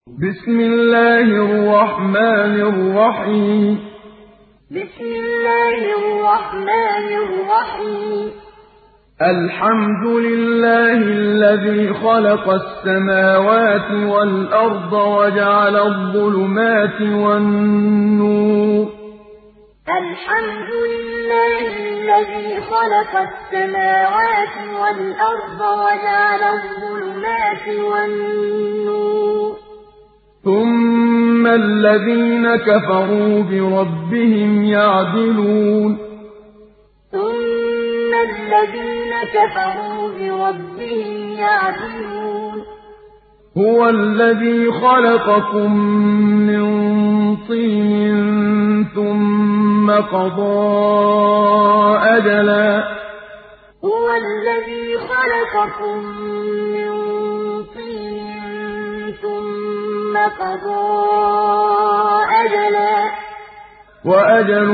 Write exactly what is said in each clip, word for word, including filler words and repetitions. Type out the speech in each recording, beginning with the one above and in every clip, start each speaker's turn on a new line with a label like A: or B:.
A: بسم الله الرحمن الرحيم
B: بسم الله الرحمن الرحيم
A: الحمد لله الذي خلق السماوات والأرض وجعل الظلمات والنور
B: الحمد لله الذي خلق السماوات والأرض وجعل الظلمات والنور
A: ثم الذين كفروا بربهم يعدلون
B: ثم الذين كفروا بربهم يعدلون
A: هو الذي خلقكم من طين ثم قضى أجلا
B: هو الذي خلقكم من طين ثم قضى أجلا
A: وأجل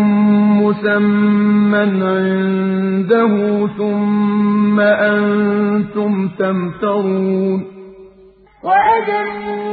A: مسمى عنده ثم أنتم تمترون
B: وأجل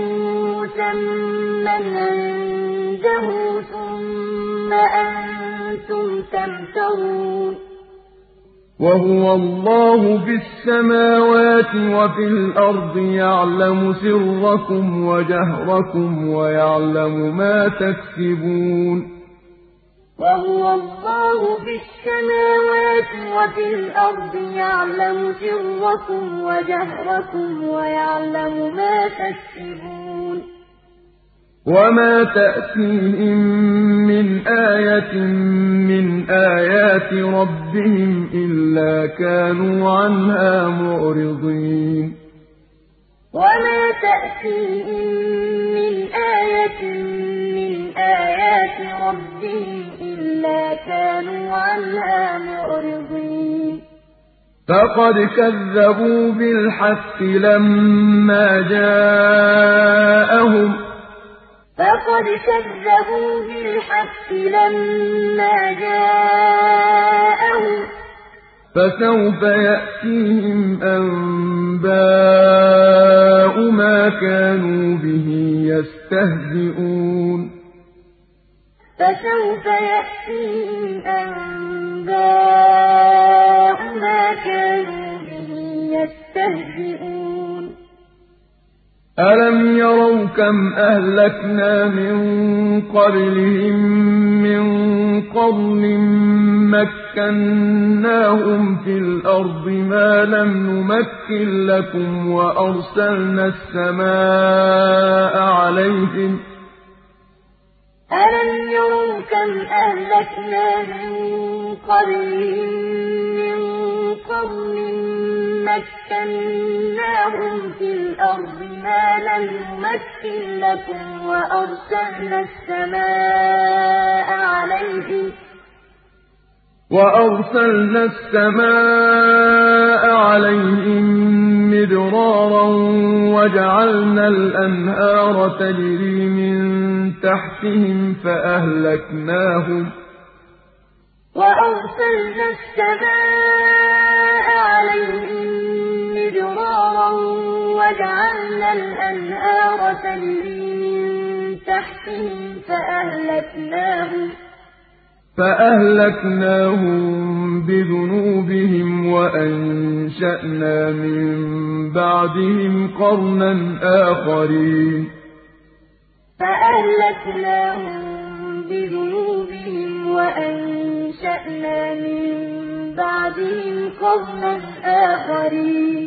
B: مسمى عنده ثم أنتم تمترون
A: وهو الله في السماوات وفي الأرض يعلم سركم وجهركم ويعلم ما تكسبون
B: وهو الله في السماوات وفي الأرض يعلم سركم وجهركم ويعلم ما تكسبون
A: وما تأتيهم من آية من آيات ربهم إلا كانوا عنها معرضين
B: وما تأتيهم من آية من آيات ربهم إلا كانوا عنها معرضين
A: فقد كذبوا بالحق لما جاءهم
B: فقد كذبوا بالحق لما جاءهم
A: فسوف يأتيهم أنباء ما كانوا به يستهزئون
B: فسوف يأتيهم أنباء ما كانوا به يستهزئون
A: ألم يروا كم أهلكنا من قبلهم من قرن مكناهم في الأرض ما لم نمكن لكم وأرسلنا السماء عليهم
B: ألم يروا كم أهلكنا من قبلهم من قرن مكناهم في الأرض ما لم نمكن لكم وأرسلنا السماء عليهم
A: وأرسلنا السماء عليهم مدرارا وجعلنا الأنهار تجري من تحتهم فأهلكناهم
B: وأرسلنا السماء عليهم مدرارا وجعلنا الأنهار تجري من تحتهم فأهلكناهم
A: فأهلكناهم بذنوبهم وأنشأنا من بعدهم قرنا آخرين
B: فأهلكناهم بذنوبهم وأنشأنا من بعدهم قرنا آخرين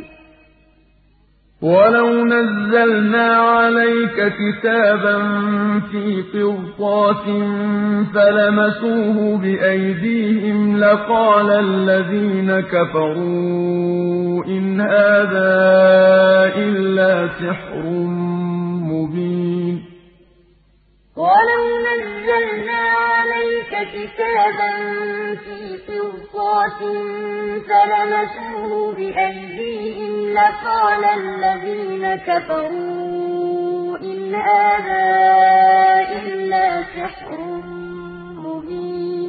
A: ولو نزلنا عليك كتابا في قرطاس فلمسوه بأيديهم لقال الذين كفروا إن هذا إلا سحر مبين
B: ولو نزلنا عليك كتابا في قرطاس فلمسوه بأيديهم لقال الذين كفروا إن هذا إلا سحر مبين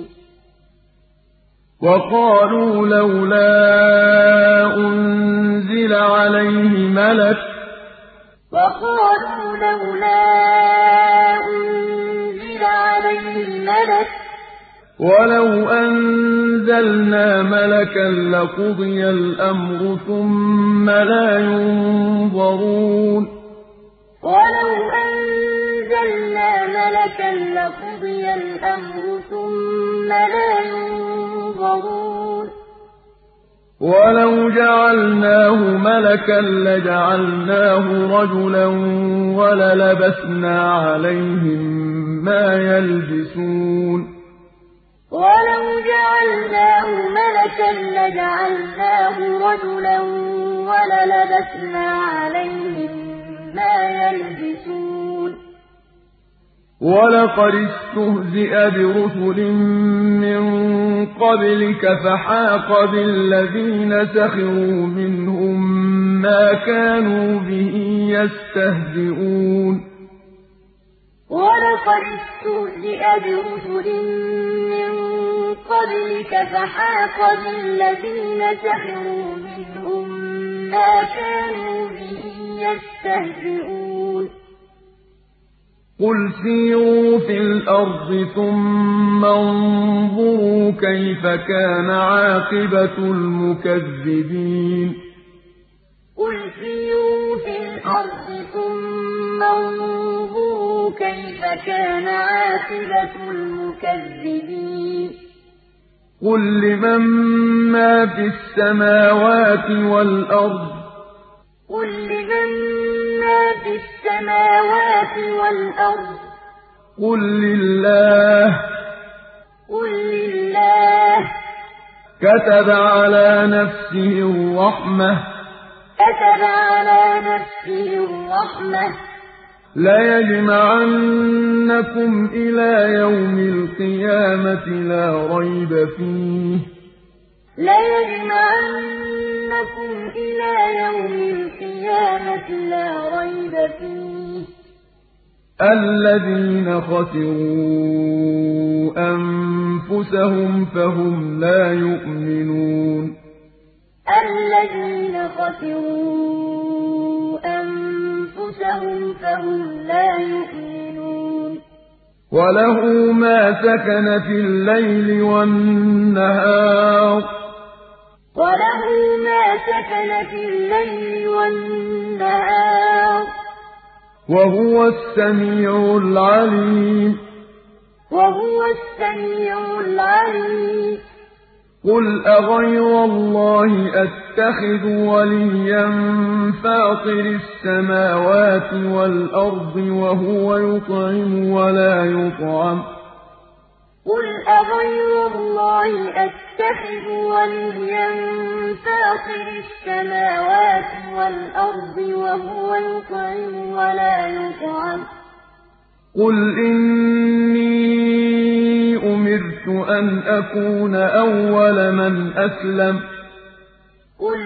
A: وقالوا لولا أنزل عليه ملك
B: وقالوا لولا أنزل عليه ملك
A: ولو أنزلنا ملكا لقضي الأمر ثم لا ينظرون
B: ولو أنزلنا ملكا لقضي الأمر ثم لا ينظرون
A: ولو جعلناه ملكا لجعلناه رجلا وللبسنا عليهم ما يلبسون
B: ولو جعلناه ملكا لجعلناه رجلا وللبسنا عليهم ما يلبسون
A: ولقد استهزئ برسل من قبلك فحاق بالذين سخروا منهم ما كانوا به يستهزئون
B: ولقد استهزئ برسل من قبلك فحاق بالذين سخروا منهم ما كانوا به يستهزئون
A: قل سيروا في الأرض ثم انظروا كيف كان عاقبة المكذبين
B: قل سيروا في الأرض ثم انظروا كيف كان عاقبة المكذبين
A: قل لمن ما في السماوات والأرض
B: قل لمن ما في السماوات والأرض
A: قل لله
B: قل لله
A: كتب على نفسه الرحمة
B: كتب على نفسه الرحمة
A: ليجمعنكم إلى يوم القيامة لا ريب فيه
B: ليجمعنكم إلى يوم القيامة لا ريب فيه
A: الذين خسروا أنفسهم فهم لا يؤمنون
B: الذين خسروا أنفسهم فهم لا يؤمنون
A: وله ما سكن في الليل والنهار
B: وله ما سكن في الليل والنهار
A: وهو السميع العليم
B: وهو السميع العليم
A: قل أغير الله أتخذ وليا فاطر السماوات والأرض وهو يطعم ولا يطعم
B: قل أغير الله أتخذ وليا فاطر السماوات والأرض وهو يطعم ولا يطعم
A: قل إني أمرت أن أكون أول من أسلم
B: قل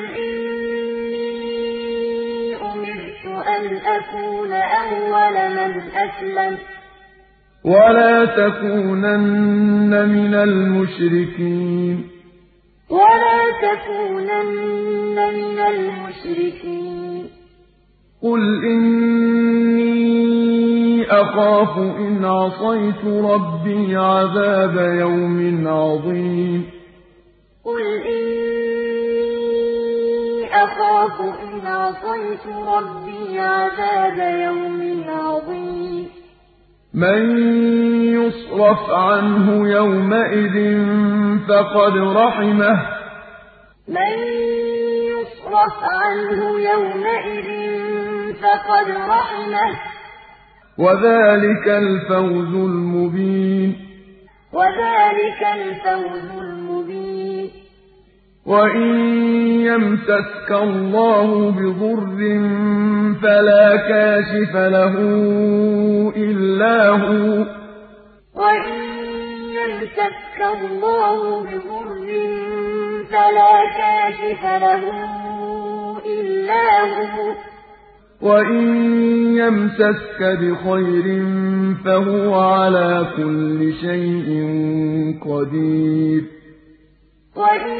B: إني أمرت أن أكون أول من أسلم
A: ولا تكونن من المشركين
B: ولا تكونن من المشركين
A: قل إني أخاف إن عصيت ربي عذاب يوم عظيم
B: قل إني أخاف إن عصيت ربي عذاب يوم عظيم
A: من يصرف عنه يومئذ فقد رحمه
B: من يصرف عنه يومئذ فقد رحمه
A: وذلك الفوز المبين
B: وذلك الفوز المبين
A: وإن يمسسك الله بضر فلا كاشف له إلا هو وإن
B: يمسسك الله بضر فلا كاشف له إلا هو
A: وإن يمسسك بخير فهو على كل شيء قدير
B: وإن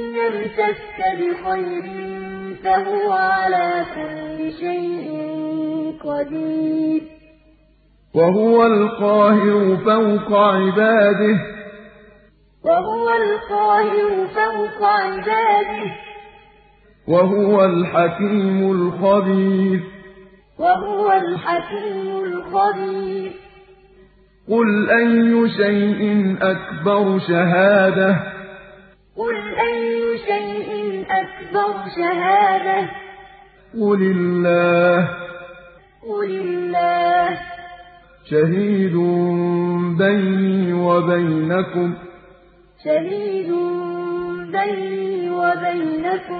B: يمسسك بخير فهو على كل شيء قدير
A: وهو القاهر فوق عباده
B: وهو القاهر فوق عباده
A: وهو الحكيم الخبير
B: وهو الحكيم الخبير
A: قل أي شيء أكبر شهادة
B: قل أي شيء أكبر شهادة
A: قل الله
B: قل الله
A: شهيد بيني وبينكم
B: شهيد بيني وبينكم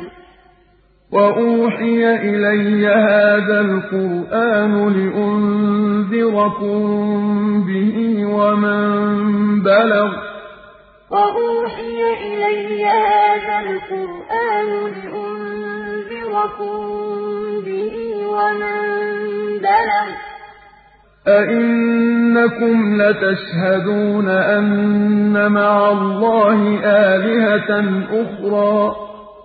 A: وأوحي إلي هذا القرآن لأنذركم به ومن بلغ
B: وأوحي إلي هذا القرآن لأنذركم به ومن بلغ
A: أئنكم لتشهدون أن مع الله آلهة أخرى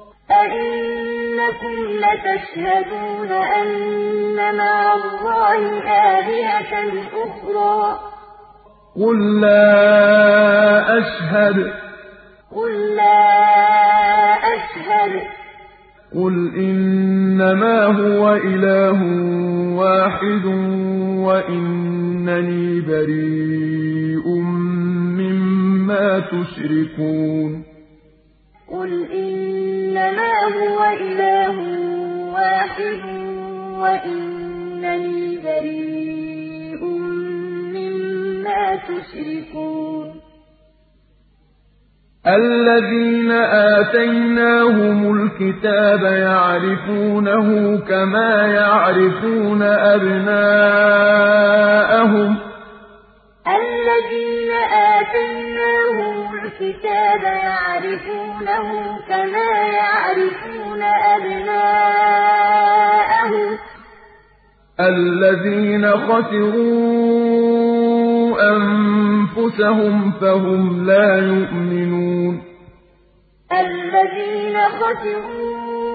B: أئنكم لتشهدون أن مع الله آلهة أخرى
A: قل لا أشهد
B: قل لا أشهد
A: قل إنما هو إله واحد وإنني بريء مما تشركون
B: قل إنما هو إله واحد وإنني بريء مما تشركون
A: الذين آتيناهم الكتاب يعرفونه كما يعرفون أبناءهم
B: الذين آتيناهم الكتاب يعرفونه كما يعرفون أبناءهم
A: الذين خسروا أنفسهم فهم لا يؤمنون
B: الذين خسروا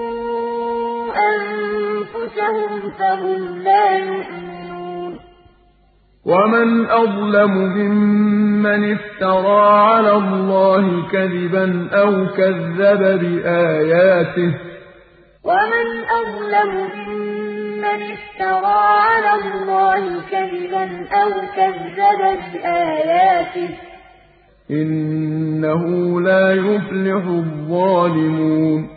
B: أنفسهم فهم لا يؤمنون
A: ومن أظلم ممن افترى على الله كذبا أو كذب بآياته
B: ومن أظلم ممن افترى على الله كذبا أو كذب بآياته
A: إنه لا يفلح الظالمون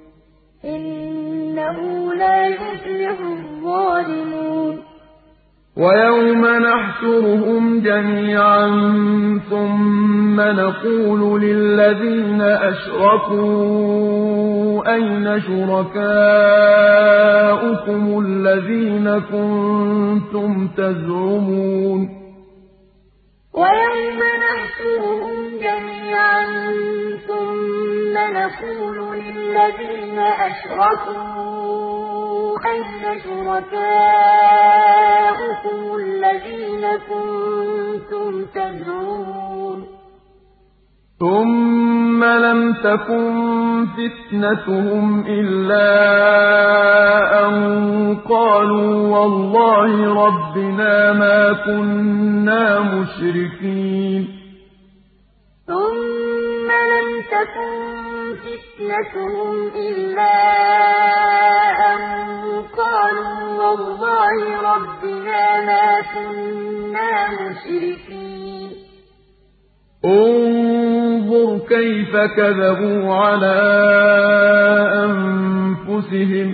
B: إنه لا يفلح الظالمون
A: ويوم نحشرهم جميعا ثم نقول للذين أشركوا أين شركاؤكم الذين كنتم تزعمون
B: ويوم نحشرهم جميعا ثم نقول للذين أشركوا أين شركاؤكم الذين كنتم تزعمون
A: ثم لم تكن فتنتهم إلا أن قالوا والله ربنا ما كنا مشركين
B: ثم لم تكن فتنتهم إلا أن قالوا والله ربنا ما كنا مشركين
A: انظر كيف كذبوا على أنفسهم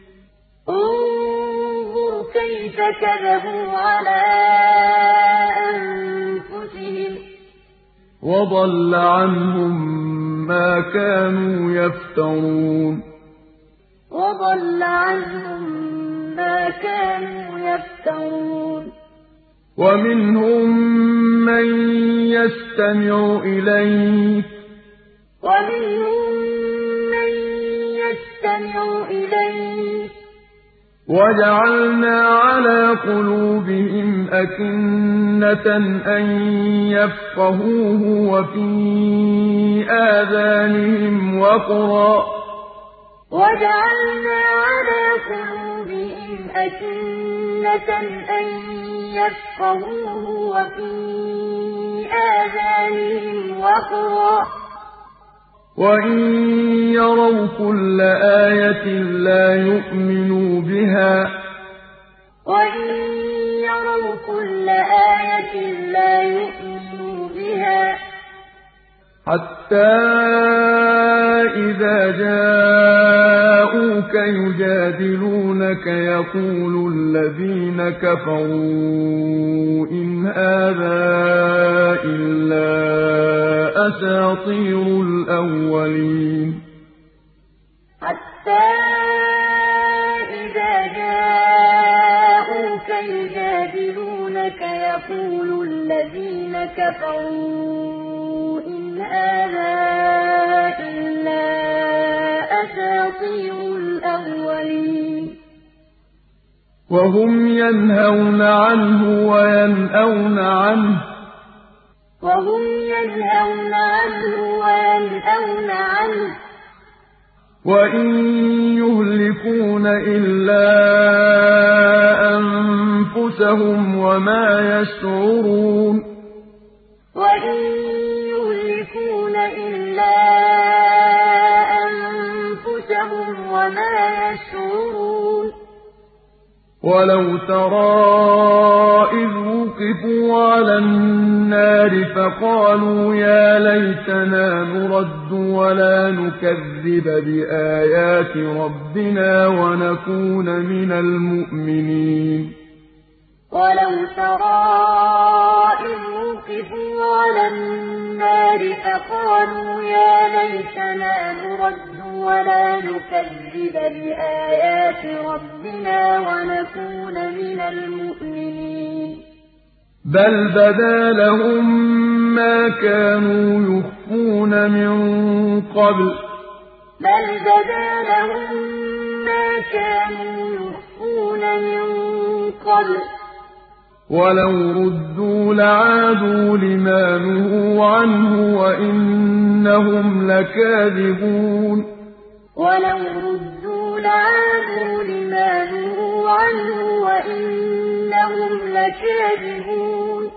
B: انظر كيف كذبوا على أنفسهم
A: وضل عنهم ما كانوا يفترون
B: وضل عنهم ما كانوا يفترون
A: ومنهم من يستمع إليك
B: ومنهم من يستمع إليك
A: وجعلنا على قلوبهم أكنة أن يفقهوه وفي آذانهم وقرا
B: وَجَعَلْنَا عَلَىٰ قُلُوبِهِمْ أَكِنَّةً أَن يَفْقَهُوهُ وَفِي آذَانِهِمْ وَقْرًا ۚ
A: وَإِن يَرَوْا كُلَّ آيَةٍ لَّا يُؤْمِنُوا بِهَا ۚ
B: وَإِن يَرَوْا كُلَّ آيَةٍ لَّا يُؤْمِنُوا بِهَا ۚ
A: حَتَّىٰ إِذَا جَاءُوكَ يُجَادِلُونَكَ يَقُولُ الَّذِينَ كَفَرُوا إِنْ هَٰذَا إِلَّا أَسَاطِيرُ الْأَوَّلِينَ
B: حَتَّىٰ إِذَا جَاءُوكَ يُجَادِلُونَكَ يَقُولُ الَّذِينَ كَفَرُوا إِنْ هَٰذَا إِلَّا أَسَاطِيرُ الْأَوَّلِينَ
A: وَهُمْ يَنْهَوْنَ عَنْهُ وَيَنْأَوْنَ عَنْهُ ۖ
B: وَهُمْ يَنْهَوْنَ عَنْهُ وَيَنْأَوْنَ عَنْهُ ۖ
A: وَإِن يُهْلِكُونَ إِلَّا أَنفُسَهُمْ وَمَا يَشْعُرُونَ
B: وَإِن يُهْلِكُونَ إِلَّا أَنفُسَهُمْ وَمَا يَشْعُرُونَ
A: وَلَوْ تَرَىٰ إِذْ وُقِفُوا عَلَى النَّارِ فَقَالُوا يَا لَيْتَنَا نُرَدُّ وَلَا نُكَذِّبَ بِآيَاتِ رَبِّنَا وَنَكُونَ مِنَ الْمُؤْمِنِينَ
B: وَلَوْ تَرَىٰ إِذْ وُقِفُوا عَلَى النَّارِ فَقَالُوا يَا لَيْتَنَا نُرَدُّ وَلَا نُكَذِّبَ بِآيَاتِ رَبِّنَا وَنَكُونَ مِنَ الْمُؤْمِنِينَ
A: بَلْ بَدَا لَهُم مَّا كَانُوا يُخْفُونَ مِن قَبْلُ
B: بَلْ بَدَا لَهُم مَّا كَانُوا يُخْفُونَ مِن قَبْلُ ۖ
A: وَلَوْ رُدُّوا لَعَادُوا لِمَا نُهُوا عَنْهُ وَإِنَّهُمْ لَكَاذِبُونَ
B: وَلَوْ رُدُّوا لَعَادُوا لِمَا نُهُوا عَنْهُ وَإِنَّهُمْ لَكَاذِبُونَ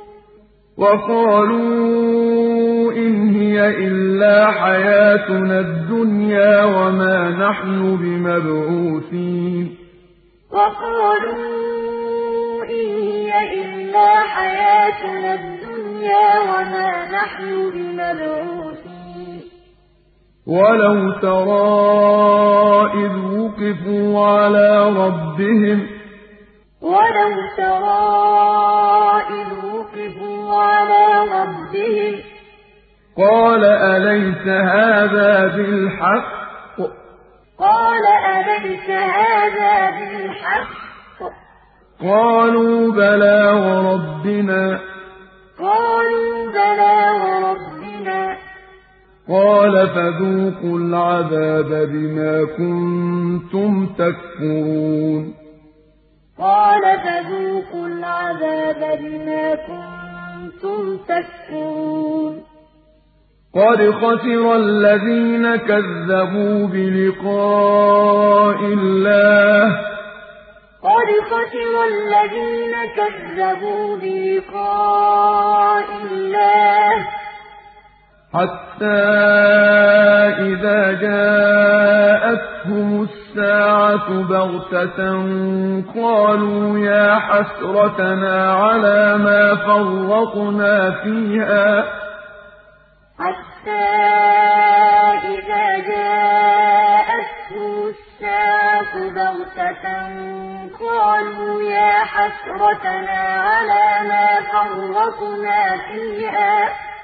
A: وَقَالُوا إِنْ هِيَ إِلَّا حَيَاتُنَا الدُّنْيَا وَمَا نَحْنُ بِمَبْعُوثِينَ
B: وَقَالُوا إِنْ هِيَ إِلَّا حَيَاتُنَا الدُّنْيَا وَمَا نَحْنُ بِمَبْعُوثِينَ
A: وَلَوْ تَرَىٰ إِذْ وُقِفُوا عَلَىٰ رَبِّهِمْ
B: وَلَوْ تَرَىٰ إِذْ وُقِفُوا عَلَىٰ رَبِّهِمْ
A: قَالَ أَلَيْسَ هَٰذَا بِالْحَقِّ ۖ
B: قَالَ أَلَيْسَ هَٰذَا بِالْحَقِّ ۖ
A: قَالُوا بَلَىٰ وَرَبِّنَا ۚ
B: قَالُوا بَلَىٰ وَرَبِّنَا ۚ
A: قَالَ فَذُوقُوا الْعَذَابَ بِمَا كُنتُمْ تَكْفُرُونَ
B: قَالَ فَذُوقُوا الْعَذَابَ بِمَا كُنتُمْ تَكْفُرُونَ
A: قَدْ خَسِرَ الَّذِينَ كَذَّبُوا بِلِقَاءِ اللَّهِ
B: قَدْ خَسِرَ الَّذِينَ كَذَّبُوا بِلِقَاءِ اللَّهِ
A: حَتَّىٰ إِذَا جَاءَتْهُمُ السَّاعَةُ بَغْتَةً قَالُوا يَا حَسْرَتَنَا عَلَىٰ مَا فَرَّطْنَا فِيهَا
B: حَتَّىٰ إِذَا جَاءَتْهُمُ السَّاعَةُ بَغْتَةً قَالُوا يَا حَسْرَتَنَا عَلَىٰ مَا فَرَّطْنَا فِيهَا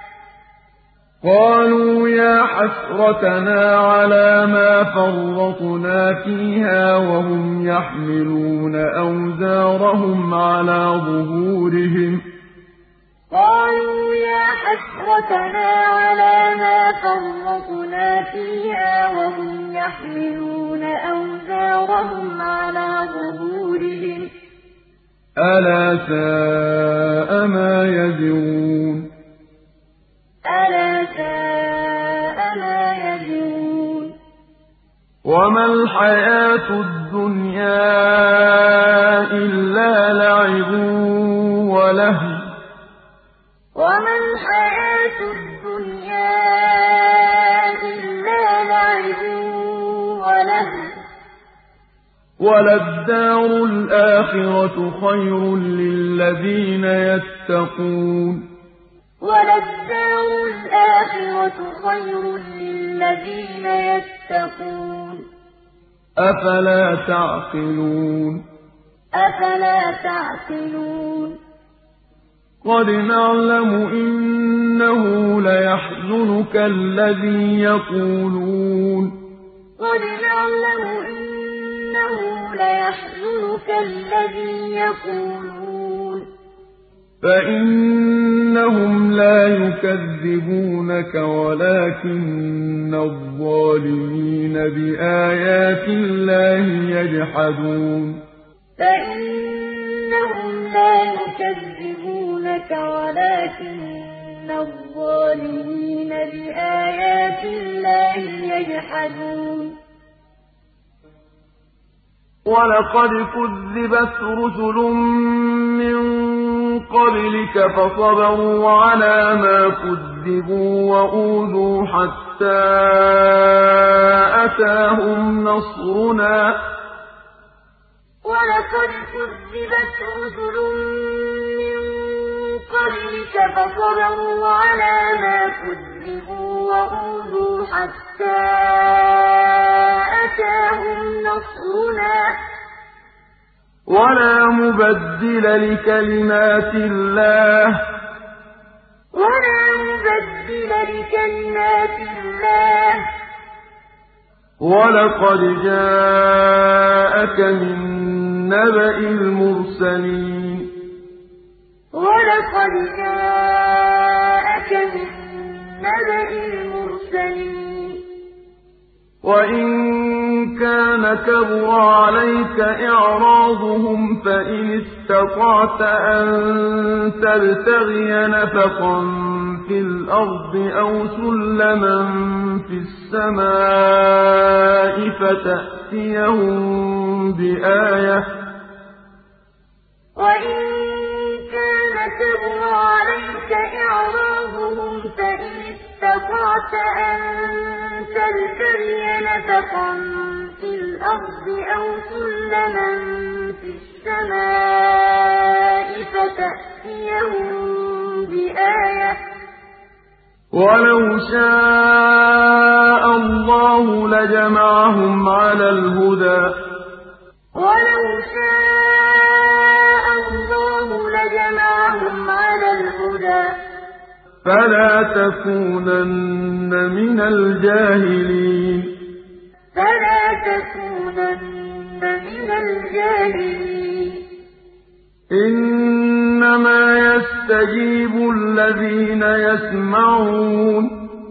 A: قَالُوا يَا حَسْرَتَنَا عَلَىٰ مَا فَرَّطْنَا فِيهَا وَهُمْ يَحْمِلُونَ أَوْزَارَهُمْ عَلَىٰ ظُهُورِهِمْ
B: قَالُوا يَا حَسْرَتَنَا عَلَىٰ مَا فَرَّطْنَا فِيهَا وَهُمْ يَحْمِلُونَ أَوْزَارَهُمْ عَلَىٰ ظُهُورِهِمْ ۚ
A: أَلَا سَاءَ مَا يَزِرُونَ
B: أَلَا سَاءَ مَا يَزِرُونَ
A: وَمَا الْحَيَاةُ الدُّنْيَا إِلَّا لَعِبٌ وَلَهْوٌ ۖ
B: وَمَا الْحَيَاةُ الدُّنْيَا إِلَّا لَعِبٌ وَلَهْوٌ ۖ
A: وَلَلدَّارُ الْآخِرَةُ خَيْرٌ لِّلَّذِينَ يَتَّقُونَ
B: وَلَلدَّارُ الْآخِرَةُ خَيْرٌ لِّلَّذِينَ يَتَّقُونَ ۗ
A: أَفَلَا تَعْقِلُونَ
B: أَفَلَا تَعْقِلُونَ
A: قَدْ نَعْلَمُ إِنَّهُ لَيَحْزُنُكَ الَّذِي يَقُولُونَ
B: قَدْ نَعْلَمُ إِنَّهُ لَيَحْزُنُكَ الَّذِي يَقُولُونَ
A: فَإِنَّهُمْ لَا يُكَذِّبُونَكَ وَلَٰكِنَّ الظَّالِمِينَ بِآيَاتِ اللَّهِ يَجْحَدُونَ
B: فَإِنَّهُمْ لَا يُكَذِّبُونَكَ وَلَٰكِنَّ الظَّالِمِينَ بِآيَاتِ اللَّهِ يَجْحَدُونَ
A: وَلَقَدْ كُذِّبَتْ رُسُلٌ مِّن قَبْلِكَ فَصَبَرُوا عَلَىٰ مَا كُذِّبُوا وَأُوذُوا حَتَّىٰ أَتَاهُمْ نَصْرُنَا ۚ
B: وَلَقَدْ كُذِّبَتْ رُسُلٌ مِّن قَبْلِكَ فَصَبَرُوا عَلَىٰ مَا كُذِّبُوا وَأُوذُوا حَتَّىٰ أَتَاهُمْ نَصْرُنَا ۚ
A: وَلَا مُبَدِّلَ لِكَلِمَاتِ اللَّهِ ۚ
B: وَلَا مُبَدِّلَ لِكَلِمَاتِ اللَّهِ ۚ
A: وَلَقَدْ جَاءَكَ مِن نَّبَإِ الْمُرْسَلِينَ
B: وَلَقَدْ جَاءَكَ مِن نَّبَإِ الْمُرْسَلِينَ
A: وَإِن كَانَ كَبُرَ عَلَيْكَ إِعْرَاضُهُمْ فَإِنِ اسْتَطَعْتَ أَن تَبْتَغِيَ نَفَقًا فِي الْأَرْضِ أَوْ سُلَّمًا فِي السَّمَاءِ فَتَأْتِيَهُم بِآيَةٍ ۚ
B: وَإِن كَانَ كَبُرَ عَلَيْكَ إِعْرَاضُهُمْ فَإِنِ اسْتَطَعْتَ أَن تَبْتَغِيَ نَفَقًا فِي الْأَرْضِ أَوْ سُلَّمًا فِي السَّمَاءِ فَتَأْتِيَهُم بِآيَةٍ ۚ
A: وَلَوْ شَاءَ اللَّهُ لَجَمَعَهُمْ عَلَى الْهُدَىٰ ۚ
B: وَلَوْ شَاءَ اللَّهُ لَجَمَعَهُمْ عَلَى الْهُدَىٰ ۚ
A: فَلَا تَكُونَنَّ مِنَ الْجَاهِلِينَ
B: فَلَا تَكُونَنَّ مِنَ الْجَاهِلِينَ
A: إِنَّمَا يَسْتَجِيبُ الَّذِينَ يَسْمَعُونَ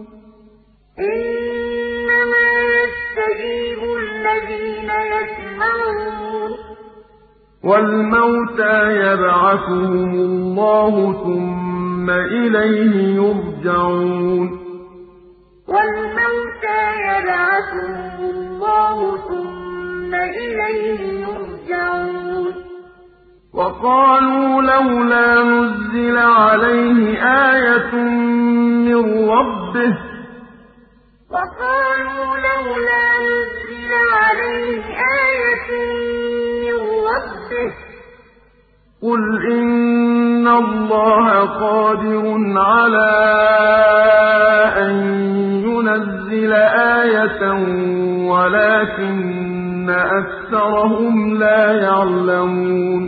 B: إِنَّمَا يَسْتَجِيبُ الَّذِينَ يَسْمَعُونَ ۘ
A: وَالْمَوْتَىٰ يَبْعَثُهُمُ اللَّهُ ثُمَّ إِلَيْهِ يُرْجَعُونَ
B: وَالْمَوْتَىٰ يَبْعَثُهُمُ اللَّهُ ثُمَّ إِلَيْهِ يُرْجَعُونَ
A: وَقَالُوا لَوْلَا نُزِّلَ عَلَيْهِ آيَةٌ مِّن رَّبِّهِ ۖ
B: وَقَالُوا لَوْلَا نُزِّلَ عَلَيْهِ آيَةٌ مِّن رَّبِّهِ ۖ
A: قُلْ إِنَّ اللَّهَ قَادِرٌ عَلَىٰ أَن يُنَزِّلَ آيَةً وَلَٰكِنَّ أَكْثَرَهُمْ لَا يَعْلَمُونَ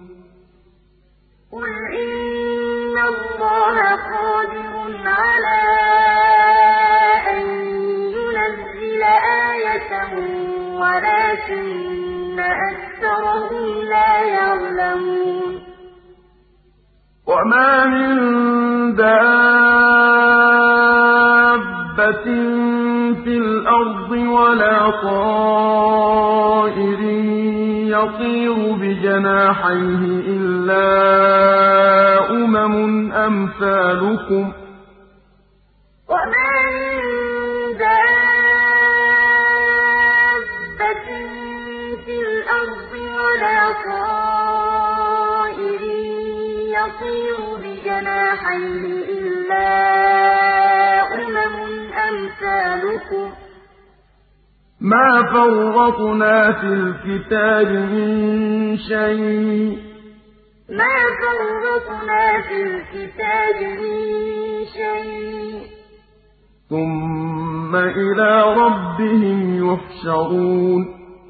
B: قُلْ إِنَّ اللَّهَ قَادِرٌ عَلَىٰ أَن يُنَزِّلَ آيَةً وَلَٰكِنَّ أَكْثَرَهُمْ لَا يَعْلَمُونَ
A: وَمَا مِن دَابَّةٍ فِي الْأَرْضِ وَلَا طَائِرٍ يَطِيرُ بِجَنَاحَيْهِ إِلَّا أُمَمٌ أَمْثَالُكُم ۚ
B: وَمَا مِن دَابَّةٍ يطير بجناحيه إلا أمم أمثالكم
A: ما فرطنا في الكتاب من شيء
B: ما فرطنا في الكتاب من شيء
A: ثم إلى ربهم يحشرون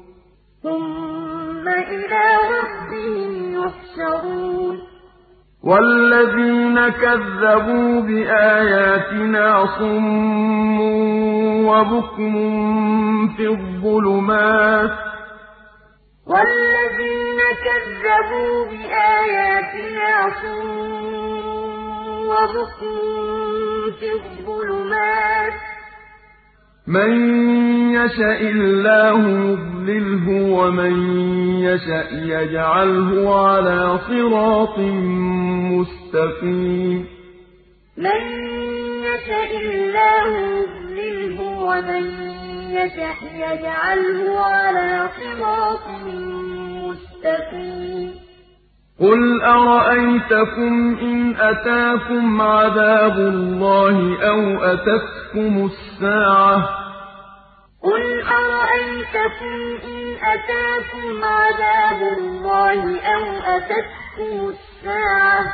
B: ثم إلى ربهم يحشرون
A: والذين كذبوا بآياتنا صم وبكم في الظلمات
B: والذين كذبوا بآياتنا صم وبكم في الظلمات
A: من يشاء الله يضلله ومن يشاء يجعله على صراط مستقيم
B: من يشاء الله يضلله ومن يشاء يجعله على صراط مستقيم
A: قل أرأيتكم إن أتاكم عذاب الله أو أتتكم الساعة
B: قل أرأيتكم إن أتاكم عذاب الله أو أتتكم الساعة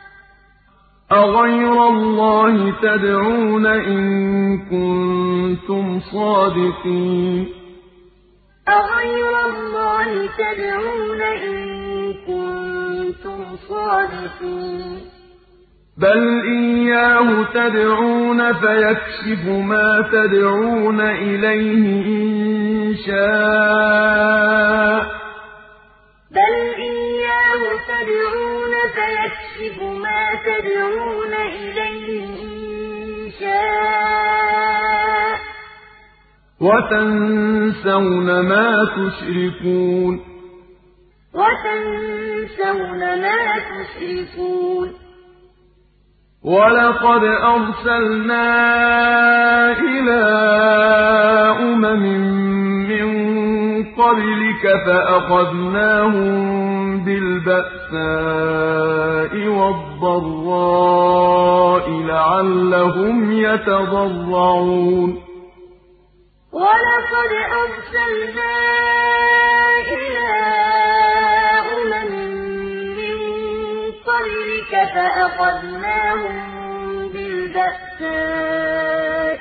A: أغير الله تدعون إن كنتم صادقين
B: أغير الله تدعون إن كنتم صادقين
A: بل إياه تدعون فيكشف ما تدعون إليه إن شاء
B: بل إياه تدعون فيكشف ما تدعون إليه إن شاء
A: وتنسون ما تشركون
B: وتنسون ما تشركون
A: ولقد أرسلنا إلى أمم من قبلك فأخذناهم بالبأساء والضراء لعلهم يتضرعون
B: ولقد أرسلنا إلى أمم من قبلك فأخذناهم بالبأساء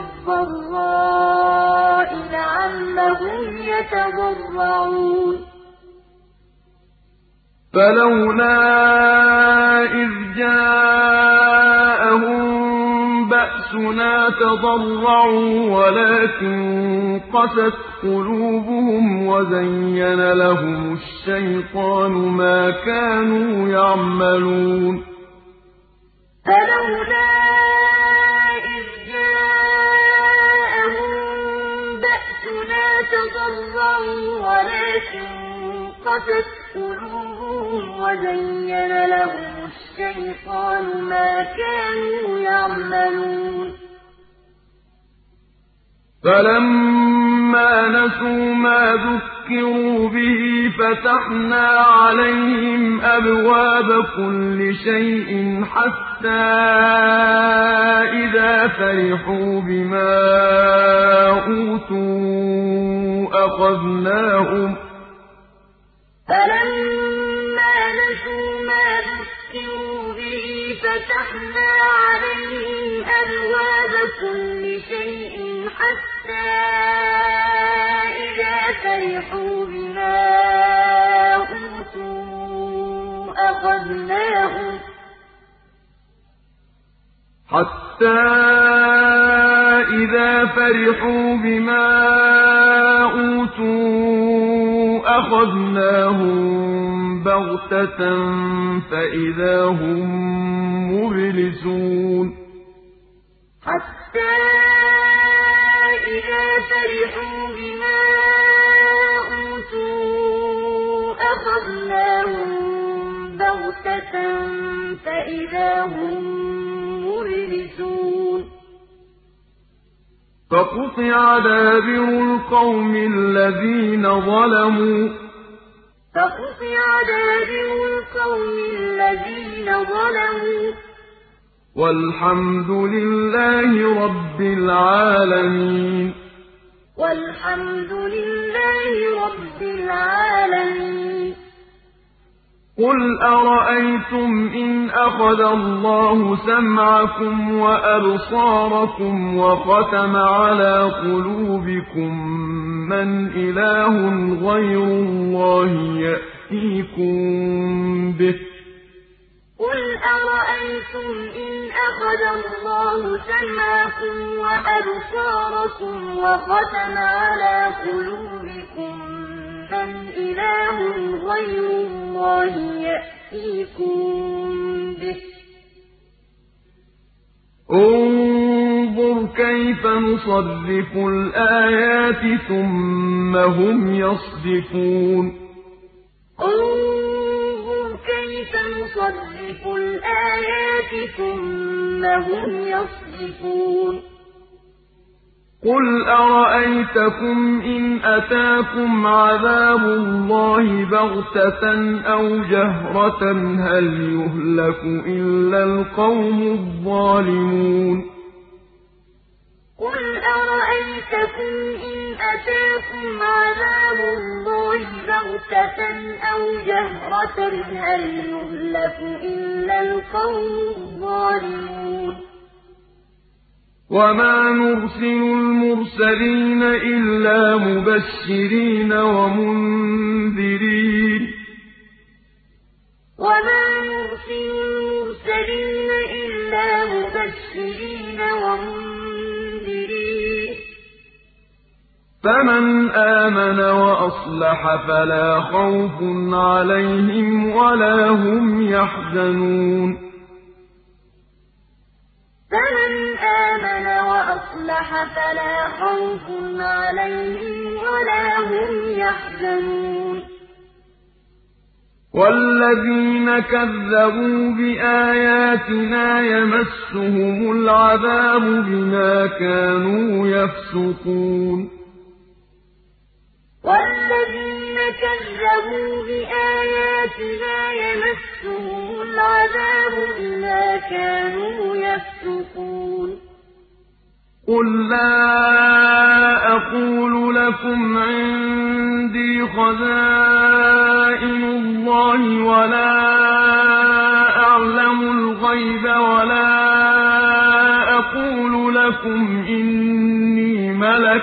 B: والضراء لعلهم يتضرعون
A: فلولا إذ جاءهم بأسنا تضرعوا ولكن قست قلوبهم وزين لهم الشيطان ما كانوا يعملون
B: فلولا إذ جاءهم بأسنا تضرعوا ولكن قست قلوبهم وزين لهم الشيطان ما كانوا يعملون
A: فلما نسوا ما ذكروا به فتحنا عليهم أبواب كل شيء حتى إذا فرحوا بما أوتوا أخذناهم
B: فلما نسوا ما ذكروا به فتحنا عليهم أبواب كل شيء حتى إذا فرحوا بما أوتوا أخذناهم
A: حتى إذا فرحوا بما أوتوا أخذناهم بغتة فإذا هم مبلسون
B: حتى إذا فرحوا بما أوتوا أخذناهم بغتة فإذا هم مبلسون
A: فقطع دابر القوم الذين ظلموا
B: فقطع دابر القوم الذين ظلموا
A: والحمد لله رب العالمين.
B: والحمد لله رب العالمين.
A: قل أرأيتم إن أخذ الله سمعكم وأبصاركم وختم على قلوبكم من إله غير الله يأتيكم به.
B: قل أرأيتم إن أخذ الله سمعكم وأبصاركم وختم على قلوبكم من إله غير الله يأتيكم به.
A: انظر كيف نصرف الآيات ثم هم يصدفون.
B: انظر كيف نصرف الآيات ثم هم يصدفون.
A: قل أرأيتكم إن أتاكم عذاب الله بغتة أو جهرة هل يهلك إلا القوم الظالمون.
B: قل أرأيتكم إن أتاكم عذاب الله بغتة أو جهرة هل يهلك إلا القوم الظالمون.
A: وما نرسل المرسلين إلا مبشرين ومنذرين.
B: وما نرسل المرسلين إلا مبشرين ومنذرين.
A: فمن آمن وأصلح فلا خوف عليهم ولا هم يحزنون.
B: فمن آمن وأصلح فلا خوف عليهم ولا هم يحزنون.
A: والذين كذبوا بآياتنا يمسهم العذاب بما كانوا يفسقون.
B: والذين كذبوا بآياتنا يمسهم العذاب بما كانوا يفسقون.
A: قل لا أقول لكم عندي خزائن الله ولا أعلم الغيب ولا أقول لكم إني ملك.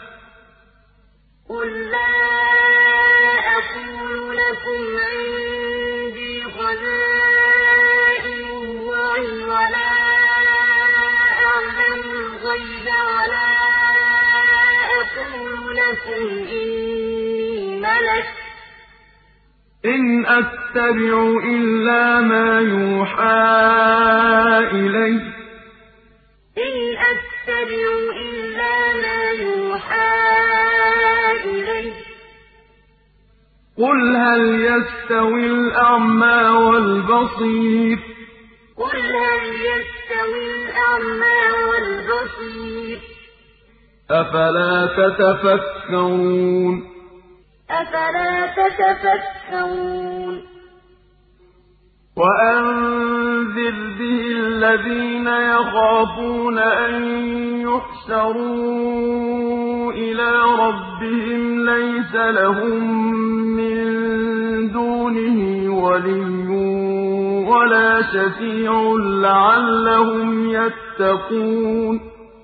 B: قل لا أقول لكم عندي خزائن الله ولا أعلم الغيب ولا أقول لكم إني ملك.
A: إن أتبع إلا ما يوحى إلي.
B: إن أتبع إلا ما يوحى إلي.
A: قل هل يستوي الأعمى والبصير.
B: قل هل يستوي الأعمى والبصير.
A: أفلا تتفكرون.
B: أفلا تتفكرون.
A: وأنذر به الذين يخافون أن يحشروا إلى ربهم ليس لهم من دونه ولي ولا شفيع لعلهم يتقون.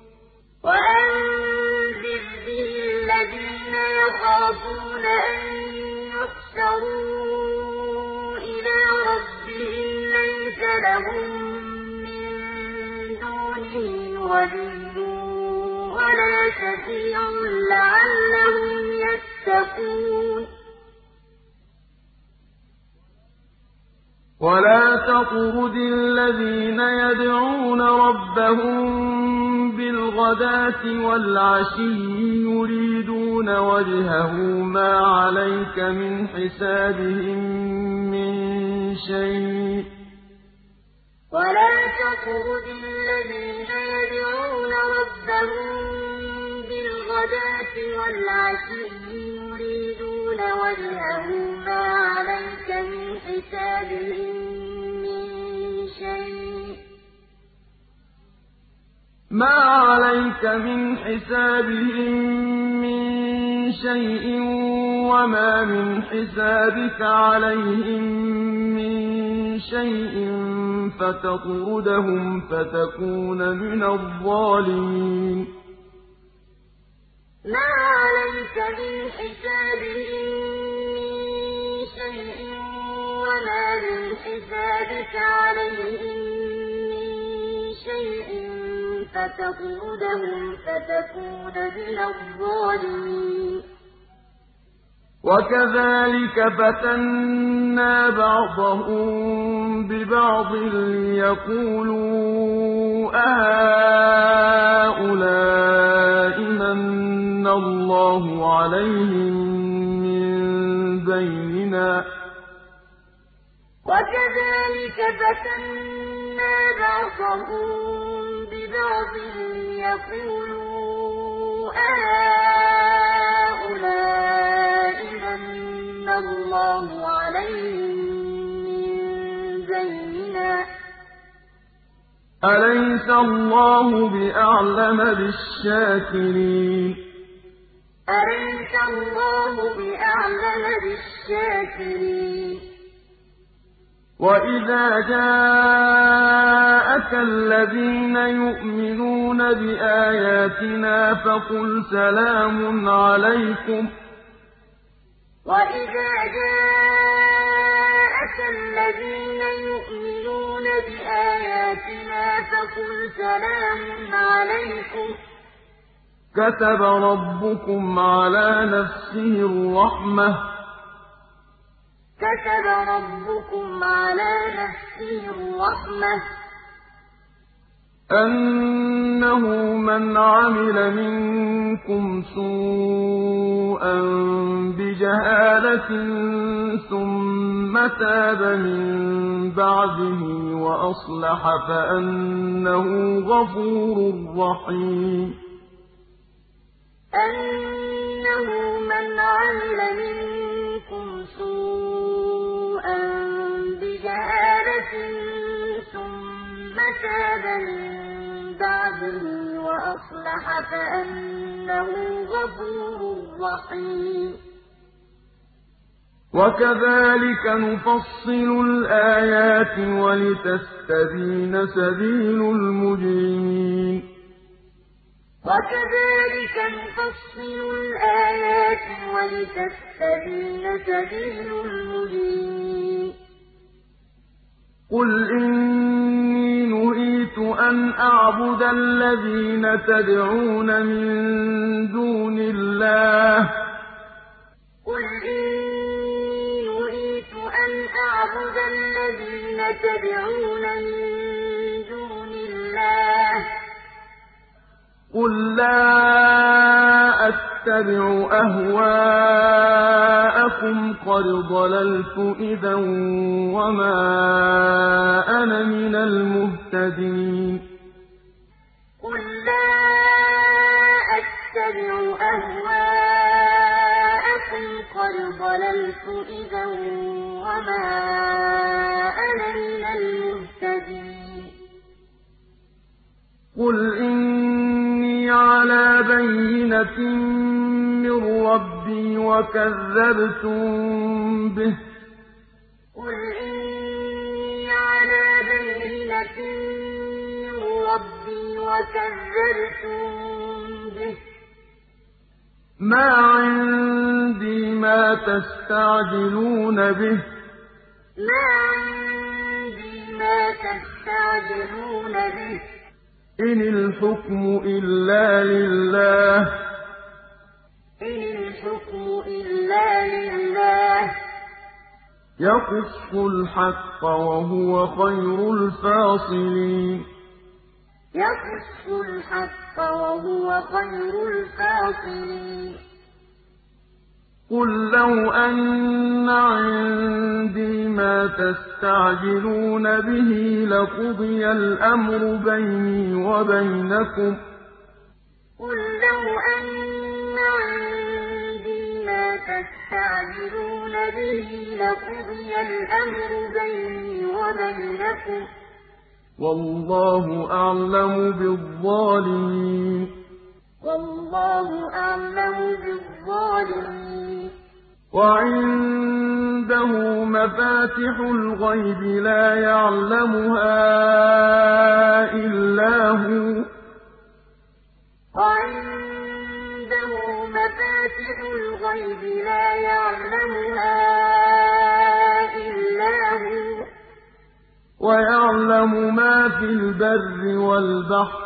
B: وأنذر به الذين يخافون أن يحشروا إلى ربهم ليس لهم من دونه ولي ولا شفيع لعلهم يتقون.
A: ولا تطرد الذين يدعون ربهم بالغداة والعشي يريدون وجهه ما عليك من حسابهم من شيء.
B: ولا تطرد الذين يدعون ربهم بالغداة والعشي يريدون وجهه ما عليك من حسابهم من شيء
A: ما عليك من حسابهم من شيء وما من حسابك عليهم من شيء فتطردهم فتكون من الظالمين
B: ما عليك من حسابهم من شيء وما من حسابك عليهم من شيء فتطردهم فتكون من الظالمين
A: وكذلك فتنا بعضهم ببعض ليقولوا أهؤلاء من الله عليهم من بيننا
B: وكذلك فتنا بعضهم ببعض ليقولوا أهؤلاء من الله عليهم من بيننا
A: أليس الله بأعلم بالشاكرين
B: أليس الله بأعلم بالشاكرين
A: وَإِذَا جَاءَكَ الَّذِينَ يُؤْمِنُونَ بِآيَاتِنَا فَقُلْ سَلَامٌ عَلَيْكُمْ
B: وَإِذَا جَاءَكَ الَّذِينَ يُؤْمِنُونَ بِآيَاتِنَا فَقُلْ سَلَامٌ عَلَيْكُمْ
A: كَتَبَ رَبُّكُمْ عَلَىٰ نَفْسِهِ الرَّحْمَةَ
B: كتب ربكم على نفسه الرحمة
A: أنه من عمل منكم سوءا بجهالة ثم تاب من بعده وأصلح فأنه غفور رحيم
B: أنه من عمل منكم سوءا بجهالة ثم تاب من بعده وأصلح فأنه غفور رحيم
A: وكذلك نفصل الآيات ولتستبين سبيل المجرمين
B: وكذلك نفصل الآيات ولتستبين سبيل المجرمين
A: قل إني نهيت أن أعبد الذين تدعون من دون الله
B: قل إني نهيت أن أعبد الذين تدعون من دون الله
A: قل لا أتبع أهواءكم قد ضللت إذا وما أنا من المهتدين
B: قل لا أتبع أهواءكم قد ضللت إذا وما أنا من المهتدين
A: قل إني على بينة من ربي وكذبتم به
B: قل إني على بينة من ربي وكذبتم به
A: ما عندي ما تستعجلون به
B: ما عندي ما تستعجلون به
A: إن الحكم إلا لله
B: إن الحكم إلا لله
A: يقص الحق وهو خير الفاصلين
B: يقص الحق وهو خير الفاصلين
A: قل لو أن عندي ما تستعجلون به لقضي الأمر بيني وبينكم
B: قل لو أن عندي ما تستعجلون به لقضي الأمر بيني وبينكم
A: والله أعلم بالظالمين
B: والله أعلم بالظالمين
A: وعنده مفاتح الغيب لا يعلمها إلا هو
B: وعنده مفاتح الغيب لا يعلمها إلا هو
A: ويعلم ما في البر والبحر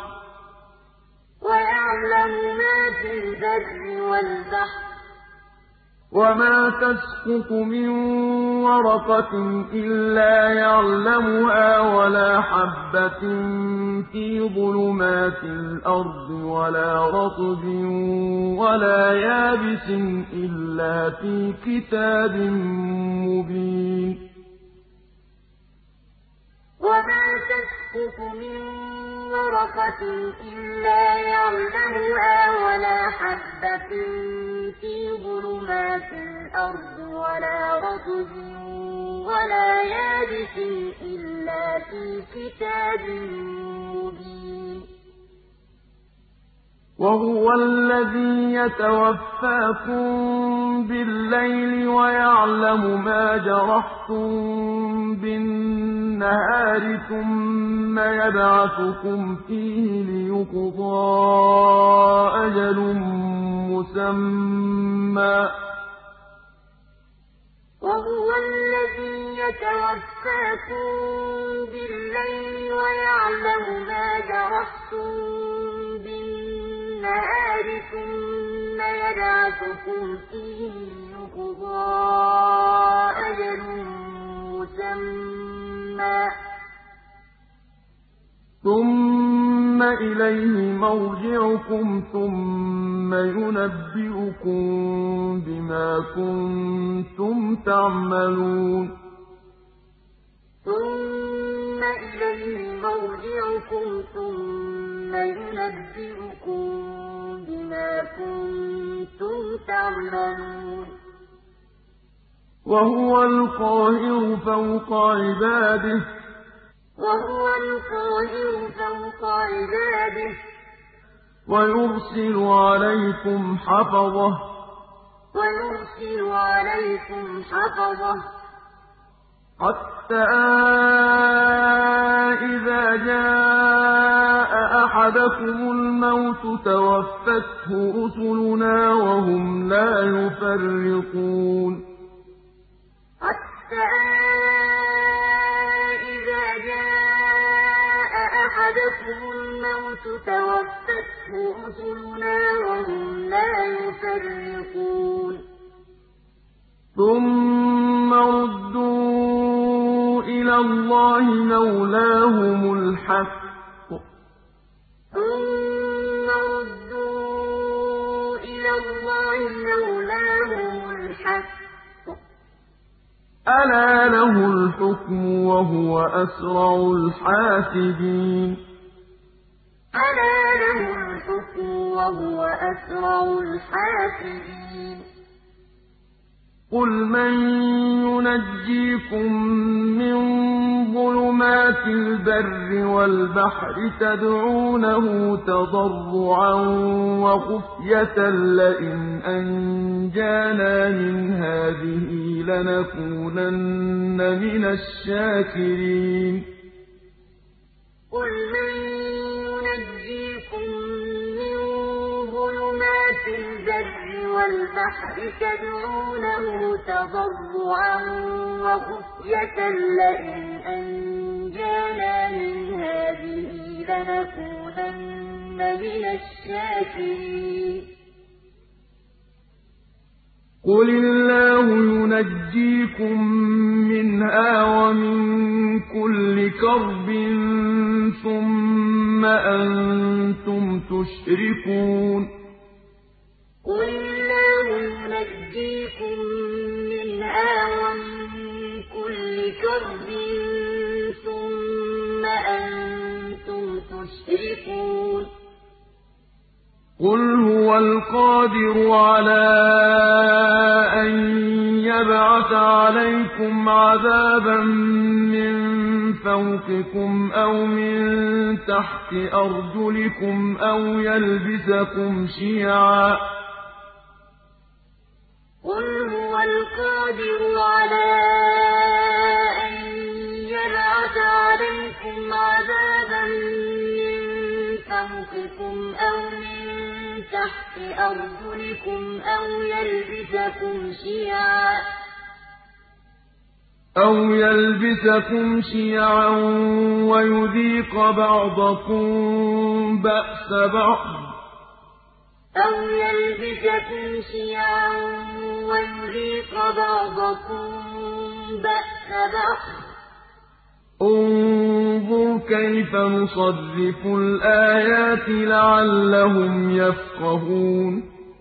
B: ويعلم ما في البر والبحر
A: وما تسقط من ورقة إلا يعلمها ولا حبة في ظلمات الأرض ولا رطب ولا يابس إلا في كتاب مبين
B: وما تسقط من ورقة إلا يعلمها ولا حبة في ظلمات الأرض ولا رطب ولا يابس إلا في كتاب مبين
A: وهو الذي يتوفاكم بالليل ويعلم ما جرحتم بالنهار ثم يبعثكم فيه ليقضى أجل مسمى
B: وهو الذي يتوفاكم بالليل ويعلم ما جرحتم بالنهار ثم يبعثكم فيه ليقضى أجل مسمى
A: ثم إليه مرجعكم ثم ينبئكم بما كنتم تعملون
B: ثم إليه مرجعكم ثم ينبئكم بما كنتم تعملون
A: وهو القاهر فوق عباده
B: وهو القاهر فوق عباده
A: ويرسل عليكم حفظة
B: ويرسل عليكم حفظة
A: حتى إذا جاء أحدكم الموت توفته رسلنا وهم لا يفرطون
B: حتى إذا جاء أحدكم الموت توفته رسلنا وهم لا يفرطون
A: ثم ردوا إلى الله مولاهم الحق
B: ثم ردوا إلى الله مولاهم الحق
A: ألا له الحكم وهو أسرع الحاسبين
B: ألا له الحكم وهو أسرع الحاسبين
A: قل من ينجيكم من ظلمات البر والبحر تدعونه تضرعا وخفية لئن أنجانا من هذه لنكونن من الشاكرين
B: قل من ينجيكم من ظلمات البر والبحر تدعونه تضرعا وخفية لئن أنجانا من هذه لنكونن من الشاكرين
A: قل الله ينجيكم منها ومن كل كرب ثم أنتم تشركون
B: قل الله ينجيكم منها ومن كل كرب ثم أنتم تشركون
A: قل هو هُوَ الْقَادِرُ عَلَىٰ أَن يَبْعَثَ عَلَيْكُمْ عَذَابًا مِّن فَوْقِكُمْ أَوْ مِن تَحْتِ أَرْجُلِكُمْ أَوْ يَلْبِسَكُمْ شِيَعًا ۚ
B: قُلْ هُوَ الْقَادِرُ عَلَىٰ أَن يَبْعَثَ عَلَيْكُمْ عَذَابًا مِّن فَوْقِكُمْ أَوْ مِن تَحْتِ أَرْجُلِكُمْ أَوْ يَلْبِسَكُمْ شِيَعًا
A: أَوْ يَلْبِسَكُمْ شِيَعًا وَيُذِيقَ بَعْضَكُم بَأْسَ بَعْضٍ ۗ
B: أَوْ يَلْبِسَكُمْ شِيَعًا وَيُذِيقَ بَعْضَكُم بَأْسَ بَعْضٍ ۗ
A: انظُرْ كَيْفَ نُصَرِّفُ الْآيَاتِ لَعَلَّهُمْ يَفْقَهُونَ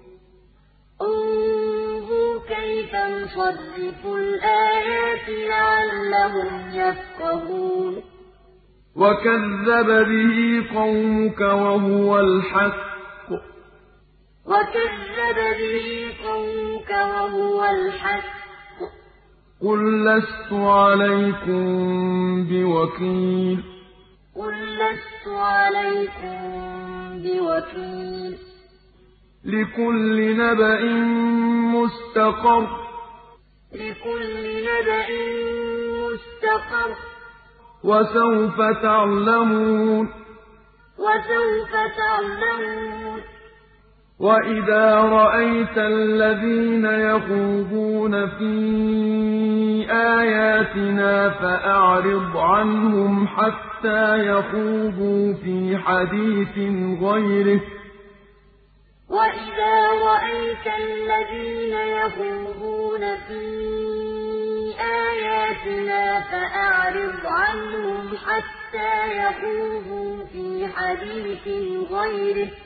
B: انظُرْ كَيْفَ نُصَرِّفُ الْآيَاتِ لَعَلَّهُمْ يَفْقَهُونَ
A: وَكَذَّبَ بِهِ قَوْمُكَ وَهُوَ الْحَقُّ ۚ
B: وَكَذَّبَ بِهِ قَوْمُكَ وَهُوَ الْحَقُّ ۚ
A: قُل لَّسْتُ عَلَيْكُم بِوَكِيلٍ
B: قُل لَّسْتُ عَلَيْكُم بِوَكِيلٍ
A: لِّكُلِّ نَبَإٍ مُّسْتَقَرٌّ ۚ
B: لِّكُلِّ نَبَإٍ مُّسْتَقَرٌّ ۚ
A: وَسَوْفَ تَعْلَمُونَ
B: وَسَوْفَ تَعْلَمُونَ
A: وَإِذَا رَأَيْتَ الَّذِينَ يَخُوضُونَ فِي آيَاتِنَا فَأَعْرِضْ عَنْهُمْ حَتَّىٰ يَخُوضُوا فِي حَدِيثٍ غَيْرِهِ ۚ
B: وَإِذَا رَأَيْتَ الَّذِينَ يَخُوضُونَ فِي آيَاتِنَا فَأَعْرِضْ عَنْهُمْ حَتَّىٰ يَخُوضُوا فِي حَدِيثٍ غَيْرِهِ ۚ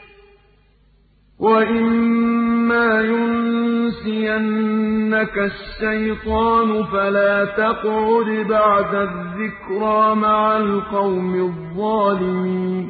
A: وَإِمَّا يُنسِيَنَّكَ الشَّيْطَانُ فَلَا تَقْعُدْ بَعْدَ الذِّكْرَىٰ مَعَ الْقَوْمِ الظَّالِمِينَ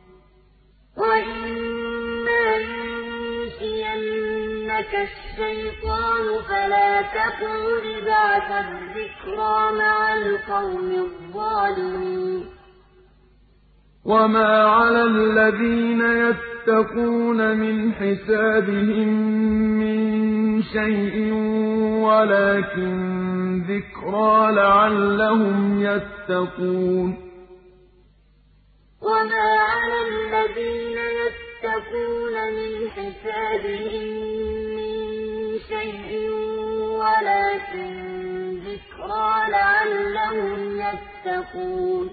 B: وَإِمَّا يُنسِيَنَّكَ الشَّيْطَانُ فَلَا تَقْعُدْ بَعْدَ الذِّكْرَىٰ مَعَ الْقَوْمِ الظَّالِمِينَ
A: وَمَا عَلَى الَّذِينَ يَتَّقُونَ مِنْ حِسَابِهِم مِّن شَيْءٍ وَلَٰكِن ذِكْرَىٰ لَعَلَّهُمْ يَتَّقُونَ
B: وَمَا عَلَى الَّذِينَ يَتَّقُونَ مِنْ حِسَابِهِم مِّن شَيْءٍ وَلَٰكِن ذِكْرَىٰ لَعَلَّهُمْ يَتَّقُونَ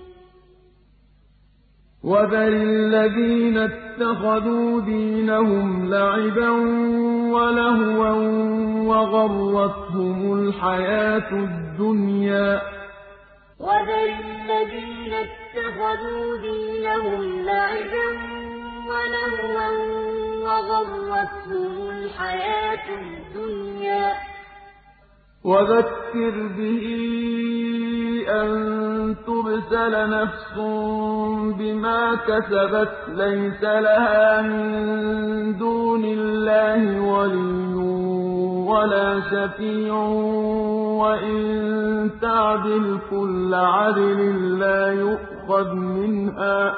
A: وَذَرِ الَّذِينَ اتَّخَذُوا دِينَهُمْ لَعِبًا وَلَهْوًا وَغَرَّتْهُمُ الْحَيَاةُ الدُّنْيَا ۚ
B: وَذَرِ الَّذِينَ اتَّخَذُوا دِينَهُمْ لَعِبًا وَلَهْوًا وَغَرَّتْهُمُ الْحَيَاةُ الدُّنْيَا ۚ
A: وَذَكِّرْ بِهِ أَن تُبْسَلَ نَفْسٌ بِمَا كَسَبَتْ لَيْسَ لَهَا مِن دُونِ اللَّهِ وَلِيٌّ وَلَا شَفِيعٌ وَإِن تَعْدِلْ كُلَّ عَدْلٍ لَّا يُؤْخَذْ مِنْهَا ۗ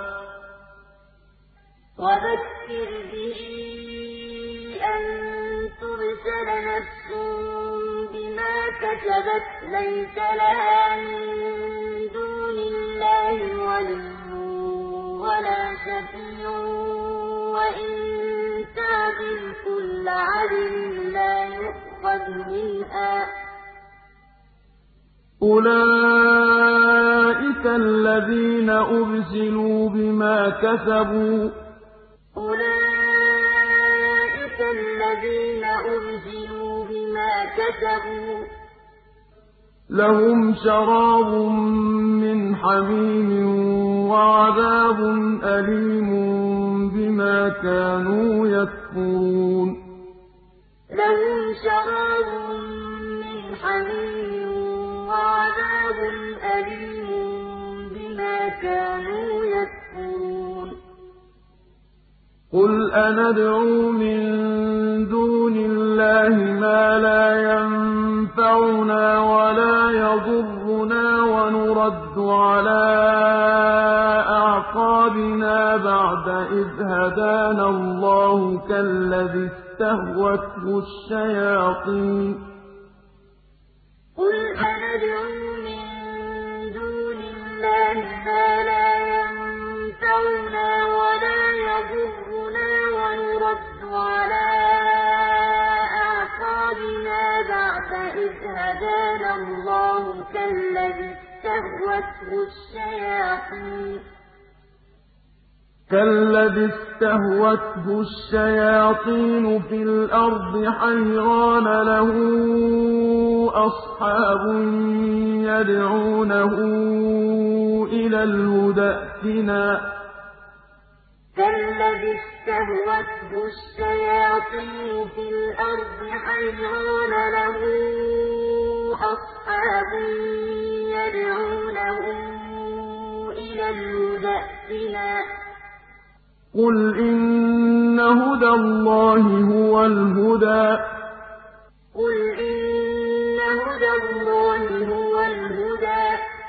B: وَذَكِّرْ بِهِ أَن تُبْسَلَ نَفْسٌ بِمَا كَسَبَتْ لَيْسَ لَهَا مِن دُونِ اللَّهِ وَلِيٌّ وَلَا شَفِيعٌ وَإِن تَعْدِلْ كُلَّ عَدْلٍ لَّا يُؤْخَذْ مِنْهَا ۗ
A: أُولَٰئِكَ الَّذِينَ أُبْسِلُوا بِمَا كَسَبُوا ۖ
B: أُولَٰئِكَ الَّذِينَ أُبْسِلُوا بِمَا كَسَبُوا ۖ
A: لَهُمْ شَرَابٌ مِّنْ حَمِيمٍ وَعَذَابٌ أَلِيمٌ بِمَا كَانُوا يَكْفُرُونَ
B: لَهُمْ شَرَابٌ مِّنْ حَمِيمٍ وَعَذَابٌ أَلِيمٌ بِمَا كَانُوا يَكْفُرُونَ
A: قُلْ أَنَدْعُو مِن دُونِ اللَّهِ مَا لَا يَنفَعُنَا وَلَا يَضُرُّنَا وَنُرَدُّ عَلَىٰ أَعْقَابِنَا بَعْدَ إِذْ هَدَانَا اللَّهُ كَالَّذِي اسْتَهْوَتْهُ الشَّيَاطِينُ
B: قُلْ أَنَدْعُو مِن دُونِ اللَّهِ مَا لَا يَنفَعُنَا وَلَا يَضُرُّنَا وَنُرَدُّ عَلَىٰ أَعْقَابِنَا بَعْدَ إِذْ هَدَانَا اللَّهُ كَالَّذِي اسْتَهْوَتْهُ الشَّيَاطِينُ كالذي استهوته الشياطين في الأرض حيران له أصحاب يدعونه إلى الهدى ائتنا كالذي استهوته الشياطين في الأرض حيران له أصحاب يدعونه إلى الهدى ائتنا قُلْ إِنَّ هُدَى اللَّهِ هُوَ الْهُدَىٰ قُلْ إِنَّ هُدَى اللَّهِ هُوَ الْهُدَىٰ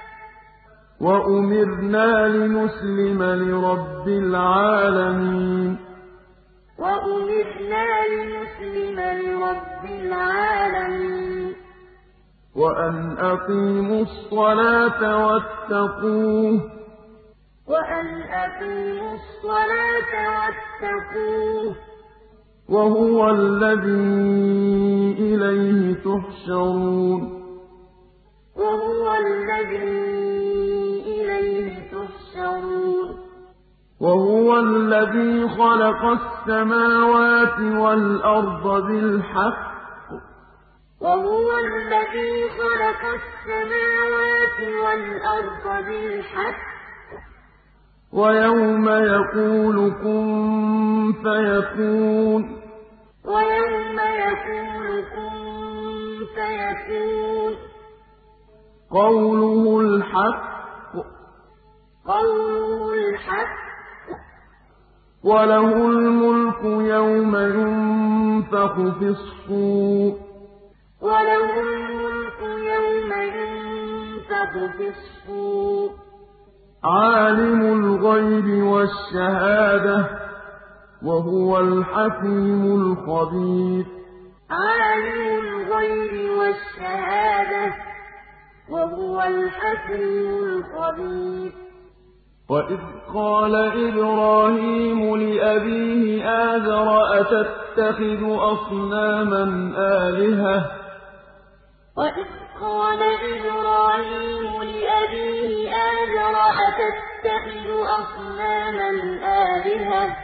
B: وَأُمِرْنَا لِنُسْلِمَ لِرَبِّ الْعَالَمِينَ وَأُمِرْنَا لِنُسْلِمَ لِرَبِّ الْعَالَمِينَ وَأَنْ أَقِيمُوا الصَّلَاةَ وَاتَّقُوهُ وَأَنْ أَقِيمُوا الصَّلَاةَ وَاتَّقُوهُ وَهُوَ الَّذِي إِلَيْهِ تُحْشَرُونَ وَهُوَ الَّذِي إِلَيْهِ تُحْشَرُونَ وَهُوَ الَّذِي خَلَقَ السَّمَاوَاتِ وَالْأَرْضَ بِالْحَقِّ وَهُوَ الَّذِي خَلَقَ السَّمَاوَاتِ وَالْأَرْضَ بِالْحَقِّ وَيَوْمَ يَقُولُ كُن فَيَكُونُ وَيَوْمَ يَقُولُ كُن فَيَكُونُ قَوْلُهُ الْحَقُّ قَوْلُهُ الْحَقُّ وَلَهُ الْمُلْكُ يَوْمَ يُنفَخُ فِي الصُّورِ وَلَهُ الْمُلْكُ يَوْمَ يُنفَخُ فِي الصُّورِ عَالِمُ الْغَيْبِ وَالشَّهَادَةِ وَهُوَ الْحَكِيمُ الْخَبِيرُ عَالِمُ الْغَيْبِ وَالشَّهَادَةِ وَهُوَ الْحَكِيمُ الْخَبِيرُ وَإِذْ قَالَ إِبْرَاهِيمُ لِأَبِيهِ آزَرَ أَتَتَّخِذُ أَصْنَامًا آلِهَةً وَإِذْ قَالَ إِبْرَاهِيمُ لِأَبِيهِ آزَرَ أَتَتَّخِذُ أَصْنَامًا آلِهَةً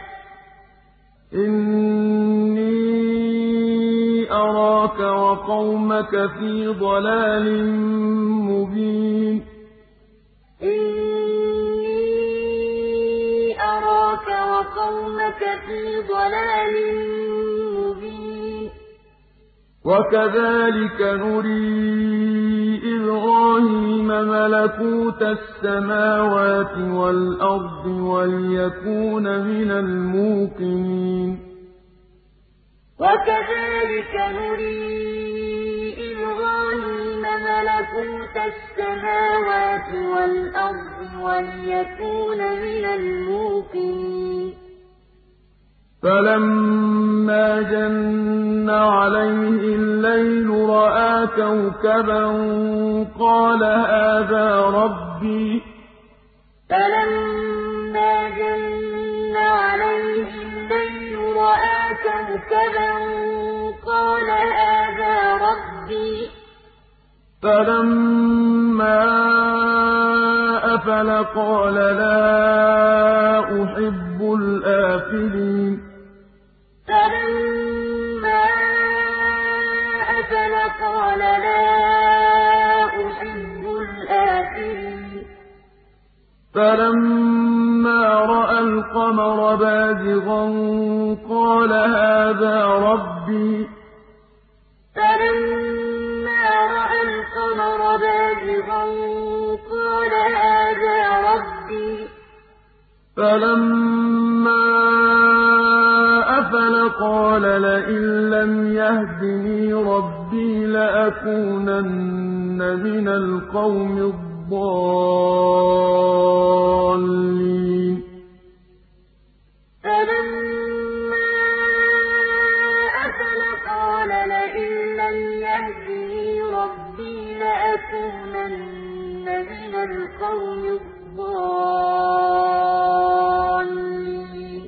B: إِنِّي أَرَاكَ وَقَوْمَكَ فِي ضَلَالٍ مُّبِينٍ إِنِّي أَرَاكَ وَقَوْمَكَ فِي ضَلَالٍ مُّبِينٍ وَكَذَٰلِكَ نُرِي إِبْرَاهِيمَ مَلَكُوتَ السَّمَاوَاتِ وَالْأَرْضِ وَلِيَكُونَ مِنَ الْمُوقِنِينَ وَكَذَٰلِكَ نُرِي إِبْرَاهِيمَ مَلَكُوتَ السَّمَاوَاتِ وَالْأَرْضِ وَلِيَكُونَ مِنَ الْمُوقِنِينَ فَلَمَّا جَنَّ عَلَيْهِ اللَّيْلُ رَأَىٰ كَوْكَبًا قَالَ هَٰذَا رَبِّي فَلَمَّا جَنَّ عَلَيْهِ اللَّيْلُ رَأَىٰ كَوْكَبًا قَالَ هَٰذَا رَبِّي فَلَمَّا أَفَلَ قَالَ لَا أُحِبُّ الْآفِلِينَ فَلَمَّا أَفَلَ قَالَ لَا أُحِبُّ الْآفِلِينَ فَلَمَّا رَأَى الْقَمَرَ بَازِغًا قَالَ هَٰذَا رَبِّي فَلَمَّا رَأَى الْقَمَرَ بَازِغًا قَالَ هَٰذَا رَبِّي فَلَمَّا
A: أفل قال لئن لم يهدني ربي لأكونن من القوم الضالين
B: فلما أفل قال لئن لم يهدني ربي لأكونن من القوم الضالين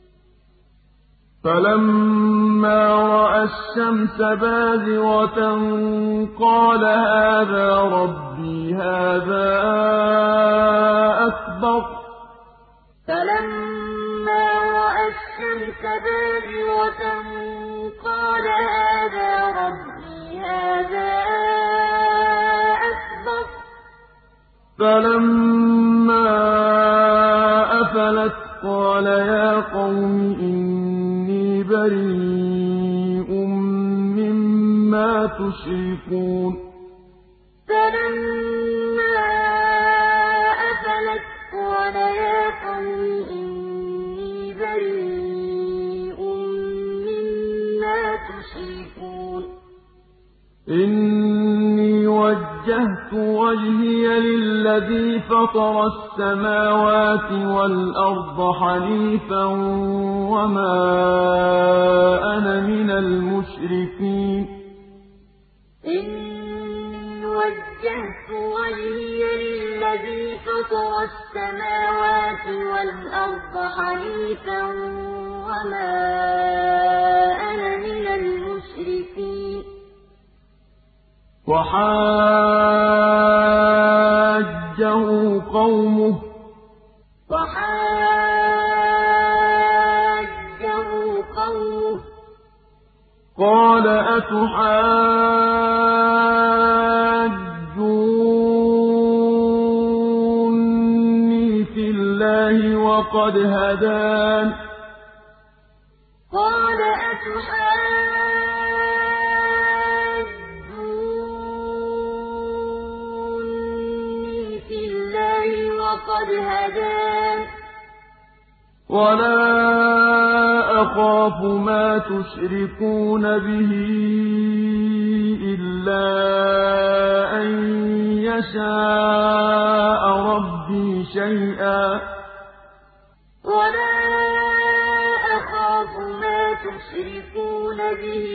A: فلما رأى الشمس بازغة قال هذا ربي هذا أكبر
B: فلما رأى الشمس بازغة قال هذا ربي هذا أكبر
A: فلما أفلت قال يا قوم إني بريء مما تشركون
B: فلما أفلت قال يا قوم إني بريء مما تشركون
A: إني وجهت وجهي للذي فطر السماوات والأرض حنيفا وما أنا من المشركين
B: إني وجهت وجهي للذي فطر السماوات والأرض حنيفا وما أنا من المشركين
A: وحاجه قومه
B: وحاجه قومه
A: قال أتحاجوني في الله وقد هدان
B: قال أتحاجوني في الله وقد هدان
A: ولا أخاف ما تشركون به إلا أن يشاء ربي شيئا
B: ولا أخاف ما تشركون به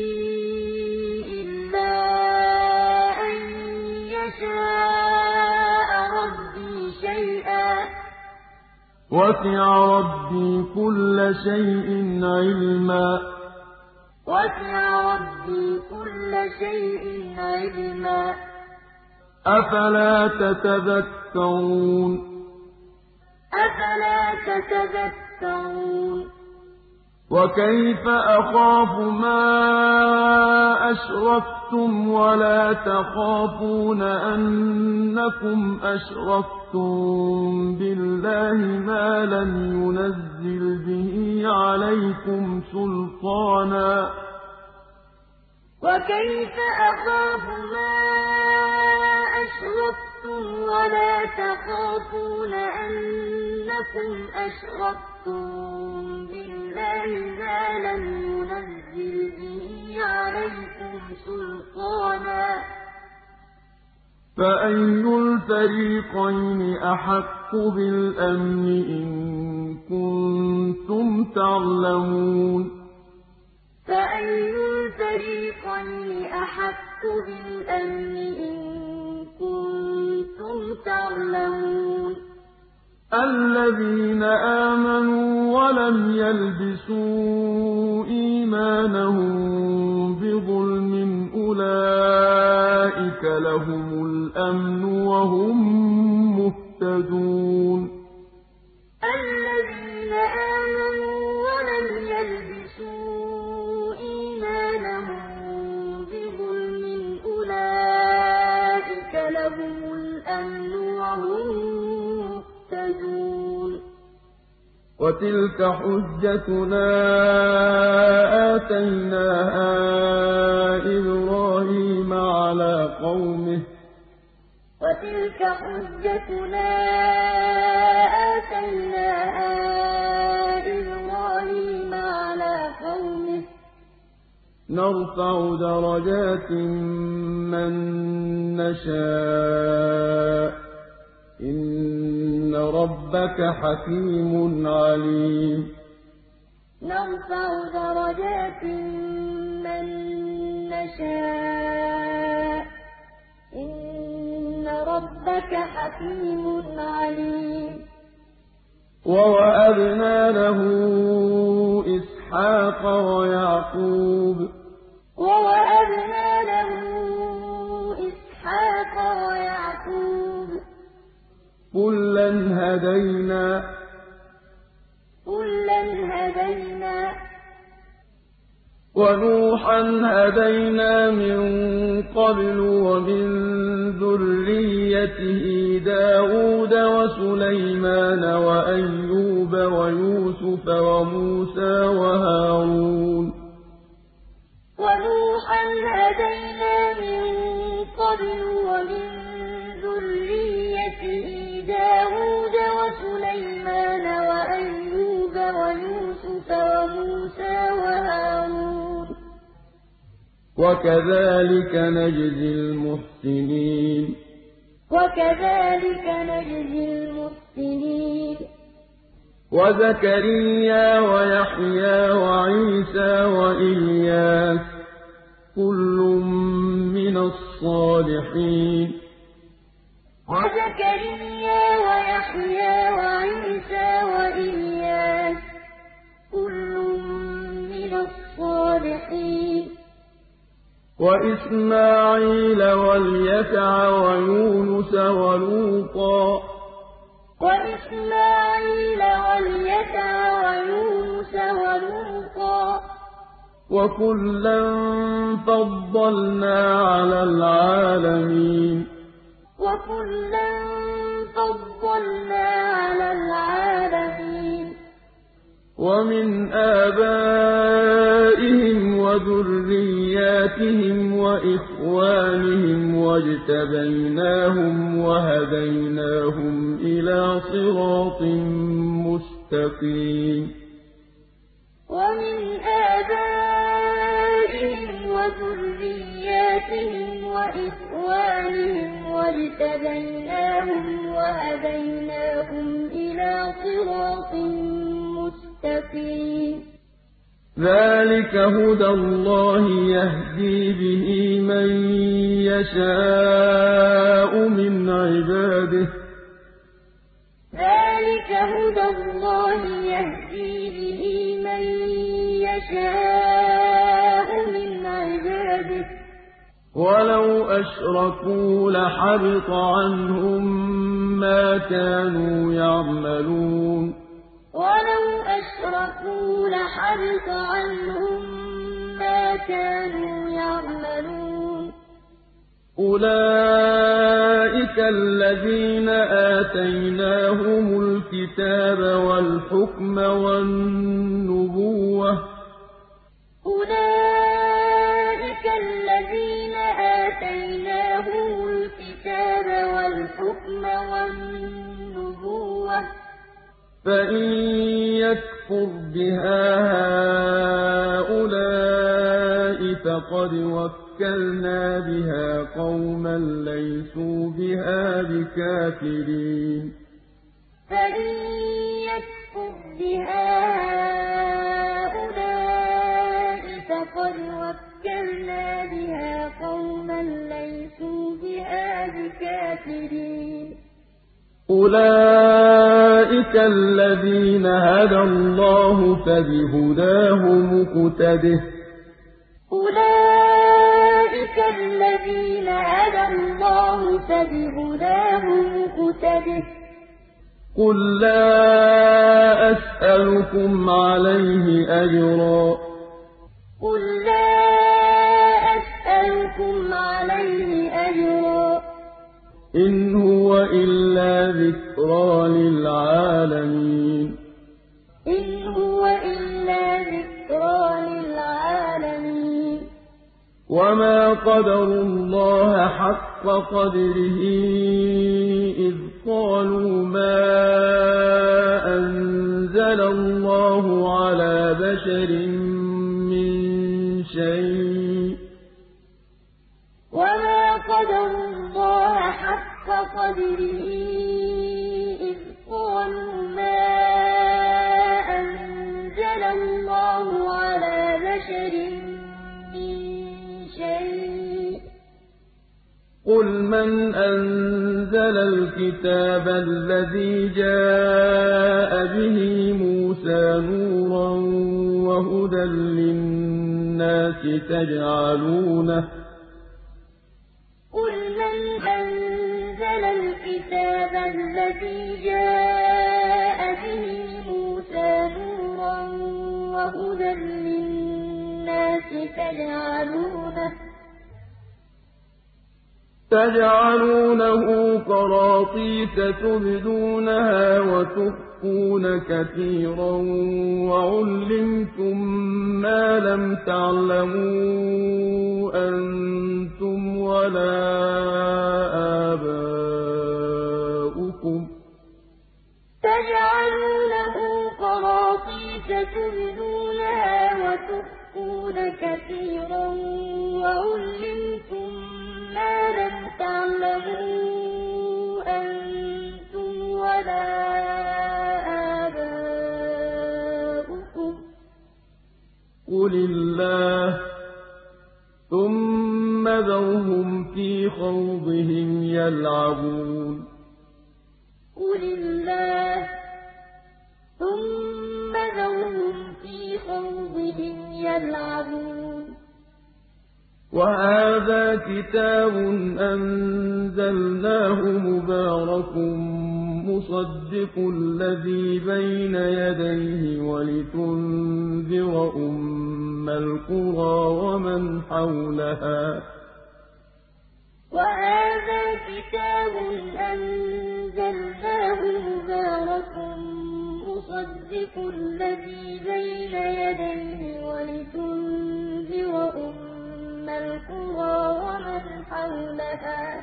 B: إلا أن يشاء ربي شيئا
A: وسع ربي كل شيء علما
B: وسع ربي كل شيء علما
A: أفلا تتذكرون
B: أفلا تتذكرون
A: وكيف أخاف ما أشركتم ولا تخافون أنكم أشركتم بالله ما لم ينزل به عليكم سلطانا
B: وكيف أخاف ما أشركتم ولا تخافون أنكم أشركتم بالله ما لم ينزل به عليكم سلطانا
A: فأي الفريقين أحق بالأمن إن كنتم تعلمون
B: فأي الفريقين أحق بالأمن إن كنتم تعلمون
A: الذين آمنوا ولم يلبسوا إيمانهم بظلم أولئك لهم الأمن وهم مهتدون
B: الذين آمنوا ولم يلبسوا إيمانهم بظلم أولئك لهم الأمن وهم مهتدون
A: وتلك حجتنا آتيناها إبراهيم على قومه
B: وتلك حجتنا آتيناها إبراهيم على قومه
A: نرفع درجات من نشاء إن ربك حكيم عليم
B: نرفع درجات من نشاء إن ربك حكيم عليم
A: ووهبنا له إسحاق ويعقوب
B: ووهبنا له إسحاق ويعقوب
A: كلا هدينا
B: كلا هدينا
A: ونوحا هدينا من قبل ومن ذريته داود وسليمان وأيوب ويوسف وموسى وهارون
B: ونوحا هدينا من قبل ومن ذريته داود وسليمان وأيوب ويوسف وموسى وهارون
A: وكذلك نجزي المحسنين
B: وكذلك نجزي المحسنين
A: وزكريا ويحيى وعيسى وإلياس كل من الصالحين
B: وزكريا ويحيى وعيسى وإلياس كل من الصالحين
A: وإسماعيل واليسع ويونس ولوطا
B: وإسماعيل واليسع ويونس ولوطا
A: وكلا فضلنا على العالمين
B: وكلا فضلنا على العالمين
A: ومن آبائهم وذرياتهم وإخوانهم واجتبيناهم وهديناهم إلى صراط مستقيم
B: ومن آبائهم وذرياتهم وإخوانهم واجتبيناهم وهديناهم إلى صراط مستقيم
A: ذلك هدى الله يهدي به من يشاء من عباده
B: ذلك هدى الله يهدي به من يشاء من عباده
A: ولو أشركوا لحبط عنهم ما كانوا يعملون
B: ولو أشركوا لحبط عنهم ما كانوا يعملون
A: أولئك الذين آتيناهم الكتاب والحكم والنبوة
B: أولئك الذين آتيناهم الكتاب والحكم والنبوة
A: فإن يكفر بها هؤلاء فقد وكلنا بها قوما ليسوا بها بكافرين
B: فإن يكفر بها هؤلاء فقد وكلنا بها قوما ليسوا بها بكافرين
A: أولئك الذين هدى الله فبهداه مقتده
B: أولئك الذين هدى الله فبهداه مقتده
A: قل لا أسألكم عليه أجرا
B: قل لا أسألكم عليه أجرا
A: إن هو إلا ذكرى للعالمين
B: إن هو إلا ذكرى للعالمين
A: وما قدروا الله حق قدره إذ قالوا ما أنزل الله على بشر من شيء
B: قَدْرِهِ إِذْ قَالُوا مَا أَنزَلَ اللَّهُ عَلَىٰ بَشَرٍ مِّن شَيْءٍ ۗ
A: قُلْ مَنْ أَنزَلَ الْكِتَابَ الَّذِي جَاءَ بِهِ مُوسَىٰ نُورًا وَهُدًى لِّلنَّاسِ تَجْعَلُونَهُ
B: قُلْ مَنْ أَنزَلَ الْكِتَابَ الَّذِي جَاءَ بِهِ مُوسَىٰ نُورًا وَهُدًى لِّلنَّاسِ تَجْعَلُونَهُ
A: تَجْعَلُونَهُ قَرَاطِيسَ تُبْدُونَهَا وَتُخْفُونَ كَثِيرًا وَعُلِّمْتُم مَّا لَمْ تَعْلَمُوا أَنتُمْ وَلَا آبَاؤُكُمْ ۖ
B: تَجْعَلُونَهُ قَرَاطِيسَ تُبْدُونَهَا وَتُخْفُونَ كَثِيرًا وَعُلِّمْتُم مَّا لَمْ تَعْلَمُوا أَنتُمْ وَلَا آبَاؤُكُمْ ۖ
A: قُلِ اللَّهُ ثُمَّ ذَرْهُمْ فِي خَوْضِهِمْ يَلْعَبُونَ
B: قُلِ اللَّهُ ثُمَّ ذَرْهُمْ فِي خَوْضِهِمْ يَلْعَبُونَ
A: وَهَٰذَا كِتَابٌ أَنزَلْنَاهُ مُبَارَكٌ مُّصَدِّقُ الَّذِي بَيْنَ يَدَيْهِ وَلِتُنذِرَ أُمَّ الْقُرَىٰ وَمَنْ حَوْلَهَا ۚ
B: وَهَٰذَا كِتَابٌ أَنزَلْنَاهُ مُبَارَكٌ مُّصَدِّقُ الَّذِي بَيْنَ يَدَيْهِ وَلِتُنذِرَ أُمَّ الْقُرَىٰ وَمَنْ حَوْلَهَا ۚ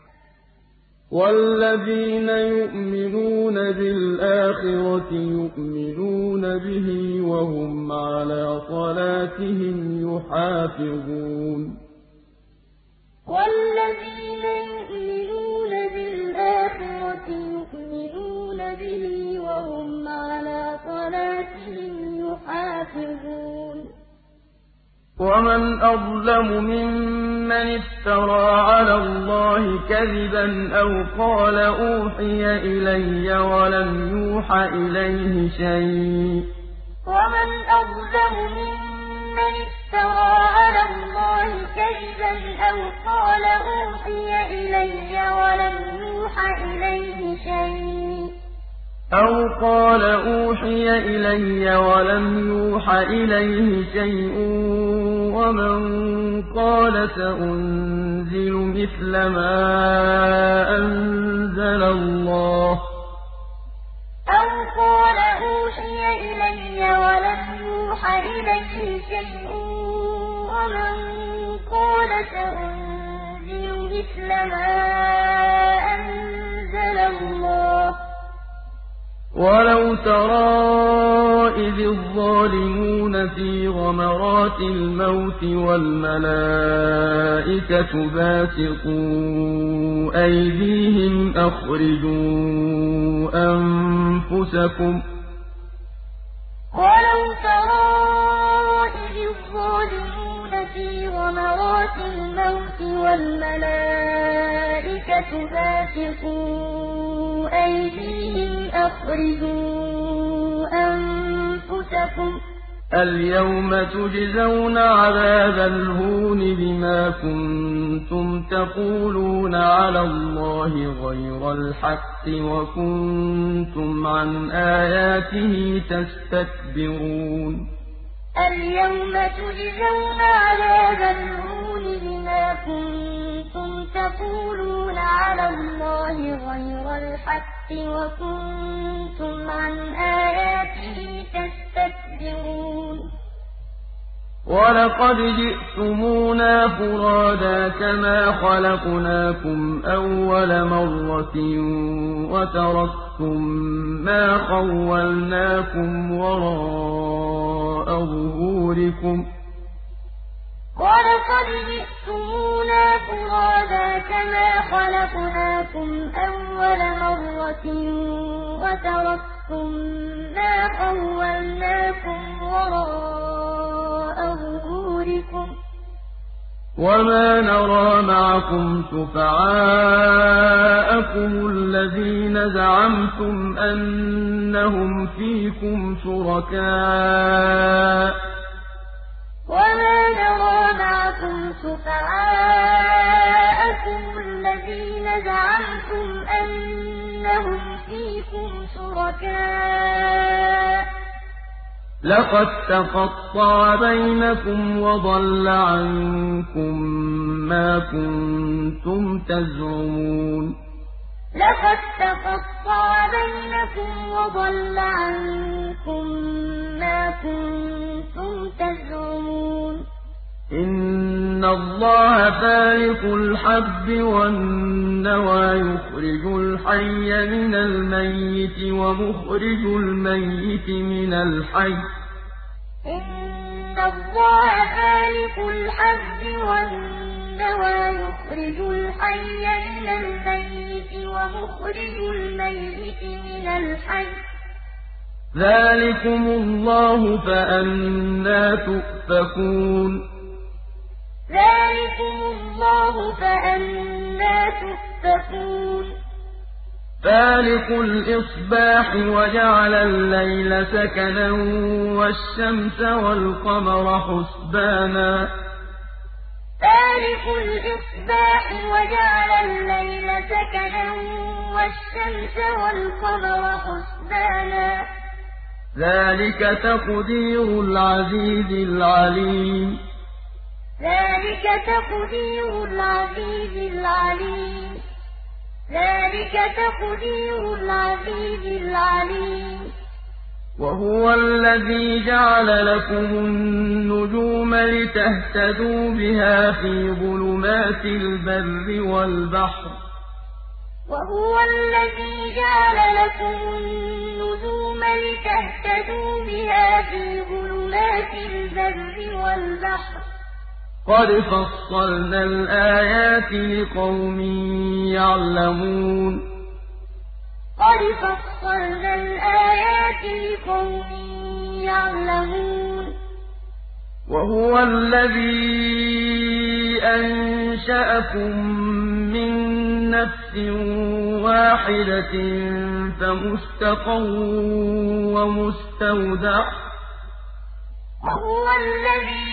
A: وَالَّذِينَ يُؤْمِنُونَ بِالْآخِرَةِ يُؤْمِنُونَ بِهِ وَهُمْ عَلَىٰ صَلَاتِهِمْ يُحَافِظُونَ
B: وَالَّذِينَ يُؤْمِنُونَ بِالْآخِرَةِ يُؤْمِنُونَ بِهِ وَهُمْ عَلَىٰ صَلَاتِهِمْ يُحَافِظُونَ
A: وَمَنْ أَظْلَمُ مِمَّنِ افْتَرَىٰ عَلَى اللَّهِ كَذِبًا أَوْ قَالَ أُوحِيَ إِلَيَّ وَلَمْ يُوحَ إِلَيْهِ شَيْءٌ ۚ
B: وَمَنْ أَظْلَمُ مِمَّنِ افْتَرَىٰ عَلَى اللَّهِ كَذِبًا أَوْ قَالَ أُوحِيَ إِلَيَّ وَلَمْ يُوحَ إِلَيْهِ شَيْءٌ ۚ
A: أَوْ قَالَ أُوحِيَ إِلَيَّ وَلَمْ يُوحَ إِلَيْهِ شَيْءٌ وَمَن قَالَ سَأُنزِلُ مِثْلَ مَا أَنزَلَ اللَّهُ ۗ
B: أَوْ قَالَ أُوحِيَ إِلَيَّ وَلَمْ يُوحَ إِلَيْهِ شَيْءٌ وَمَن قَالَ سَأُنزِلُ مِثْلَ مَا أَنزَلَ اللَّهُ ۗ
A: وَلَوْ تَرَىٰ إِذِ الظَّالِمُونَ فِي غَمَرَاتِ الْمَوْتِ وَالْمَلَائِكَةُ بَاسِطُو أَيْدِيهِمْ أَخْرِجُوا أَنفُسَكُمْ ۖ
B: وَلَوْ تَرَىٰ إِذِ الظَّالِمُونَ فِي غَمَرَاتِ الْمَوْتِ وَالْمَلَائِكَةُ بَاسِطُو أَيْدِيهِمْ أَخْرِجُوا أَنفُسَكُمْ ۖ
A: الْيَوْمَ تُجْزَوْنَ عَذَابَ الْهُونِ بِمَا كُنتُمْ تَقُولُونَ عَلَى اللَّهِ غَيْرَ الْحَقِّ وَكُنتُمْ عَنْ آيَاتِهِ تَسْتَكْبِرُونَ الْيَوْمَ
B: تُجْزَوْنَ عَذَابَ الْهُونِ بِمَا كُنتُمْ تَقُولُونَ عَلَى اللَّهِ غَيْرَ الْحَقِّ وَكُنتُمْ عَنْ آيَاتِهِ تَسْتَكْبِرُونَ
A: وَلَقَدْ جِئْتُمُونَا فُرَادَىٰ كَمَا خَلَقْنَاكُمْ أَوَّلَ مَرَّةٍ وَتَرَكْتُم مَّا خَوَّلْنَاكُمْ وَرَاءَ ظُهُورِكُمْ ۖ
B: وَلَقَدْ لَقَدْ جِئْتُمُونَا فُرَادَىٰ كَمَا خَلَقْنَاكُمْ أَوَّلَ مَرَّةٍ وَتَرَكْتُم مَّا خَوَّلْنَاكُمْ وَرَاءَ ظُهُورِكُمْ
A: وَمَا نَرَىٰ مَعَكُمْ شُفَعَاءَكُمُ الَّذِينَ زَعَمْتُمْ أَنَّهُمْ فِيكُمْ شُرَكَاءُ
B: وَمَا نَرَىٰ مَعَكُمْ شُفَعَاءَكُمُ الَّذِينَ زَعَمْتُمْ أَنَّهُمْ فِيكُمْ شُرَكَاءُ ۚ
A: لَقَد تَّقَطَّعَ بَيْنَكُمْ وَضَلَّ عَنكُم مَّا كُنتُمْ تَزْعُمُونَ
B: لَقَد تَّقَطَّعَ بَيْنَكُمْ وَضَلَّ عَنكُم مَّا كُنتُمْ تَزْعُمُونَ
A: إِنَّ اللَّهَ فَالِقُ الْحَبِّ وَالنَّوَىٰ يُخْرِجُ الْحَيَّ مِنَ الْمَيِّتِ وَمُخْرِجُ الْمَيِّتِ مِنَ الْحَيِّ ۚ
B: إِنَّ اللَّهَ فَالِقُ الْحَبِّ وَالنَّوَىٰ يُخْرِجُ الْحَيَّ مِنَ الْمَيِّتِ وَمُخْرِجُ الْمَيِّتِ مِنَ الْحَيِّ ۚ
A: ذَٰلِكُمُ اللَّهُ فَأَنَّىٰ تُؤْفَكُونَ
B: ذَٰلِكُمُ اللَّهُ فَأَنَّىٰ تُؤْفَكُونَ
A: فَالِقُ الْإِصْبَاحِ وَجَعَلَ اللَّيْلَ سَكَنًا وَالشَّمْسَ وَالْقَمَرَ حُسْبَانًا
B: فَالِقُ الْإِصْبَاحِ وَجَعَلَ اللَّيْلَ سَكَنًا وَالشَّمْسَ وَالْقَمَرَ حُسْبَانًا ۚ
A: ذَٰلِكَ تَقْدِيرُ الْعَزِيزِ الْعَلِيمِ
B: ذَٰلِكَ تَقْدِيرُ الْعَزِيزِ الْعَلِيمِ ذَٰلِكَ تَقْدِيرُ الْعَزِيزِ الْعَلِيمِ
A: وَهُوَ الَّذِي جَعَلَ لَكُمُ النُّجُومَ لِتَهْتَدُوا بِهَا فِي ظُلُمَاتِ الْبَرِّ وَالْبَحْرِ ۗ
B: وَهُوَ الَّذِي جَعَلَ لَكُمُ النُّجُومَ لِتَهْتَدُوا بِهَا فِي ظُلُمَاتِ الْبَرِّ وَالْبَحْرِ ۗ
A: قَدْ فَصَّلْنَا الْآيَاتِ لِقَوْمٍ يَعْلَمُونَ
B: قَدْ فَصَّلْنَا الْآيَاتِ لِقَوْمٍ يَعْلَمُونَ
A: وَهُوَ الَّذِي أَنشَأَكُم مِّن نَّفْسٍ وَاحِدَةٍ فَمُسْتَقَرٌّ وَمُسْتَوْدَعٌ ۗ
B: وَهُوَ الَّذِي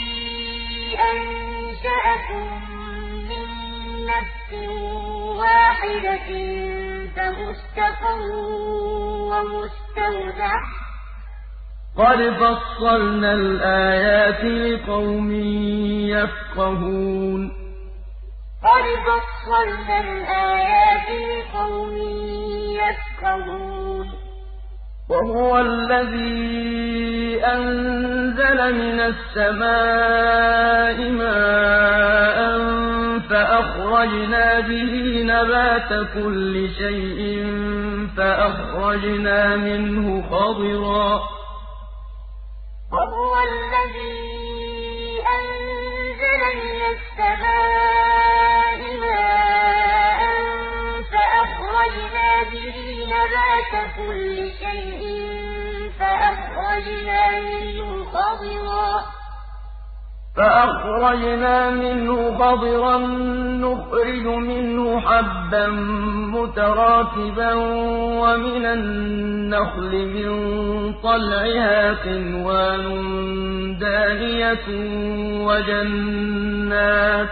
B: أَنشَأَكُم مِّن نَّفْسٍ وَاحِدَةٍ فَمُسْتَقَرٌّ وَمُسْتَوْدَعٌ ۗ
A: قَدْ فَصَّلْنَا الْآيَاتِ لِقَوْمٍ يَفْقَهُونَ
B: قَدْ فَصَّلْنَا الْآيَاتِ لِقَوْمٍ يَفْقَهُونَ
A: وَهُوَ الَّذِي أَنزَلَ مِنَ السَّمَاءِ مَاءً فَأَخْرَجْنَا بِهِ نَبَاتَ كُلِّ شَيْءٍ فَأَخْرَجْنَا مِنْهُ خَضِرًا
B: وَهُوَ الَّذِي أَنزَلَ مِنَ السَّمَاءِ مَاءً فَأَخْرَجْنَا بِهِ نَبَاتَ كُلِّ شَيْءٍ فَأَخْرَجْنَا مِنْهُ خَضِرًا
A: فَأَخْرَجْنَا مِنْهُ خَضِرًا نُّخْرِجُ مِنْهُ حَبًّا مُّتَرَاكِبًا وَمِنَ النَّخْلِ مِن طَلْعِهَا قِنْوَانٌ دَانِيَةٌ وَجَنَّاتٍ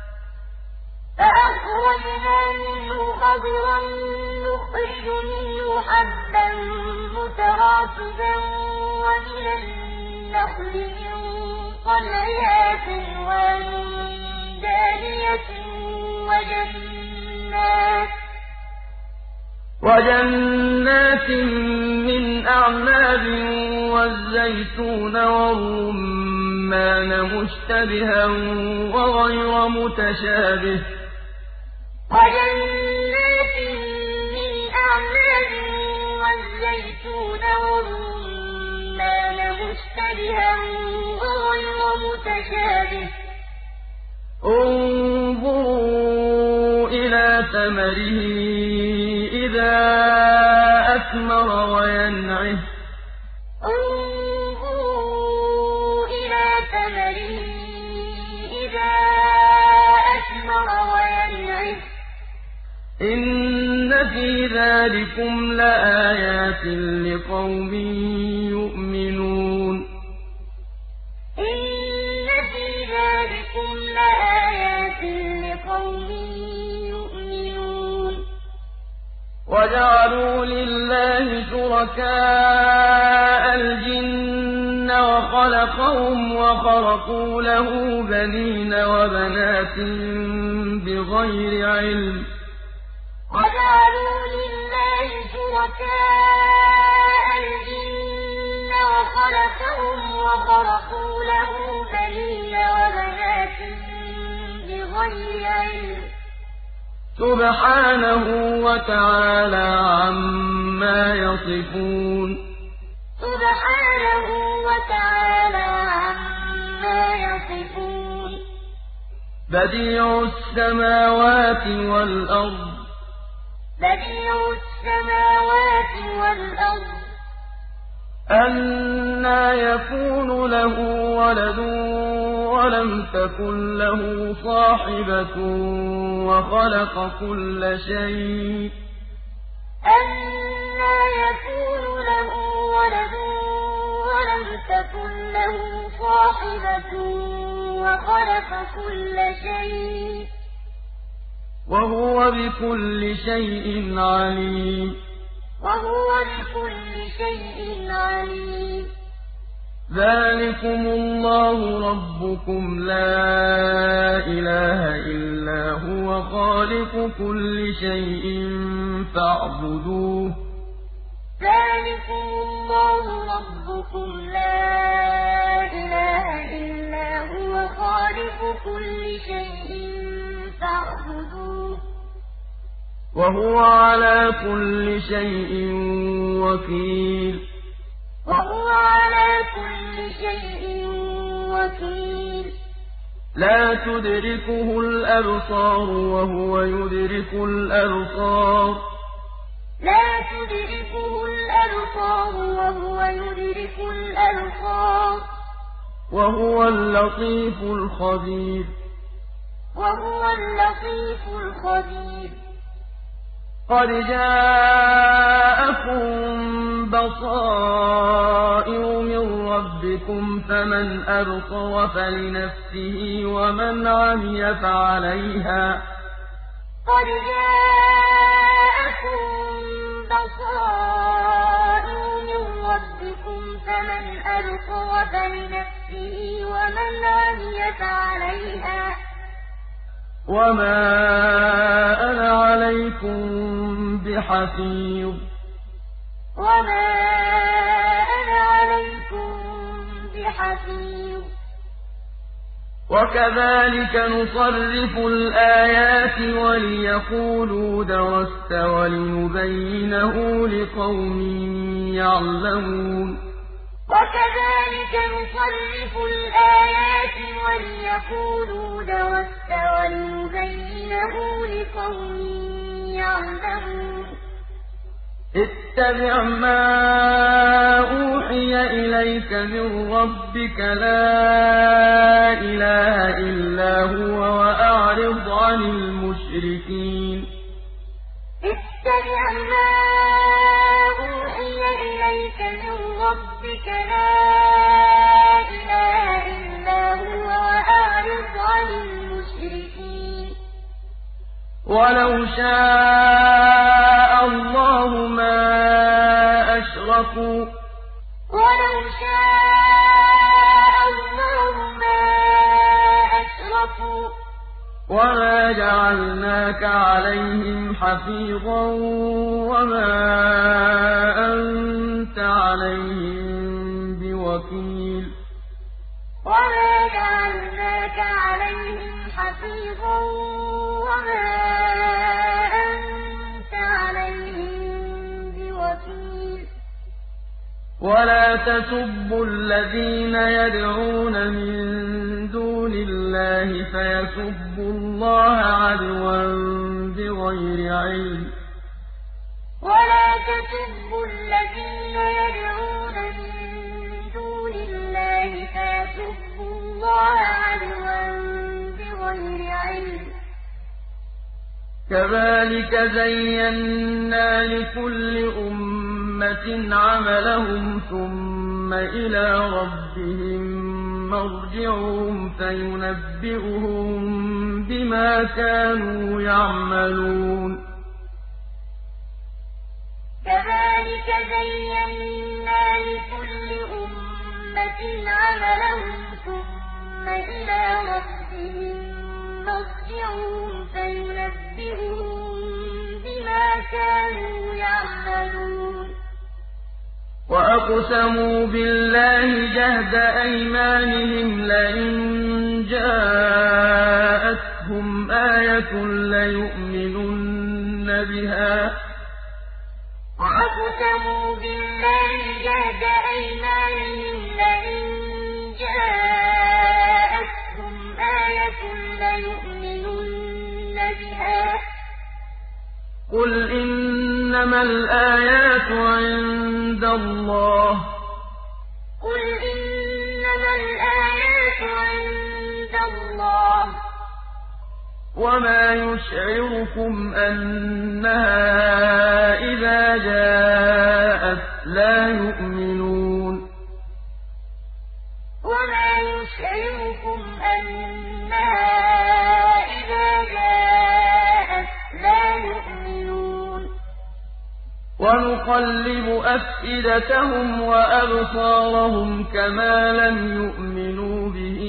B: فَأَخْرَجْنَا مِنْهُ خَضِرًا نُّخْرِجُ مِنْهُ حَبًّا مُّتَرَاكِبًا وَمِنَ النَّخْلِ مِن طَلْعِهَا قِنْوَانٌ دَانِيَةٌ وَجَنَّاتٍ
A: وَجَنَّاتٍ مِّنْ أَعْنَابٍ وَالزَّيْتُونَ وَالرُّمَّانَ مُشْتَبِهًا وَغَيْرَ مُتَشَابِهٍ ۗ
B: وَجَنَّاتٍ مِّنْ أَعْنَابٍ وَالزَّيْتُونَ وَالرُّمَّانَ مُشْتَبِهًا وَغَيْرَ مُتَشَابِهٍ ۗ
A: انظُرُوا إِلَىٰ ثَمَرِهِ إِذَا أَثْمَرَ وَيَنْعِهِ ۚ إِنَّ فِي ذَٰلِكُمْ لَآيَاتٍ لِّقَوْمٍ يُؤْمِنُونَ
B: إِنَّ فِي ذَٰلِكُمْ لَآيَاتٍ لِّقَوْمٍ يُؤْمِنُونَ
A: وَجَعَلُوا لِلَّهِ شُرَكَاءَ الْجِنَّ وَخَلَقَهُمْ وَخَرَقُوا لَهُ بَنِينَ وَبَنَاتٍ بِغَيْرِ عِلْمٍ ۚ
B: وَجَعَلُوا لِلَّهِ شُرَكَاءَ الْجِنَّ وَخَلَقَهُمْ وَخَرَقُوا لَهُ بَنِينَ وَبَنَاتٍ بِغَيْرِ عِلْمٍ ۚ
A: سُبْحَانَهُ وَتَعَالَىٰ عَمَّا يَصِفُونَ
B: سُبْحَانَهُ وَتَعَالَىٰ عَمَّا يَصِفُونَ
A: بَدِيعُ السَّمَاوَاتِ وَالْأَرْضِ
B: بَدِيعُ السَّمَاوَاتِ وَالْأَرْضِ
A: أَنَّىٰ يَكُونُ لَهُ وَلَدٌ وَلَمْ تَكُن لَّهُ صَاحِبَةٌ وَخَلَقَ كُلَّ شَيْءٍ ۖ
B: أَنَّىٰ يَكُونُ لَهُ وَلَدٌ وَلَمْ تَكُن لَّهُ صَاحِبَةٌ وَخَلَقَ كُلَّ شَيْءٍ ۖ
A: وَهُوَ بِكُلِّ شَيْءٍ عَلِيمٌ
B: وَهُوَ بِكُلِّ شَيْءٍ عَلِيمٌ
A: ذَٰلِكُمُ اللَّهُ رَبُّكُمْ لَا إِلَٰهَ إِلَّا هُوَ خَالِقُ كُلِّ شَيْءٍ فَاعْبُدُوهُ ۚ
B: ذَٰلِكُمُ اللَّهُ رَبُّكُمْ لَا إِلَٰهَ إِلَّا هُوَ خَالِقُ كُلِّ شَيْءٍ فَاعْبُدُوهُ ۚ
A: وَهُوَ عَلَىٰ كُلِّ شَيْءٍ وَكِيلٌ
B: وَهُوَ عَلَىٰ كُلِّ شَيْءٍ وَكِيلٌ
A: لَّا تُدْرِكُهُ الْأَبْصَارُ وَهُوَ يُدْرِكُ الْأَبْصَارَ
B: لَا تُدْرِكُهُ الْأَبْصَارُ وَهُوَ يُدْرِكُ الْأَبْصَارَ
A: وَهُوَ اللَّطِيفُ الْخَبِيرُ
B: وَهُوَ اللَّطِيفُ الْخَبِيرُ
A: قَدْ جَاءَكُم بَصَائِرُ مِن رَّبِّكُمْ ۖ فَمَنْ أَبْصَرَ فَلِنَفْسِهِ وَمَنْ عَمِيَ فَعَلَيْهَا ۚ
B: قَدْ جَاءَكُم بَصَائِرُ مِن رَّبِّكُمْ ۖ فَمَنْ أَبْصَرَ فَلِنَفْسِهِ وَمَنْ عَمِيَ فَعَلَيْهَا ۚ
A: وَمَا أَنَا عَلَيْكُم بِحَفِيظٍ
B: وَمَا أَنَا عَلَيْكُم بِحَفِيظٍ
A: وَكَذَٰلِكَ نُصَرِّفُ الْآيَاتِ وَلِيَقُولُوا دَرَسْتَ وَلِنُبَيِّنَهُ لِقَوْمٍ يَعْلَمُونَ
B: وَكَذَٰلِكَ نُصَرِّفُ الْآيَاتِ وَلِيَقُولُوا دَرَسْتَ وَلِنُبَيِّنَهُ لِقَوْمٍ يَعْلَمُونَ
A: اتَّبِعْ مَا أُوحِيَ إِلَيْكَ مِن رَّبِّكَ ۖ لَا إِلَٰهَ إِلَّا هُوَ ۖ وَأَعْرِضْ عَنِ الْمُشْرِكِينَ
B: اتَّبِعْ مَا أُوحِيَ إِلَيْكَ مِن رَّبِّكَ ۖ لَا إِلَٰهَ إِلَّا هُوَ ۖ وَأَعْرِضْ عَنِ الْمُشْرِكِينَ وَلَوْ
A: شَاءَ اللَّهُ مَا أَشْرَكُوا ۗ وَمَا جَعَلْنَاكَ عَلَيْهِمْ حَفِيظًا وَمَا أَنتَ عَلَيْهِم بِوَكِيلٍ وَمَا جَعَلْنَاكَ عَلَيْهِمْ حَفِيظًا وَمَا أَنتَ عَلَيْهِم بِوَكِيلٍ ولا تسبوا الذين يدعون من دون الله فيسبوا الله عدوا بغير علم
B: ولا تسبوا الذين يدعون من دون الله فيسبوا الله عدوا بغير علم
A: كذلك زينا لكل أمة عملهم ثم إلى ربهم مرجعهم فينبئهم بما كانوا يعملون
B: كذلك زينا لكل أمة عملهم ثم إلى ربهم مرجعهم فينبئهم بما كانوا يعملون
A: وأقسموا بالله جهد أيمانهم لئن جاءتهم آية ليؤمنن بها
B: وأقسموا بالله جهد أيمانهم لئن جاءتهم آية ليؤمنن بها
A: قل إنما الآيات عند الله
B: قل إنما الآيات عند الله
A: وما يشعركم أنها إذا جاءت لا يؤمنون
B: وما يشعركم أنها إذا جاءت لا يؤمنون
A: ونقلب أفئدتهم وأبصارهم كما لم يؤمنوا به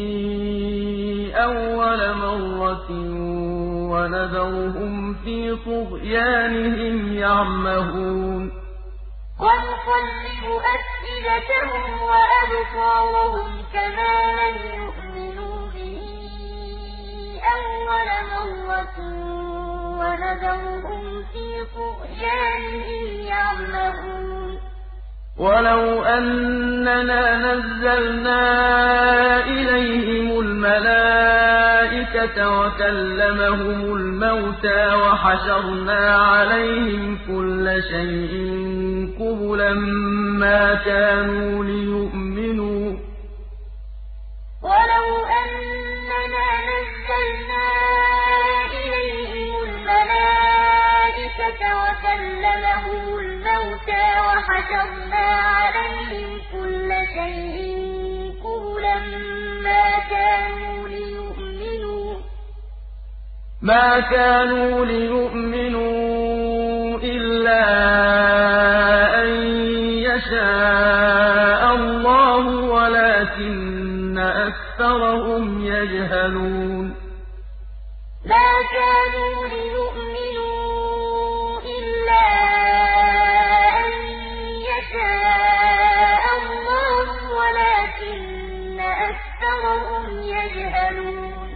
A: أول مرة وَنَذَرُهُمْ فِي طُغْيَانِهِمْ يَعْمَهُونَ
B: وَنُقَلِّبُ أَفْئِدَتَهُمْ وَأَبْصَارَهُمْ كَمَا لَمْ يُؤْمِنُوا بِهِ أَوَّلَ مَرَّةٍ وَنَذَرُهُمْ فِي طُغْيَانِهِمْ يَعْمَهُونَ
A: وَلَوْ أَنَّنَا نَزَّلْنَا إِلَيْهِمُ الْمَلَائِكَةَ وَكَلَّمَهُمُ الْمَوْتَىٰ وَحَشَرْنَا عَلَيْهِمْ كُلَّ شَيْءٍ قُبُلًا مَّا كَانُوا لِيُؤْمِنُوا
B: وَلَوْ أَنَّنَا نَزَّلْنَا إِلَيْهِمُ الْمَلَائِكَةَ وَكَلَّمَهُمُ الْمَوْتَىٰ وَحَشَرْنَا عَلَيْهِمْ كُلَّ شَيْءٍ قُبُلًا مَّا كَانُوا لِيُؤْمِنُوا
A: مَا كَانُوا لِيُؤْمِنُوا إِلَّا أَن يَشَاءَ اللَّهُ وَلَٰكِنَّ أَكْثَرَهُمْ يَجْهَلُونَ
B: مَا كَانُوا لِيُؤْمِنُوا إِلَّا أَن يَشَاءَ اللَّهُ وَلَٰكِنَّ أَكْثَرَهُمْ يَجْهَلُونَ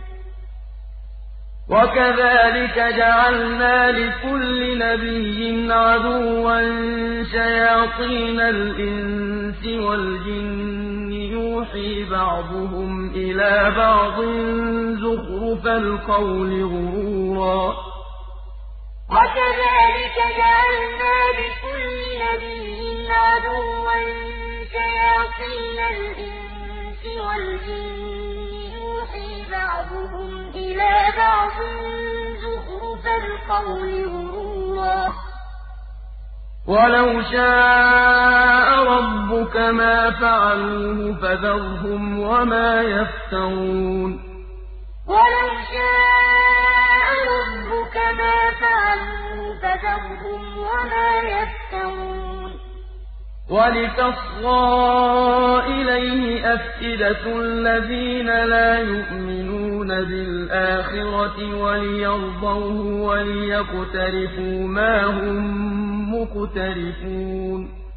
A: وَكَذَٰلِكَ جَعَلْنَا لِكُلِّ نَبِيٍّ عَدُوًّا شَيَاطِينَ الْإِنسِ وَالْجِنِّ يُوحِي بَعْضُهُمْ إِلَىٰ بَعْضٍ زُخْرُفَ الْقَوْلِ غُرُورًا
B: وَكَذَٰلِكَ جَعَلْنَا لِكُلِّ نَبِيٍّ عَدُوًّا شَيَاطِينَ الْإِنسِ وَالْجِنِّ يُوحِي بَعْضُهُمْ إِلَىٰ بَعْضٍ زُخْرُفَ الْقَوْلِ غُرُورًا
A: وَلَوْ شَاءَ رَبُّكَ مَا فَعَلُوهُ فَذَرْهُمْ وَمَا يَفْتَرُونَ
B: وَلَوْ شَاءَ رَبُّكَ مَا فَعَلُوهُ فَذَرْهُمْ وَمَا يَفْتَرُونَ
A: وَلِتَصْغَىٰ إِلَيْهِ أَفْئِدَةُ الَّذِينَ لَا يُؤْمِنُونَ بِالْآخِرَةِ وَلِيَرْضَوْهُ وَلِيَقْتَرِفُوا مَا هُم مُّقْتَرِفُونَ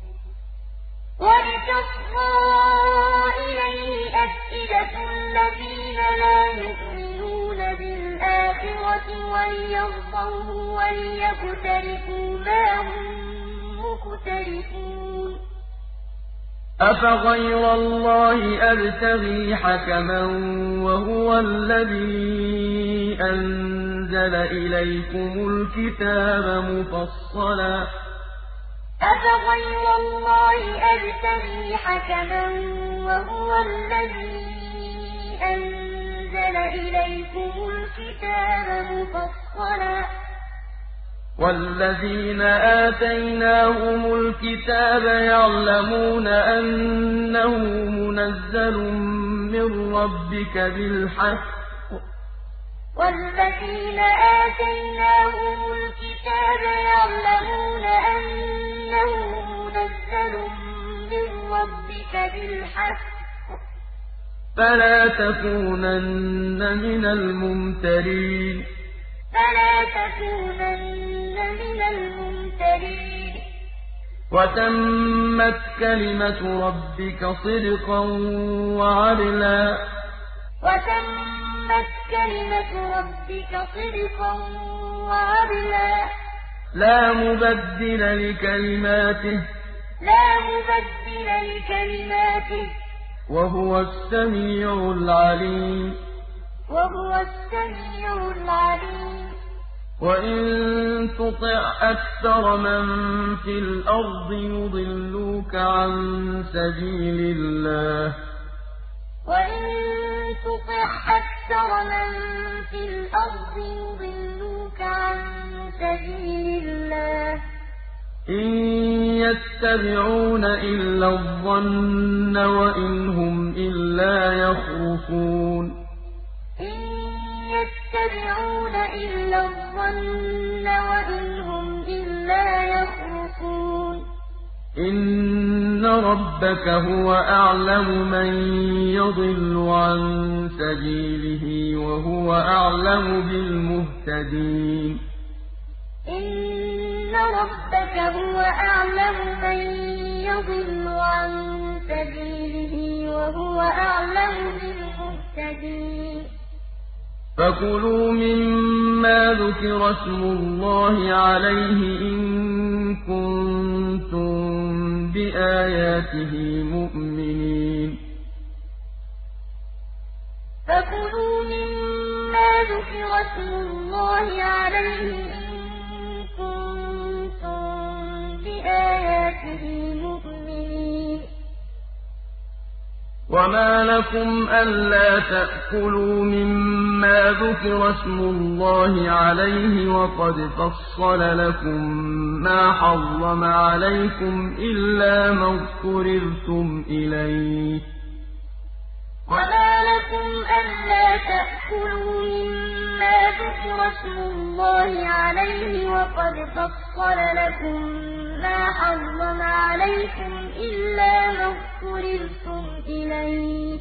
B: وَلِتَصْغَىٰ إِلَيْهِ أَفْئِدَةُ الَّذِينَ لَا يُؤْمِنُونَ بِالْآخِرَةِ وَلِيَرْضَوْهُ وَلِيَقْتَرِفُوا مَا هُم مُّقْتَرِفُونَ
A: أَفَغَيْرَ اللَّهِ أَبْتَغِي حَكَمًا وَهُوَ الَّذِي أَنزَلَ إِلَيْكُمُ الْكِتَابَ مُفَصَّلًا ۚ
B: أَفَغَيْرَ اللَّهِ أَبْتَغِي حَكَمًا وَهُوَ الَّذِي أَنزَلَ إِلَيْكُمُ الْكِتَابَ مُفَصَّلًا ۚ
A: وَالَّذِينَ آتَيْنَاهُمُ الْكِتَابَ يَعْلَمُونَ أَنَّهُ مُنَزَّلٌ مِّن رَّبِّكَ بِالْحَقِّ ۖ
B: وَالَّذِينَ آتَيْنَاهُمُ الْكِتَابَ يَعْلَمُونَ أَنَّهُ مُنَزَّلٌ مِّن رَّبِّكَ بِالْحَقِّ ۖ
A: فَلَا تَكُونَنَّ مِنَ الْمُمْتَرِينَ
B: فَلَا تَكُونَنَّ مِنَ الْمُمْتَرِينَ
A: وَتَمَّتْ كَلِمَةُ رَبِّكَ صِدْقًا وَعَدْلًا ۚ
B: وَتَمَّتْ كَلِمَةُ رَبِّكَ صِدْقًا وَعَدْلًا ۚ
A: لَّا مُبَدِّلَ لِكَلِمَاتِهِ ۚ
B: لَا مُبَدِّلَ لِكَلِمَاتِهِ ۚ
A: وَهُوَ السَّمِيعُ الْعَلِيمُ
B: وَهُوَ السَّمِيعُ الْعَلِيمُ
A: وَإِن تُطِعْ أَكْثَرَ مَن فِي الْأَرْضِ يُضِلُّوكَ عَن سَبِيلِ اللَّهِ ۚ
B: وَإِن تُطِعْ أَكْثَرَ مَن فِي الْأَرْضِ يُضِلُّوكَ عَن سَبِيلِ اللَّهِ ۚ
A: إِن يَتَّبِعُونَ إِلَّا الظَّنَّ وَإِنْ هُمْ إِلَّا يَخْرُصُونَ
B: إِن يَتَّبِعُونَ إِلَّا الظَّنَّ وَإِنْ هُمْ إِلَّا يَخْرُصُونَ
A: إِنَّ رَبَّكَ هُوَ أَعْلَمُ مَن يَضِلُّ عَن سَبِيلِهِ وَهُوَ أَعْلَمُ بِالْمُهْتَدِينَ
B: إِنَّ رَبَّكَ هُوَ أَعْلَمُ مَن يَضِلُّ عَن سَبِيلِهِ وَهُوَ أَعْلَمُ بِالْمُهْتَدِينَ
A: فَكُلُوا مِمَّا ذُكِرَ اسْمُ اللَّهِ عَلَيْهِ إِن كُنتُم بِآيَاتِهِ مُؤْمِنِينَ
B: فَكُلُوا مِمَّا ذُكِرَ اسْمُ اللَّهِ عَلَيْهِ إِن كُنتُم بِآيَاتِهِ مُؤْمِنِينَ
A: وَمَا لَكُمْ أَلَّا تَأْكُلُوا مِمَّا ذُكِرَ اسْمُ اللَّهِ عَلَيْهِ وَقَدْ فَصَّلَ لَكُم مَّا حَرَّمَ عَلَيْكُمْ إِلَّا مَا اضْطُرِرْتُمْ إِلَيْهِ ۗ
B: وَمَا لَكُمْ أَلَّا تَأْكُلُوا مِمَّا ذُكِرَ اسْمُ اللَّهِ عَلَيْهِ وَقَدْ فَصَّلَ لَكُم مَّا حَرَّمَ عَلَيْكُمْ إِلَّا مَا اضْطُرِرْتُمْ إِلَيْهِ ۗ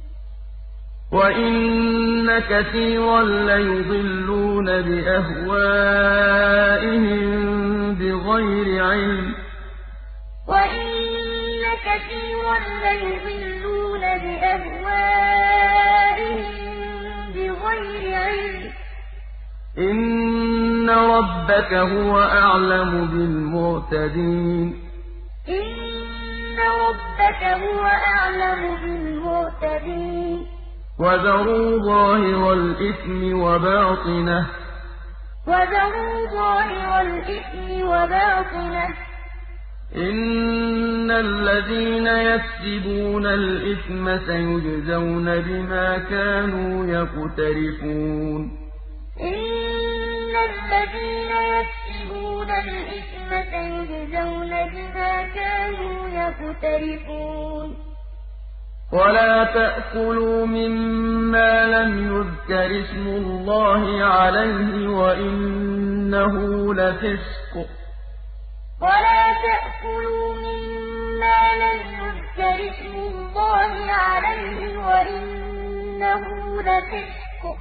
A: وَإِنَّ كَثِيرًا لَّيُضِلُّونَ بِأَهْوَائِهِم بِغَيْرِ عِلْمٍ ۗ
B: وَإِنَّ كَثِيرًا لَّيُضِلُّونَ بِأَهْوَائِهِم بِغَيْرِ عِلْمٍ ۗ
A: إِنَّ رَبَّكَ هُوَ أَعْلَمُ بِالْمُعْتَدِينَ
B: إِنَّ رَبَّكَ هُوَ أَعْلَمُ بِالْمُعْتَدِينَ
A: وَذَرُوا ظَاهِرَ الْإِثْمِ وَبَاطِنَهُ ۚ
B: وَذَرُوا ظَاهِرَ الْإِثْمِ وَبَاطِنَهُ ۚ
A: إِنَّ الَّذِينَ يَكْسِبُونَ الْإِثْمَ سَيُجْزَوْنَ بِمَا كَانُوا يَقْتَرِفُونَ
B: إِنَّ الَّذِينَ يَكْسِبُونَ الْإِثْمَ سَيُجْزَوْنَ بِمَا كَانُوا يَقْتَرِفُونَ
A: وَلَا تَأْكُلُوا مِمَّا لَمْ يُذْكَرِ اسْمُ اللَّهِ عَلَيْهِ وَإِنَّهُ لَفِسْقٌ ۗ
B: وَلَا تَأْكُلُوا مِمَّا لَمْ يُذْكَرِ اسْمُ اللَّهِ عَلَيْهِ وَإِنَّهُ لَفِسْقٌ ۗ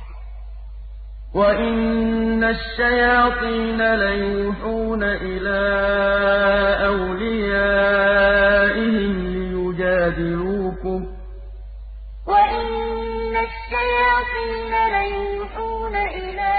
A: وَإِنَّ الشَّيَاطِينَ لَيُوحُونَ إِلَىٰ أَوْلِيَائِهِمْ لِيُجَادِلُوكُمْ ۖ
B: وَإِنَّ الشَّيَاطِينَ لَيُوحُونَ إِلَىٰ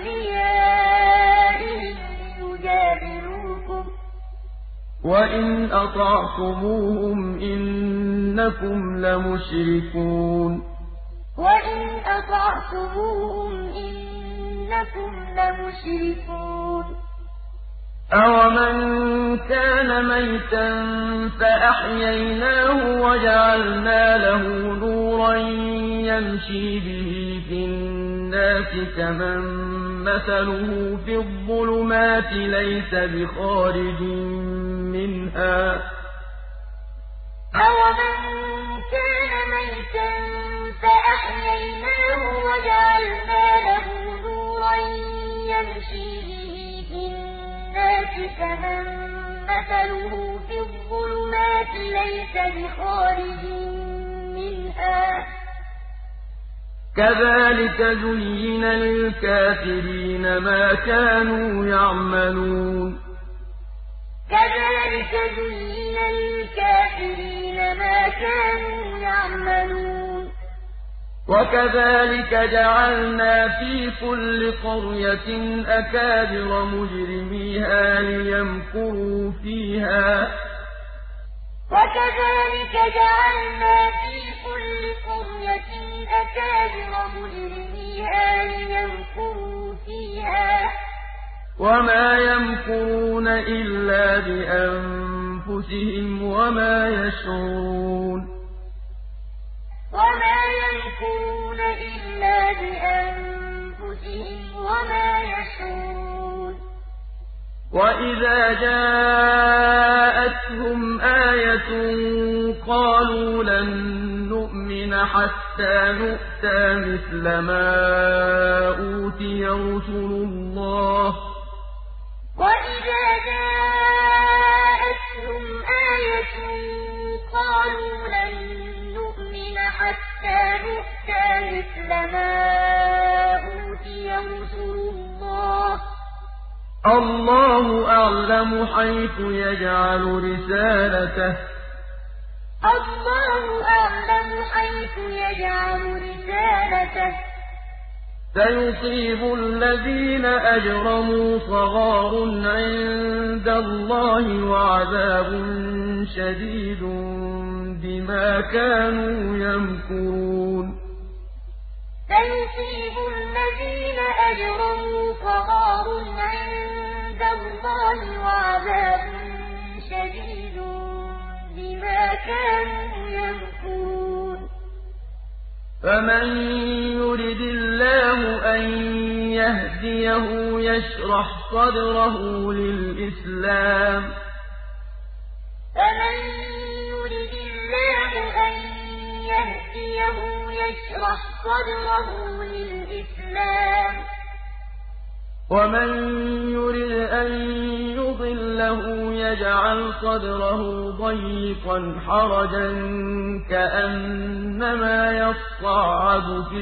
B: أَوْلِيَائِهِمْ لِيُجَادِلُوكُمْ ۖ
A: وَإِنْ أطعتموهم إنكم لمشركون
B: وإن أطعتموهم إنكم لمشركون
A: أَوَمَن كَانَ مَيْتًا فَأَحْيَيْنَاهُ وَجَعَلْنَا لَهُ نُورًا يَمْشِي بِهِ فِي النَّاسِ كَمَن مَّثَلُهُ فِي الظُّلُمَاتِ لَيْسَ بِخَارِجٍ مِّنْهَا ۚ
B: أَوَمَن كَانَ مَيْتًا فَأَحْيَيْنَاهُ وَجَعَلْنَا لَهُ نُورًا يَمْشِي بِهِ فِي النَّاسِ كَمَن مَّثَلُهُ فِي الظُّلُمَاتِ لَيْسَ بِخَارِجٍ مِّنْهَا ۚ
A: كَذَٰلِكَ زُيِّنَ لِلْكَافِرِينَ مَا كَانُوا يَعْمَلُونَ
B: كَذَٰلِكَ زُيِّنَ لِلْكَافِرِينَ مَا كَانُوا يَعْمَلُونَ
A: وَكَذَٰلِكَ جَعَلْنَا فِي كُلِّ قَرْيَةٍ أَكَابِرَ مُجْرِمِيهَا لِيَمْكُرُوا فِيهَا ۖ
B: وَكَذَٰلِكَ جَعَلْنَا فِي كُلِّ قَرْيَةٍ أَكَابِرَ مُجْرِمِيهَا لِيَمْكُرُوا فِيهَا ۖ
A: وَمَا يَمْكُرُونَ إِلَّا بِأَنفُسِهِمْ وَمَا يَشْعُرُونَ
B: وَمَا يَمْكُرُونَ إِلَّا بِأَنفُسِهِمْ وَمَا يَشْعُرُونَ
A: وَإِذَا جَاءَتْهُمْ آيَةٌ قَالُوا لَن نُّؤْمِنَ حَتَّىٰ نُؤْتَىٰ مِثْلَ مَا أُوتِيَ رُسُلُ اللَّهِ ۘ
B: وَإِذَا جَاءَتْهُمْ آيَةٌ قَالُوا لَن نُّؤْمِنَ حَتَّىٰ نُؤْتَىٰ مِثْلَ مَا أُوتِيَ رُسُلُ اللَّهِ ۘ
A: اللَّهُ أَعْلَمُ حَيْثُ يَجْعَلُ رِسَالَتَهُ ۗ
B: اللَّهُ أَعْلَمُ حَيْثُ يَجْعَلُ رِسَالَتَهُ ۗ
A: سَيُصِيبُ الَّذِينَ أَجْرَمُوا صَغَارٌ عِندَ اللَّهِ وَعَذَابٌ شَدِيدٌ بِمَا كَانُوا يَمْكُرُونَ
B: سَيُصِيبُ الَّذِينَ أَجْرَمُوا صَغَارٌ عِندَ اللَّهِ وَعَذَابٌ شَدِيدٌ بِمَا كَانُوا يَمْكُرُونَ
A: فَمَن يُرِدِ اللَّهُ أَن يَهْدِيَهُ يَشْرَحْ صَدْرَهُ لِلْإِسْلَامِ ۖ
B: فَمَن يُرِدِ اللَّهُ أَن يَهْدِيَهُ يَشْرَحْ صَدْرَهُ لِلْإِسْلَامِ ۖ
A: وَمَن يُرِدْ أَن يُضِلَّهُ يَجْعَلْ صَدْرَهُ ضَيِّقًا حَرَجًا كَأَنَّمَا يَصَّعَّدُ فِي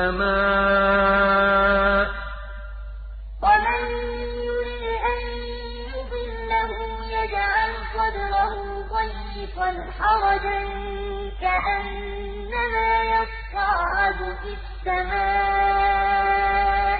A: السَّمَاءِ ۚ
B: وَمَن يُرِدْ أَن يُضِلَّهُ يَجْعَلْ صَدْرَهُ ضَيِّقًا حَرَجًا كَأَنَّمَا يَصَّعَّدُ فِي السَّمَاءِ ۚ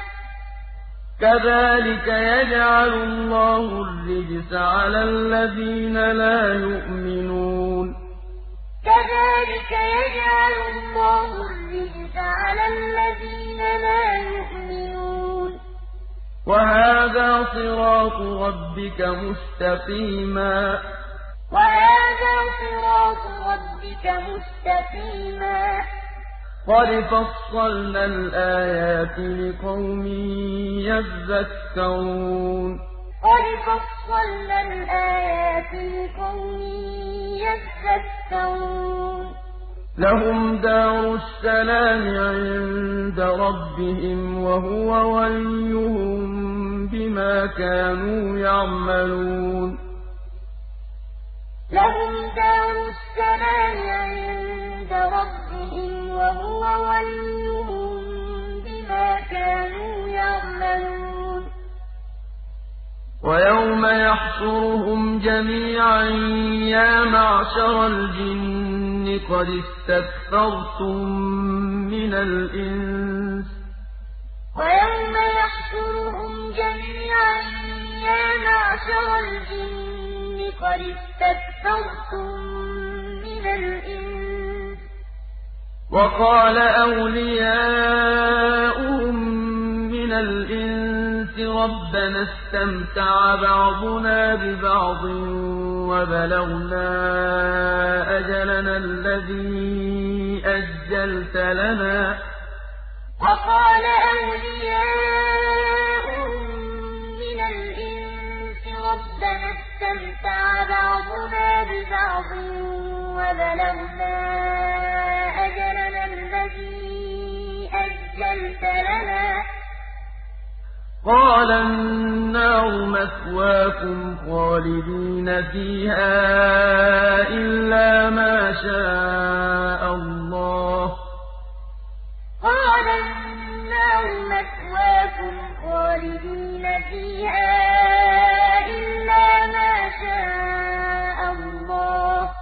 A: كَذَٰلِكَ يَجْعَلُ اللَّهُ الرِّجْسَ عَلَى الَّذِينَ لَا يُؤْمِنُونَ
B: كَذَٰلِكَ يَجْعَلُ اللَّهُ الرِّجْسَ عَلَى الَّذِينَ لَا يُؤْمِنُونَ
A: وَهَٰذَا صِرَاطُ رَبِّكَ مُسْتَقِيمًا
B: وَهَٰذَا صِرَاطُ رَبِّكَ مُسْتَقِيمًا
A: قَدْ فَصَّلْنَا الْآيَاتِ لِقَوْمٍ يَذَّكَّرُونَ
B: قَدْ فَصَّلْنَا الْآيَاتِ لِقَوْمٍ يَذَّكَّرُونَ
A: لَهُمْ دَارُ السَّلَامِ عِندَ رَبِّهِمْ وَهُوَ وَلِيُّهُم بِمَا كَانُوا يَعْمَلُونَ
B: لَهُمْ دَارُ السَّلَامِ عِندَ رَبِّهِمْ وَهُوَ وَلِيُّهُم بِمَا كَانُوا يَعْمَلُونَ
A: وَيَوْمَ يَحْشُرُهُمْ جَمِيعًا يَا مَعْشَرَ الْجِنِّ قَدِ اسْتَكْثَرْتُم مِّنَ الْإِنسِ ۖ
B: وَيَوْمَ يَحْشُرُهُمْ جَمِيعًا يَا مَعْشَرَ الْجِنِّ قد اسْتَكْثَرْتُم مِّنَ الْإِنسِ ۖ
A: وَقَالَ أَوْلِيَاؤُهُم مِّنَ الْإِنسِ رَبَّنَا اسْتَمْتَعَ بَعْضُنَا بِبَعْضٍ وَبَلَغْنَا أَجَلَنَا الَّذِي أَجَّلْتَ لَنَا ۚ
B: وَقَالَ أَوْلِيَاؤُهُم مِّنَ الْإِنسِ رَبَّنَا اسْتَمْتَعَ بَعْضُنَا بِبَعْضٍ وَبَلَغْنَا أَجَلَنَا الَّذِي أَجَّلْتَ لَنَا ۚ
A: قَالَ النَّارُ مَثْوَاكُمْ خَالِدِينَ فِيهَا إِلَّا مَا شَاءَ اللَّهُ ۗ
B: قَالَ النَّارُ مَثْوَاكُمْ خَالِدِينَ فِيهَا إِلَّا مَا شَاءَ اللَّهُ ۗ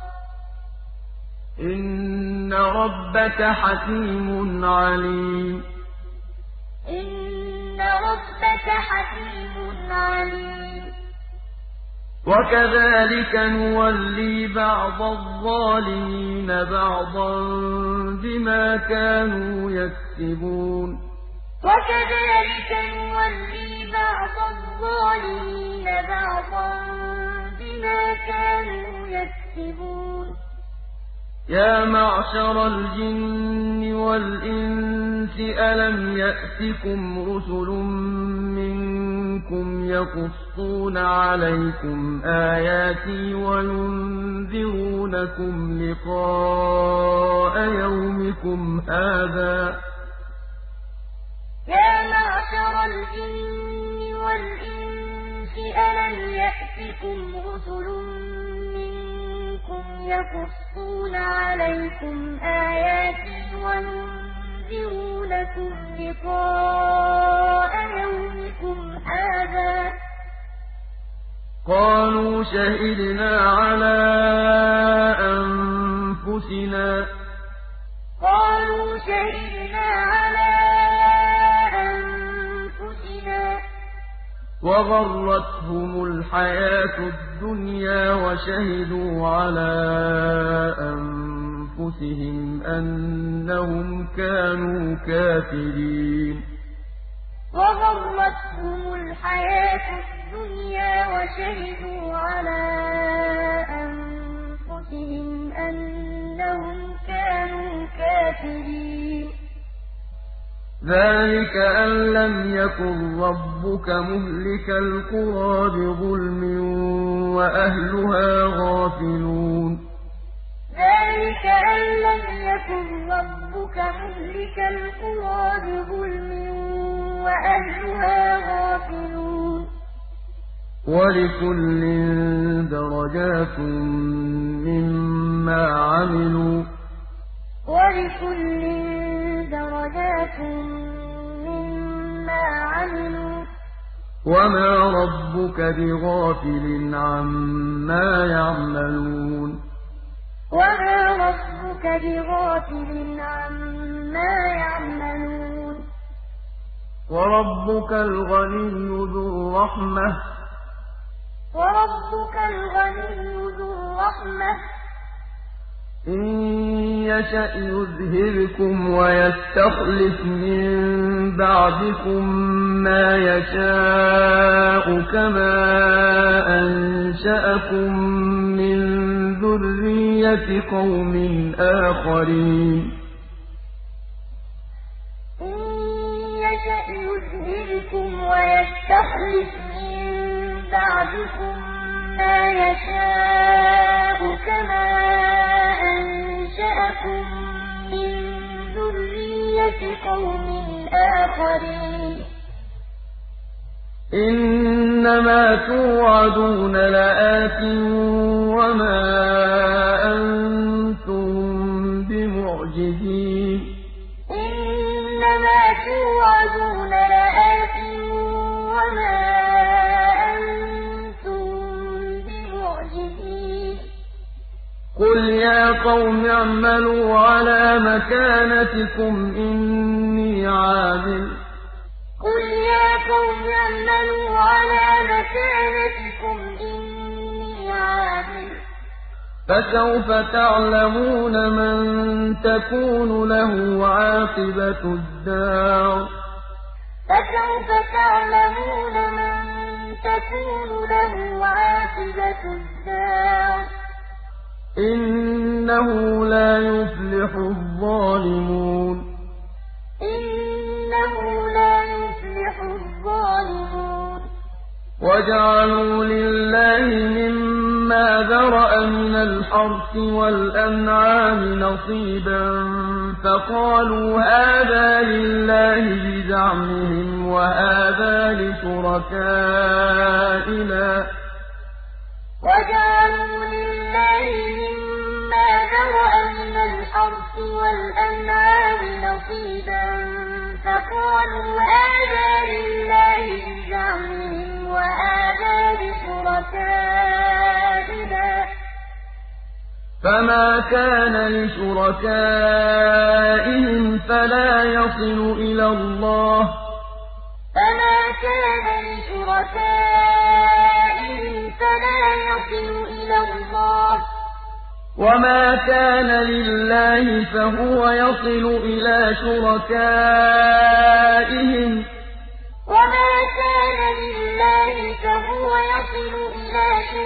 A: إِنَّ رَبَّكَ حَكِيمٌ عَلِيمٌ
B: إِنَّ رَبَّكَ حَكِيمٌ عَلِيمٌ
A: وَكَذَٰلِكَ نُوَلِّي بَعْضَ الظَّالِمِينَ بَعْضًا بِمَا كَانُوا يَكْسِبُونَ
B: وَكَذَٰلِكَ نُوَلِّي بَعْضَ الظَّالِمِينَ بَعْضًا بِمَا كَانُوا يَكْسِبُونَ
A: يَا مَعْشَرَ الْجِنِّ وَالْإِنسِ أَلَمْ يَأْتِكُمْ رُسُلٌ مِّنكُمْ يَقُصُّونَ عَلَيْكُمْ آيَاتِي وَيُنذِرُونَكُمْ لِقَاءَ يَوْمِكُمْ هَٰذَا ۚ
B: يَا مَعْشَرَ الْجِنِّ وَالْإِنسِ أَلَمْ يَأْتِكُمْ رُسُلٌ مِّنكُمْ يَقُصُّونَ عَلَيْكُمْ آيَاتِي وَيُنذِرُونَكُمْ لِقَاءَ يَوْمِكُمْ هَٰذَا ۚ
A: قَالُوا شَهِدْنَا عَلَىٰ أَنفُسِنَا ۖ
B: قَالُوا شَهِدْنَا عَلَىٰ أَنفُسِنَا ۖ
A: وَغَرَّتْهُمُ الْحَيَاةُ الدُّنْيَا وَشَهِدُوا عَلَىٰ أَنفُسِهِمْ أَنَّهُمْ كَانُوا كَافِرِينَ
B: وَغَرَّتْهُمُ الْحَيَاةُ الدُّنْيَا وَشَهِدُوا عَلَىٰ أَنفُسِهِمْ أَنَّهُمْ كَانُوا كَافِرِينَ
A: ذَٰلِكَ أَن لَّمْ يَكُن رَّبُّكَ مُهْلِكَ الْقُرَىٰ بِظُلْمٍ وَأَهْلُهَا غَافِلُونَ
B: ذَٰلِكَ أَن لَّمْ يَكُن رَّبُّكَ مُهْلِكَ الْقُرَىٰ بِظُلْمٍ وَأَهْلُهَا غَافِلُونَ
A: وَلِكُلٍّ دَرَجَاتٌ مِّمَّا عَمِلُوا ۖ
B: وَلِكُلٍّ دَرَجَاتٌ مِّمَّا عَمِلُوا ۚ
A: وَمَا رَبُّكَ بِغَافِلٍ عَمَّا يَعْمَلُونَ
B: وَمَا رَبُّكَ بِغَافِلٍ عَمَّا يَعْمَلُونَ
A: وَرَبُّكَ الْغَنِيُّ ذُو الرَّحْمَةِ ۚ
B: وَرَبُّكَ الْغَنِيُّ ذُو الرَّحْمَةِ ۚ
A: إِن يَشَأْ يُذْهِبْكُمْ وَيَسْتَخْلِفْ مِن بَعْدِكُم مَّا يَشَاءُ كَمَا أَنشَأَكُم مِّن ذُرِّيَّةِ قَوْمٍ آخَرِينَ
B: إِن يَشَأْ يُذْهِبْكُمْ وَيَسْتَخْلِفْ مِن بَعْدِكُم مَّا يَشَاءُ كَمَا أَنشَأَكُم مِّن ذُرِّيَّةِ قَوْمٍ آخَرِينَ
A: إِنَّمَا تُوعَدُونَ لَآتٍ وَمَا أَنتُم بِمُعْجِزِينَ
B: إِنَّمَا تُوعَدُونَ لَآتٍ وَمَا أَنتُم بِمُعْجِزِينَ
A: قُلْ يَا قَوْمِ اعْمَلُوا عَلَىٰ مَكَانَتِكُمْ إِنِّي عَامِلٌ ۖ
B: قُلْ يَا قَوْمِ اعْمَلُوا عَلَىٰ مَكَانَتِكُمْ إِنِّي عَامِلٌ
A: فسوف تعلمون من تكون له عاقبة الدار
B: فسوف تعلمون من تكون له عاقبة الدار
A: إنه لا يفلح الظالمون
B: إنه لا يفلح الظالمون
A: وجعلوا لله مما ذرأ من الحرث والأنعام نصيبا فقالوا هذا لله بزعمهم وهذا لشركائنا
B: وجعلوا لله مما ذرأ من الحرث والأنعام نصيبا فقالوا هذا لله بزعمهم وهذا لشركائنا
A: فما كان لشركائهم فلا يصل إلى الله
B: فما كان لشركائهم فلا يصل إلى الله
A: وما كان لله فهو يصل إلى شركائهم
B: وما كان لله فهو يصل إلى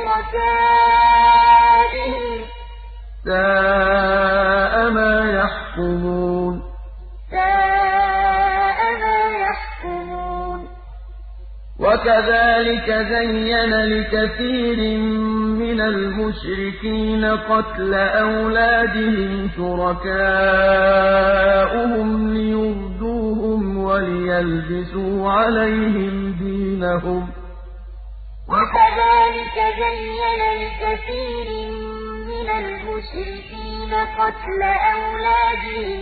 B: شركائهم
A: ساء ما يحكمون
B: ساء ما يحكمون
A: وكذلك زين لكثير من المشركين قتل أولادهم شركاؤهم ليردوهم وليلبسوا عليهم دينهم
B: وكذلك زين لكثير من المشركين قتل أولادهم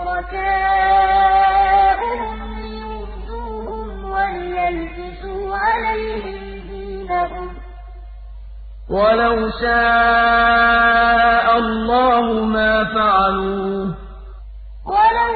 B: شركاؤهم ليردوهم وليلبسوا عليهم دينهم
A: ولو شاء الله ما فعلوه
B: ولو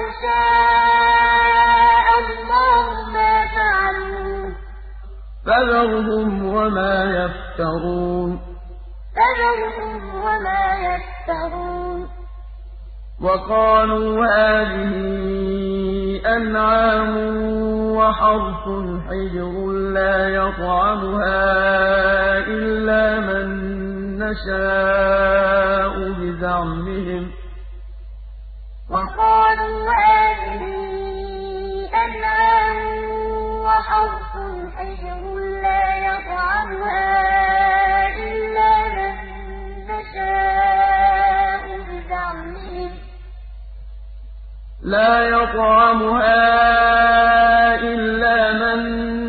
B: شاء الله ما فعلوه
A: فذرهم وما يفترون
B: فذرهم وما يفترون
A: وقالوا هذه أنعام وحرث حجر لا يطعمها إلا من نشاء بزعمهم
B: وقالوا هذه أنعام وحرث حجر لا يطعمها إلا من نشاء بزعمهم
A: لا يطعمها إلا من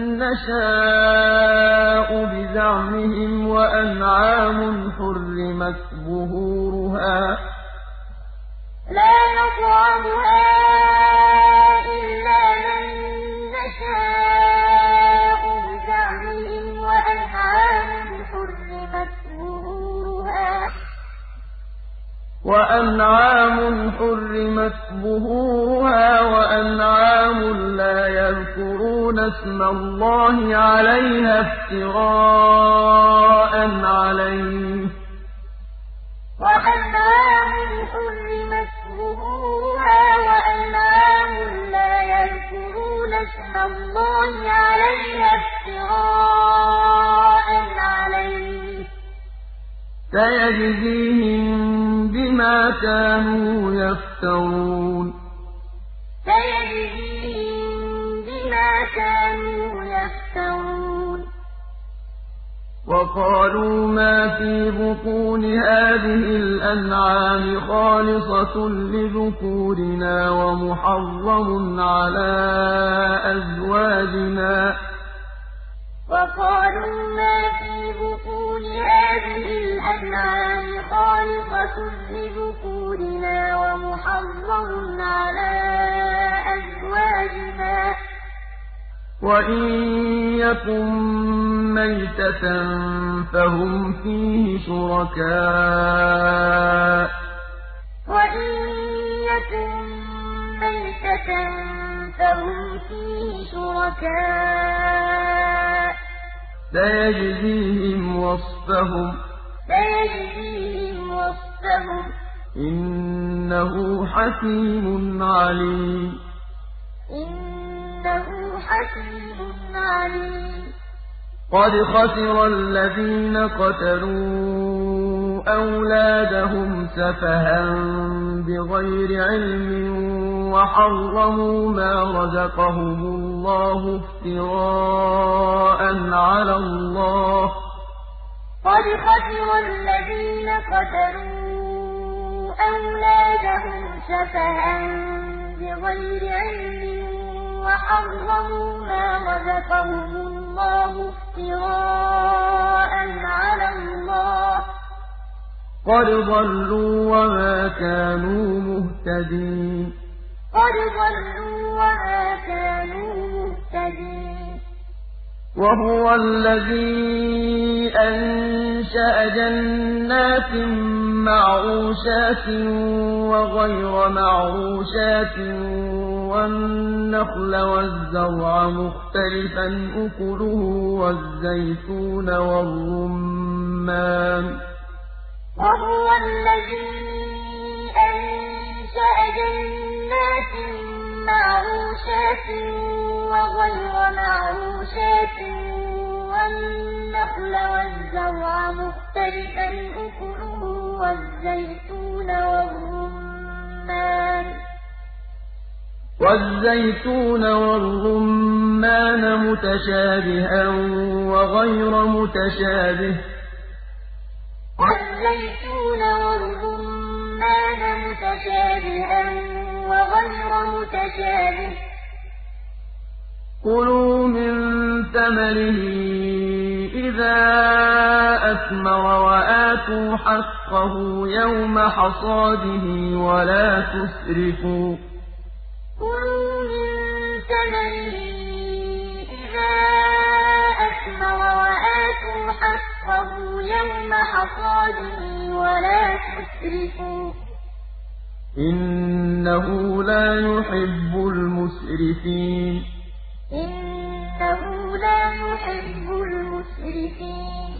A: نشاء بزعمهم وأنعام حرمت ظهورها
B: لا يطعمها إلا من نشاء بزعمهم وأنعام حرمت ظهورها
A: وأنعام حرمت ظهورها وأنعام لا يذكرون اسم الله عليها افتراء عليه
B: وأنعام حرمت ظهورها وأنعام لا يذكرون اسم الله عليها افتراء عليه
A: سيجزيهم بما كانوا يفترون
B: سيجزيهم بما كانوا يفترون
A: وقالوا ما في بطون هذه الأنعام خالصة لذكورنا ومحرم على أزواجنا
B: وقالوا ما في بطون هذه الأنعام خالصة لذكورنا ومحرم على أزواجنا
A: وإن يكن ميتة فهم فيه شركاء
B: وإن يكن ميتة فهم فيه شركاء
A: سيجزيهم وصفهم
B: أَوْلَادَهُمْ ۚ
A: إِنَّهُ حَكِيمٌ عَلِيمٌ
B: إِنَّهُ حَكِيمٌ عَلِيمٌ
A: قَدْ خَسِرَ الَّذِينَ قَتَلُوا أَوْلَادَهُمْ سَفَهًا بِغَيْرِ عِلْمٍ وَحَرَّمُوا مَا رَزَقَهُمُ اللَّهُ افْتِرَاءً عَلَى اللَّهِ ۚ
B: قَدْ خَسِرَ الَّذِينَ قَتَلُوا أَوْلَادَهُمْ سَفَهًا بِغَيْرِ عِلْمٍ وَحَرَّمُوا مَا رَزَقَهُمُ اللَّهُ افْتِرَاءً عَلَى اللَّهِ ۚ
A: قَدْ ضَلُّوا وَمَا كَانُوا مُهْتَدِينَ
B: قَدْ ضَلُّوا وَمَا كَانُوا مُهْتَدِينَ
A: وَهُوَ الَّذِي أَنشَأَ جَنَّاتٍ مَّعْرُوشَاتٍ وَغَيْرَ مَعْرُوشَاتٍ وَالنَّخْلَ وَالزَّرْعَ مُخْتَلِفًا أُكُلُهُ وَالزَّيْتُونَ وَالرُّمَّانَ ۚ
B: وَهُوَ الَّذِي أَنشَأَ جَنَّاتٍ مَّعْرُوشَاتٍ وَغَيْرَ مَعْرُوشَاتٍ وَالنَّخْلَ وَالزَّرْعَ مُخْتَلِفًا أُكُلُهُ وَالزَّيْتُونَ وَالرُّمَّانَ وَالزَّيْتُونَ وَالرُّمَّانَ مُتَشَابِهًا وَغَيْرَ مُتَشَابِهٍ ۗ وَالزَّيْتُونَ وَالرُّمَّانَ مُتَشَابِهًا وَغَيْرَ مُتَشَابِهٍ ۗ
A: كُلُوا مِن ثَمَرِهِ إِذَا أَثْمَرَ وَآتُوا حَقَّهُ يَوْمَ حَصَادِهِ وَلَا تُسْرِفُوا ۚ
B: كُلُوا مِن ثَمَرِهِ إِذَا أَثْمَرَ وَآتُوا حَقَّهُ يَوْمَ حَصَادِهِ وَلَا تُسْرِفُوا ۚ
A: إِنَّهُ لَا يُحِبُّ الْمُسْرِفِينَ
B: إِنَّهُ لَا يُحِبُّ الْمُسْرِفِينَ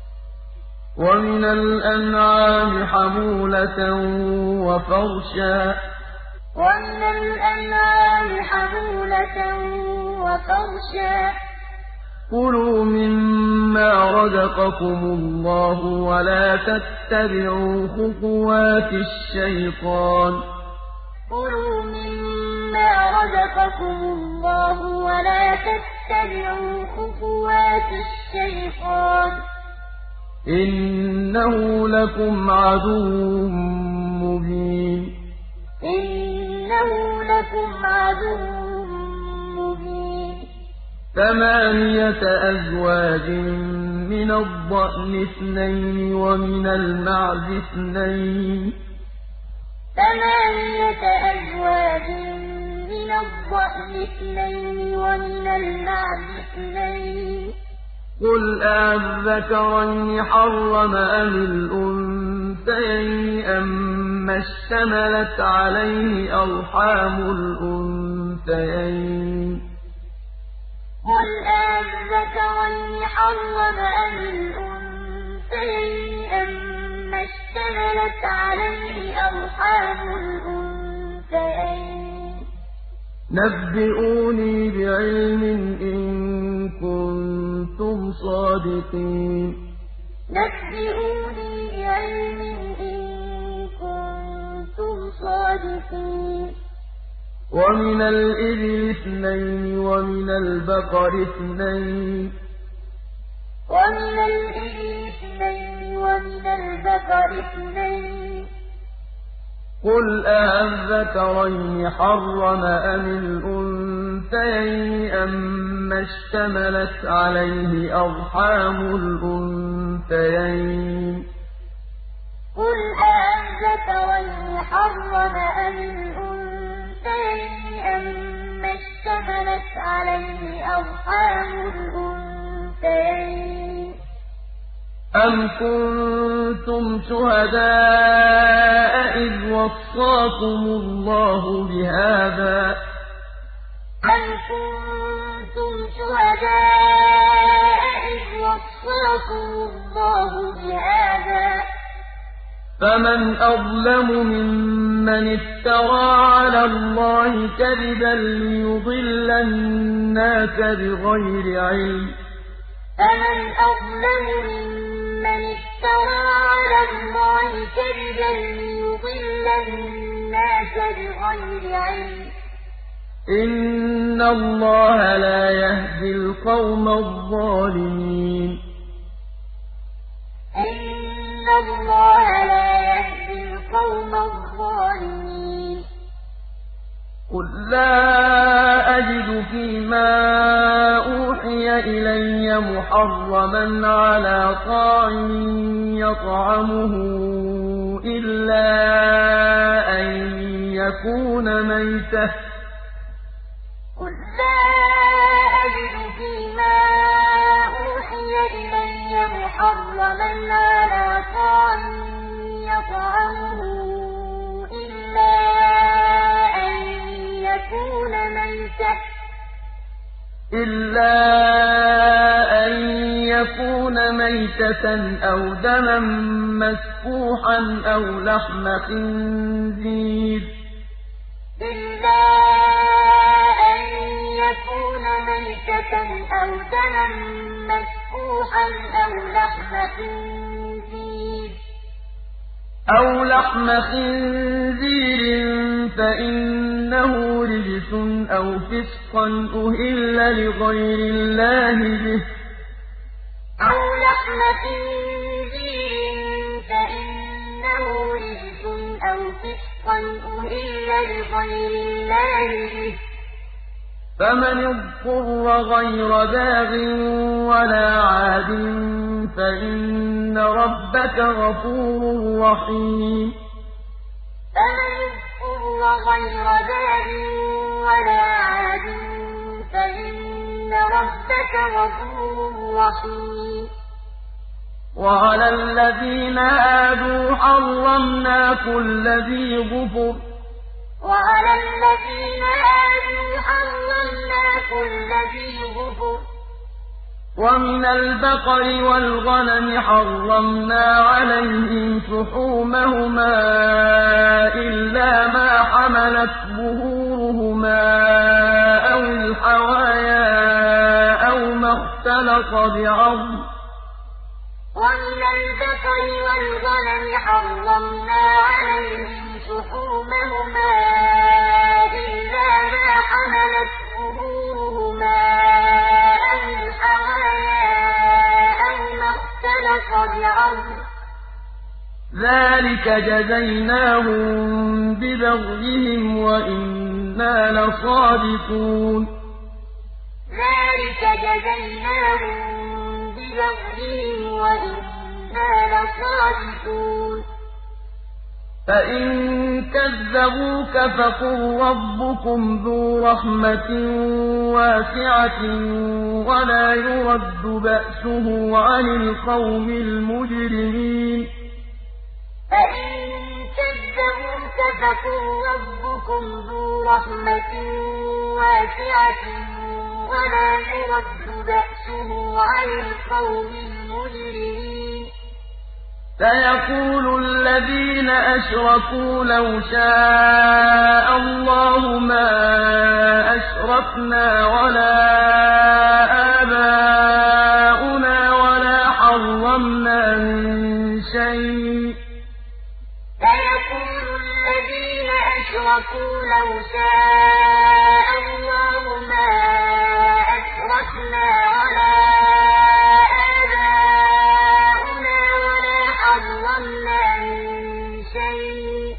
A: وَمِنَ الْأَنْعَامِ حَمُولَةً وَفَرْشًا ۚ
B: وَمِنَ الْأَنْعَامِ حَمُولَةً وَفَرْشًا ۚ
A: كُلُوا مِمَّا رَزَقَكُمُ اللَّهُ وَلَا تَتَّبِعُوا خُطُوَاتِ الشَّيْطَانِ ۚ
B: كُلُوا مِمَّا رَزَقَكُمُ اللَّهُ وَلَا تَتَّبِعُوا خُطُوَاتِ الشَّيْطَانِ ۚ
A: إِنَّهُ لَكُمْ عَدُوٌّ مُّبِينٌ
B: إِنَّهُ لَكُمْ عَدُوٌّ مُّبِينٌ
A: ثَمَانِيَةَ أَزْوَاجٍ مِّنَ الضَّأْنِ اثْنَيْنِ وَمِنَ الْمَعْزِ اثْنَيْنِ ۗ
B: ثَمَانِيَةَ أَزْوَاجٍ مِّنَ الضَّأْنِ اثْنَيْنِ وَمِنَ الْمَعْزِ اثْنَيْنِ ۗ
A: قُلْ أَلذَّكَرَيْنِ حَرَّمَ أَمِ الْأُنثَيَيْنِ أَمَّا اشْتَمَلَتْ عَلَيْهِ أَرْحَامُ الْأُنثَيَيْنِ ۖ
B: قُلْ أَلذَّكَرَيْنِ حَرَّمَ أَمِ الْأُنثَيَيْنِ أَمَّا اشْتَمَلَتْ عَلَيْهِ أَرْحَامُ الْأُنثَيَيْنِ ۖ
A: نَبِّئُونِي بِعِلْمٍ إِن كُنتُمْ صَادِقِينَ
B: نَبِّئُونِي بِعِلْمٍ إِن كُنتُمْ صَادِقِينَ
A: وَمِنَ الْإِبِلِ اثْنَيْنِ وَمِنَ الْبَقَرِ اثْنَيْنِ ۗ
B: وَمِنَ الْإِبِلِ اثْنَيْنِ وَمِنَ الْبَقَرِ اثْنَيْنِ ۗ
A: قُلْ أَلذَّكَرَيْنِ حَرَّمَ أَمِ الْأُنثَيَيْنِ أَمَّا اشْتَمَلَتْ عَلَيْهِ أَرْحَامُ الْأُنثَيَيْنِ ۖ
B: قُلْ أَلذَّكَرَيْنِ حَرَّمَ أَمِ الْأُنثَيَيْنِ أَمَّا اشْتَمَلَتْ عَلَيْهِ أَرْحَامُ الْأُنثَيَيْنِ ۖ
A: أَمْ كُنتُمْ شُهَدَاءَ إِذْ وَصَّاكُمُ اللَّهُ بِهَٰذَا ۚ
B: أَمْ كُنتُمْ شُهَدَاءَ إِذْ وَصَّاكُمُ اللَّهُ بِهَٰذَا ۚ
A: فمن أظلم ممن افترى على الله كذبا ليضل الناس بغير علم
B: فمن أظلم ممن افترى على الله كذبا ليضل الناس بغير علم
A: إن الله لا يهدي القوم الظالمين
B: إن الله لا يهدي القوم الظالمين
A: قل لا أجد فيما أوحي إلي محرما على طاعم يطعمه إلا أن يكون ميتة
B: قل لا أجد فيما أوحي إلي محرما على طاعم يطعمه إلا أن يكون ميتة
A: إلا أن يكون ميتة أو دما مسفوحا أو لحم خنزير
B: إلا أن يكون ميتة أو دما مسفوحا أو لحم خنزير
A: أو لحم خنزير فإنه رجس أو فسقا أهل لغير الله به
B: أو لحم خنزير فإنه رجس أو فسقا أهل لغير الله به
A: فمن اضطر غير باغ ولا عاد فإن ربك غفور رحيم
B: فمن اضطر غير باغ ولا عاد فإن ربك غفور رحيم
A: وعلى الذين هادوا حرمنا كل ذي ظفر
B: وعلى الذين هادوا حرمنا كل ذي ظفر
A: ومن البقر والغنم حرمنا عليهم شحومهما إلا ما حملت ظهورهما أو الحوايا أو ما اختلط بعظم
B: ومن البقر والغنم حرمنا عليهم شحومهما إلا ما حملت ظهورهما أو الحوايا أو ما اختلط بعظم
A: ذلك جزيناهم ببغيهم وإنا لصادقون
B: ذلك جزيناهم ببغيهم وإنا لصادقون
A: فإن كذبوك فقل ربكم ذو رحمة واسعة ولا يرد بأسه عن القوم المجرمين
B: فإن كذبوك فقل ربكم ذو رحمة واسعة ولا يرد بأسه عن القوم المجرمين
A: سيقول الذين أشركوا لو شاء الله ما أشركنا ولا آباؤنا ولا حرمنا من شيء
B: سيقول الذين أشركوا لو شاء الله ما أشركنا ولا آباؤنا ولا حرمنا من شيء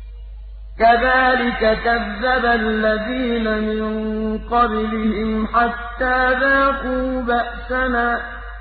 A: كذلك كذب الذين من قبلهم حتى ذاقوا بأسنا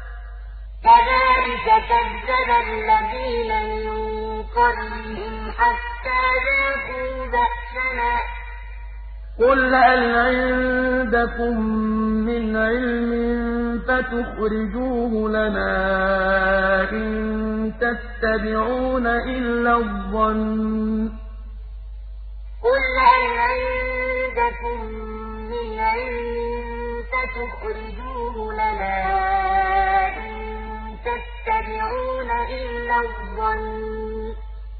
B: كذلك كذب الذين من قبلهم حتى ذاقوا بأسنا
A: قل هل عندكم من علم فتخرجوه لنا إن تتبعون إلا الظن
B: قل هل عندكم من علم فتخرجوه لنا إن تتبعون إلا الظن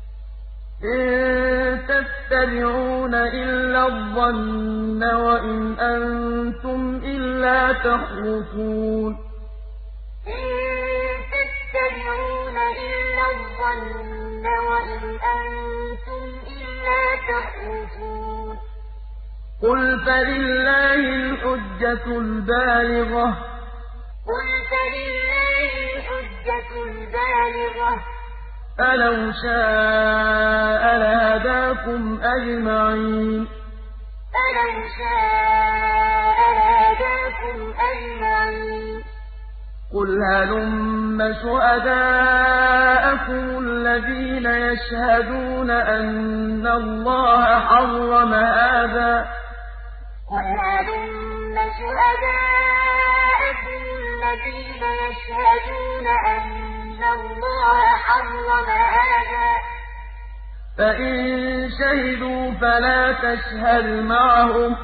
A: إِن تَتَّبِعُونَ إِلَّا الظَّنَّ وَإِنْ أَنتُمْ إِلَّا تَخْرُصُونَ
B: إِن تَتَّبِعُونَ إِلَّا الظَّنَّ وَإِنْ أَنتُمْ إِلَّا تَخْرُصُونَ
A: قُلْ فَلِلَّهِ الْحُجَّةُ الْبَالِغَةُ ۖ
B: قُلْ فَلِلَّهِ الْحُجَّةُ الْبَالِغَةُ ۖ
A: فَلَوْ شَاءَ لَهَدَاكُمْ أَجْمَعِينَ
B: فَلَوْ شَاءَ لَهَدَاكُمْ أَجْمَعِينَ
A: قُلْ هَلُمَّ شُهَدَاءَكُمُ الَّذِينَ يَشْهَدُونَ أَنَّ اللَّهَ حَرَّمَ هَٰذَا ۖ
B: قُلْ هَلُمَّ شُهَدَاءَكُمُ الَّذِينَ يَشْهَدُونَ أَنَّ اللَّهَ حَرَّمَ هَٰذَا ۖ
A: فَإِن شَهِدُوا فَلَا تَشْهَدْ مَعَهُمْ ۚ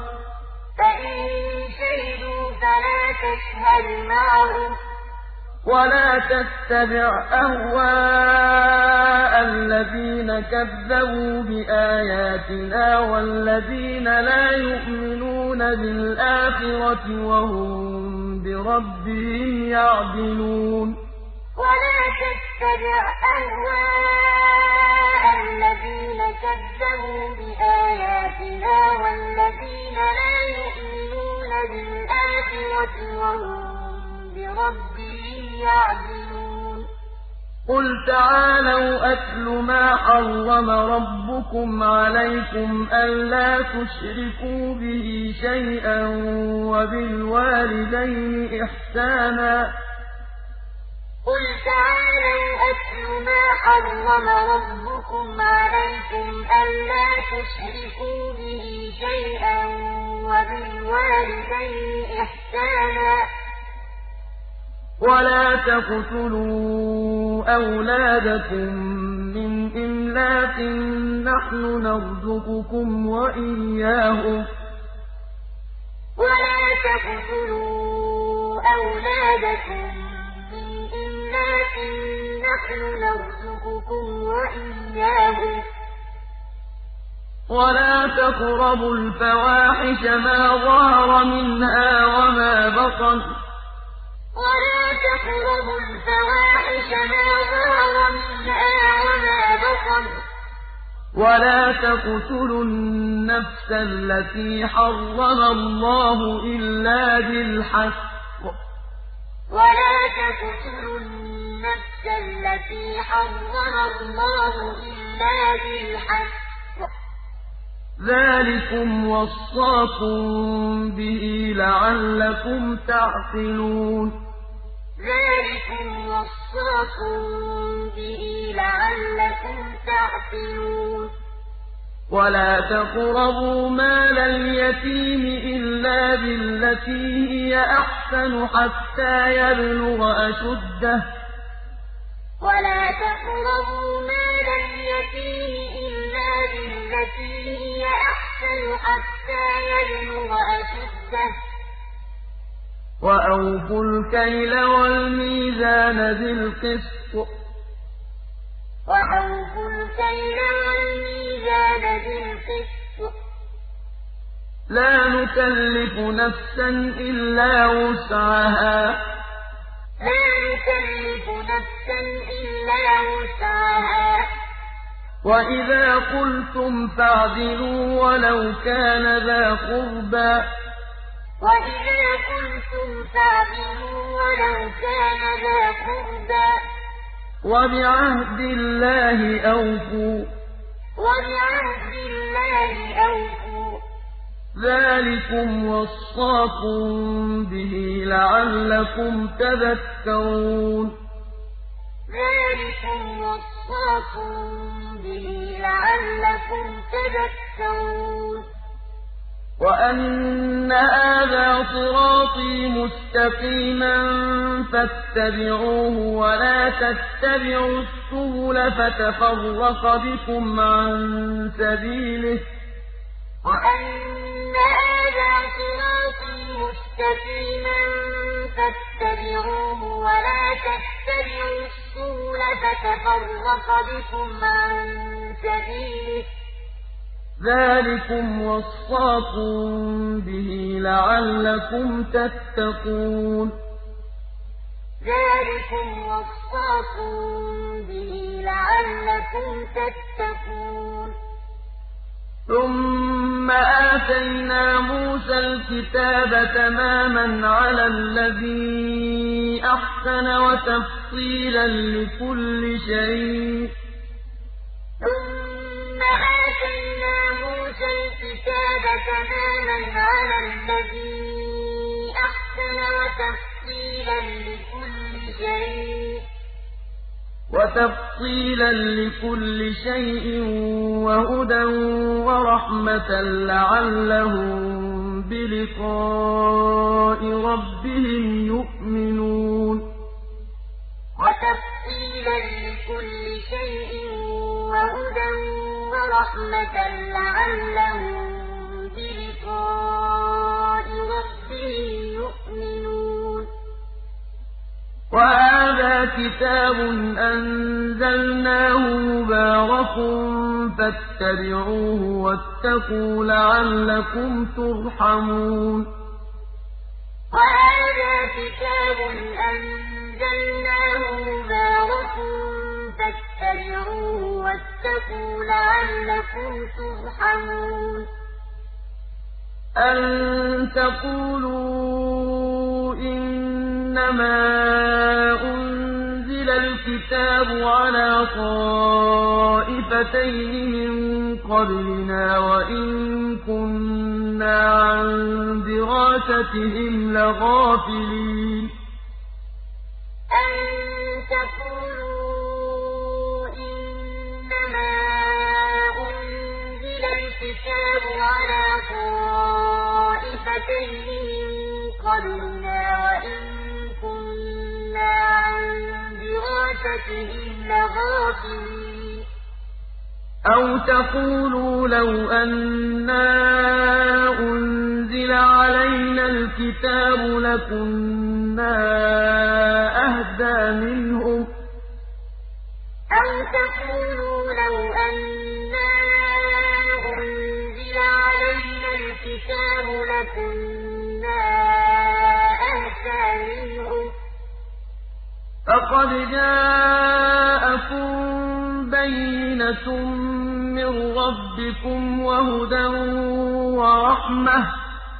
A: وَلَا تَتَّبِعْ أَهْوَاءَ الَّذِينَ كَذَّبُوا بِآيَاتِنَا وَالَّذِينَ لَا يُؤْمِنُونَ بِالْآخِرَةِ وَهُم بِرَبِّهِمْ يَعْدِلُونَ
B: وَلَا تَتَّبِعْ أَهْوَاءَ الَّذِينَ كَذَّبُوا بِآيَاتِنَا وَالَّذِينَ لَا يُؤْمِنُونَ بِالْآخِرَةِ وَهُم بِرَبِّهِمْ يَعْدِلُونَ
A: قُلْ تَعَالَوْا أَتْلُ مَا حَرَّمَ رَبُّكُمْ عَلَيْكُمْ أَلَّا تُشْرِكُوا بِهِ شَيْئًا وَبِالْوَالِدَيْنِ إِحْسَانًا
B: قُلْ تَعَالَوْا أَتْلُ مَا حَرَّمَ رَبُّكُمْ عَلَيْكُمْ أَلَّا تُشْرِكُوا بِهِ شَيْئًا وَبِالْوَالِدَيْنِ إِحْسَانًا
A: وَلَا تَقْتُلُوا أَوْلَادَكُم مِّنْ إِمْلَاقٍ ۖ نَّحْنُ نَرْزُقُكُمْ وَإِيَّاهُمْ ۖ
B: وَلَا تَقْتُلُوا أَوْلَادَكُم مِّنْ إِمْلَاقٍ ۖ نَّحْنُ نَرْزُقُكُمْ وَإِيَّاهُمْ ۖ
A: وَلَا تَقْرَبُوا الْفَوَاحِشَ مَا ظَهَرَ مِنْهَا وَمَا بَطَنَ ۖ
B: وَلَا تَقْرَبُوا الْفَوَاحِشَ مَا ظَهَرَ مِنْهَا وَمَا بَطَنَ ۖ
A: وَلَا تَقْتُلُوا النَّفْسَ الَّتِي حَرَّمَ اللَّهُ إِلَّا بِالْحَقِّ ۗ
B: وَلَا تَقْتُلُوا النَّفْسَ الَّتِي حَرَّمَ اللَّهُ إِلَّا بِالْحَقِّ ۗ
A: ذَٰلِكُمْ وَصَّاكُم بِهِ لَعَلَّكُمْ تَعْقِلُونَ
B: ذَٰلِكُمْ وَصَّاكُم بِهِ لَعَلَّكُمْ تَعْقِلُونَ
A: وَلَا تَقْرَبُوا مَالَ الْيَتِيمِ إِلَّا بِالَّتِي هِيَ أَحْسَنُ حَتَّىٰ يَبْلُغَ أَشُدَّهُ ۖ
B: وَلَا تَقْرَبُوا مَالَ الْيَتِيمِ إِلَّا بِالَّتِي هِيَ أَحْسَنُ حَتَّىٰ يَبْلُغَ أَشُدَّهُ ۖ
A: وَأَوْفُوا الْكَيْلَ وَالْمِيزَانَ بِالْقِسْطِ ۖ
B: وَأَوْفُوا الْكَيْلَ وَالْمِيزَانَ بِالْقِسْطِ ۖ
A: لَا نُكَلِّفُ نَفْسًا إِلَّا وُسْعَهَا ۖ وَإِذَا قُلْتُمْ فَاعْدِلُوا وَلَوْ كَانَ ذَا قُرْبَىٰ ۖ وَبِعَهْدِ اللَّهِ أَوْفُوا ۚ ذَٰلِكُمْ وَصَّاكُم بِهِ لَعَلَّكُمْ تَذَكَّرُونَ
B: ذَٰلِكُمْ وَصَّاكُم بِهِ لَعَلَّكُمْ تَذَكَّرُونَ
A: وَأَنَّ هَٰذَا صِرَاطِي مُسْتَقِيمًا فَاتَّبِعُوهُ وَلَا تَتَّبِعُوا السُّبُلَ فَتَفَرَّقَ بِكُمْ عَن سَبِيلِهِ ۚ
B: وَأَنَّ هَٰذَا صِرَاطِي مُسْتَقِيمًا فَاتَّبِعُوهُ وَلَا تَتَّبِعُوا السُّبُلَ فَتَفَرَّقَ بِكُمْ عَن سَبِيلِهِ
A: ذَٰلِكُمْ وَصَّاكُم بِهِ لَعَلَّكُمْ تَتَّقُونَ
B: ذَٰلِكُمْ وَصَّاكُم بِهِ لَعَلَّكُمْ تَتَّقُونَ
A: ثُمَّ آتَيْنَا مُوسَى الْكِتَابَ تَمَامًا عَلَى الَّذِي أَحْسَنَ وَتَفْصِيلًا لِّكُلِّ شَيْءٍ ۚ
B: ثُمَّ آتَيْنَا مُوسَى الْكِتَابَ تَمَامًا عَلَى الَّذِي أَحْسَنَ وَتَفْصِيلًا لِّكُلِّ شَيْءٍ
A: وَتَفْصِيلًا لِّكُلِّ شَيْءٍ وَهُدًى وَرَحْمَةً لَّعَلَّهُم بِلِقَاءِ رَبِّهِمْ يُؤْمِنُونَ
B: وَتَفْصِيلًا لِّكُلِّ شَيْءٍ وَهُدًى وَرَحْمَةً لَّعَلَّهُم بِلِقَاءِ رَبِّهِمْ يُؤْمِنُونَ
A: وَهَٰذَا كِتَابٌ أَنزَلْنَاهُ مُبَارَكٌ فَاتَّبِعُوهُ وَاتَّقُوا لَعَلَّكُمْ تُرْحَمُونَ
B: وَهَٰذَا كِتَابٌ أَنزَلْنَاهُ مُبَارَكٌ فَاتَّبِعُوهُ وَاتَّقُوا لَعَلَّكُمْ تُرْحَمُونَ
A: أَن تَقُولُوا إِنَّمَا أُنزِلَ الْكِتَابُ عَلَىٰ طَائِفَتَيْنِ مِن قَبْلِنَا وَإِن كُنَّا عَن دِرَاسَتِهِمْ لَغَافِلِينَ
B: أَن تَقُولُوا إِنَّمَا أُنزِلَ الْكِتَابُ عَلَىٰ طَائِفَتَيْنِ مِن قَبْلِنَا وَإِن كُنَّا عَن دِرَاسَتِهِمْ لَغَافِلِينَ
A: أَوْ تَقُولُوا لَوْ أَنَّا أُنزِلَ عَلَيْنَا الْكِتَابُ لَكُنَّا أَهْدَىٰ مِنْهُمْ ۚ
B: أَوْ تَقُولُوا لَوْ أَنَّا أُنزِلَ عَلَيْنَا الْكِتَابُ لَكُنَّا أَهْدَىٰ مِنْهُمْ ۚ
A: فَقَدْ جَاءَكُم بَيِّنَةٌ مِّن رَّبِّكُمْ وَهُدًى وَرَحْمَةٌ ۚ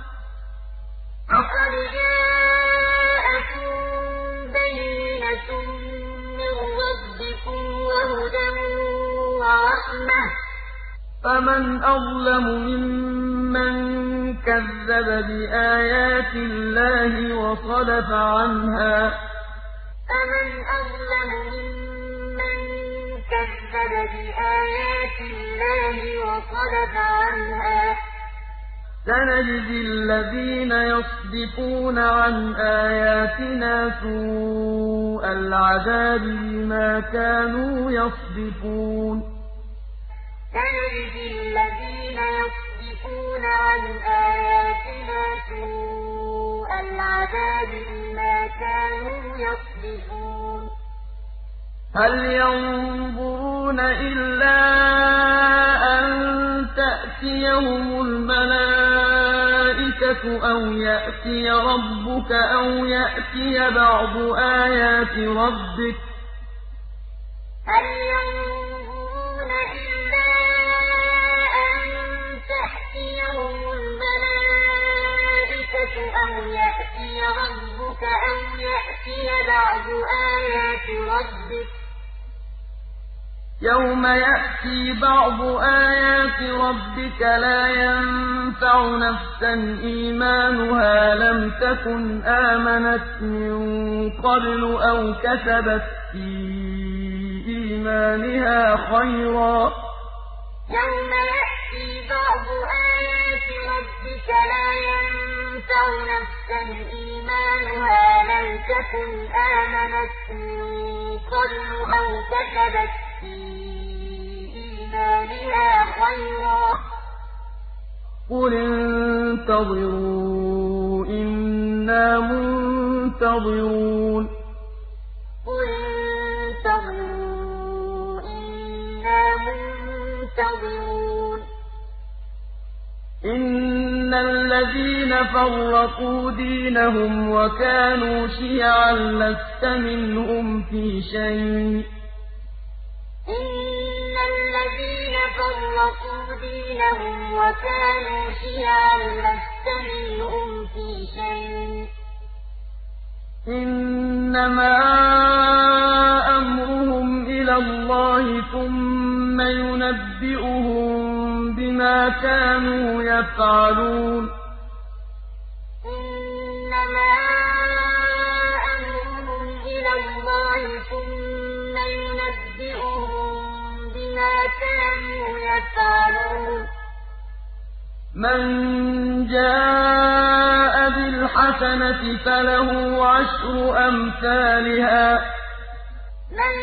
A: فَمَنْ أَظْلَمُ مِمَّن كَذَّبَ بِآيَاتِ اللَّهِ وَصَدَفَ عَنْهَا ۗ
B: فَمَنْ أَظْلَمُ مِمَّن كَذَّبَ بِآيَاتِ اللَّهِ وَصَدَفَ عَنْهَا ۗ
A: سَنَجْزِي الَّذِينَ يَصْدِفُونَ عَنْ آيَاتِنَا سُوءَ الْعَذَابِ بِمَا كَانُوا يَصْدِفُونَ
B: سَنَجْزِي الَّذِينَ يَصْدِفُونَ عَنْ آيَاتِنَا سُوءَ الْعَذَابِ بِمَا كَانُوا يَصْدِفُونَ
A: هَلْ يَنظُرُونَ إِلَّا أَن تَأْتِيَهُمُ الْمَلَائِكَةُ أَوْ يَأْتِيَ رَبُّكَ أَوْ يَأْتِيَ بَعْضُ آيَاتِ رَبِّكَ ۗ
B: هَلْ يَنظُرُونَ إِلَّا أَن تَأْتِيَهُمُ الْمَلَائِكَةُ أَوْ يَأْتِيَ رَبُّكَ أَوْ يَأْتِيَ بَعْضُ آيَاتِ رَبِّكَ ۗ
A: يَوْمَ يَأْتِي بَعْضُ آيَاتِ رَبِّكَ لَا يَنفَعُ نَفْسًا إِيمَانُهَا لَمْ تَكُنْ آمَنَتْ مِن قَبْلُ أَوْ كَسَبَتْ فِي إِيمَانِهَا خَيْرًا ۗ
B: يَوْمَ يَأْتِي بَعْضُ آيَاتِ رَبِّكَ لَا يَنفَعُ نَفْسًا إِيمَانُهَا لَمْ تَكُنْ آمَنَتْ مِن قَبْلُ أَوْ كَسَبَتْ فِي إِيمَانِهَا خَيْرًا ۗ
A: قُلِ انتَظِرُوا إِنَّا مُنتَظِرُونَ
B: قُلِ انتَظِرُوا إِنَّا مُنتَظِرُونَ
A: إِنَّ الَّذِينَ فَرَّقُوا دِينَهُمْ وَكَانُوا شِيَعًا لَّسْتَ مِنْهُمْ فِي شَيْءٍ ۚ
B: إِنَّ الَّذِينَ فَرَّقُوا دِينَهُمْ وَكَانُوا شِيَعًا لَّسْتَ مِنْهُمْ فِي شَيْءٍ ۚ
A: إِنَّمَا أَمْرُهُمْ إِلَى اللَّهِ ثُمَّ يُنَبِّئُهُم بِمَا كَانُوا يَفْعَلُونَ
B: إِنَّمَا أَمْرُهُمْ إِلَى اللَّهِ ثُمَّ يُنَبِّئُهُم بِمَا كَانُوا يَفْعَلُونَ
A: مَن جَاءَ بِالْحَسَنَةِ فَلَهُ عَشْرُ أَمْثَالِهَا ۖ
B: مَن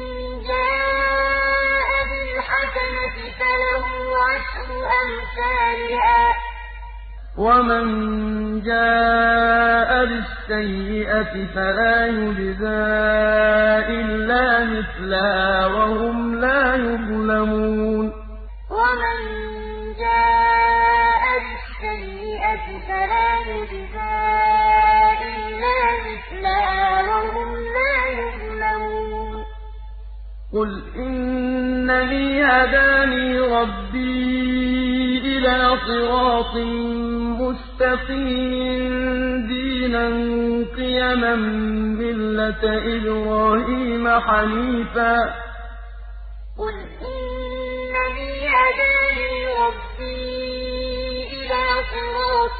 B: جَاءَ بِالْحَسَنَةِ فَلَهُ عَشْرُ أَمْثَالِهَا ۖ
A: وَمَن جَاءَ بِالسَّيِّئَةِ فَلَا يُجْزَىٰ إِلَّا مِثْلَهَا وَهُمْ لَا يُظْلَمُونَ
B: وَمَن جَاءَ بِالسَّيِّئَةِ فَلَا يُجْزَىٰ إِلَّا مِثْلَهَا وَهُمْ لَا يُظْلَمُونَ
A: قُلْ إِنَّنِي هَدَانِي رَبِّي إِلَىٰ صِرَاطٍ مُّسْتَقِيمٍ دِينًا قِيَمًا مِّلَّةَ إِبْرَاهِيمَ حَنِيفًا ۖ
B: قُلْ إِنَّنِي هَدَانِي رَبِّي إِلَىٰ صِرَاطٍ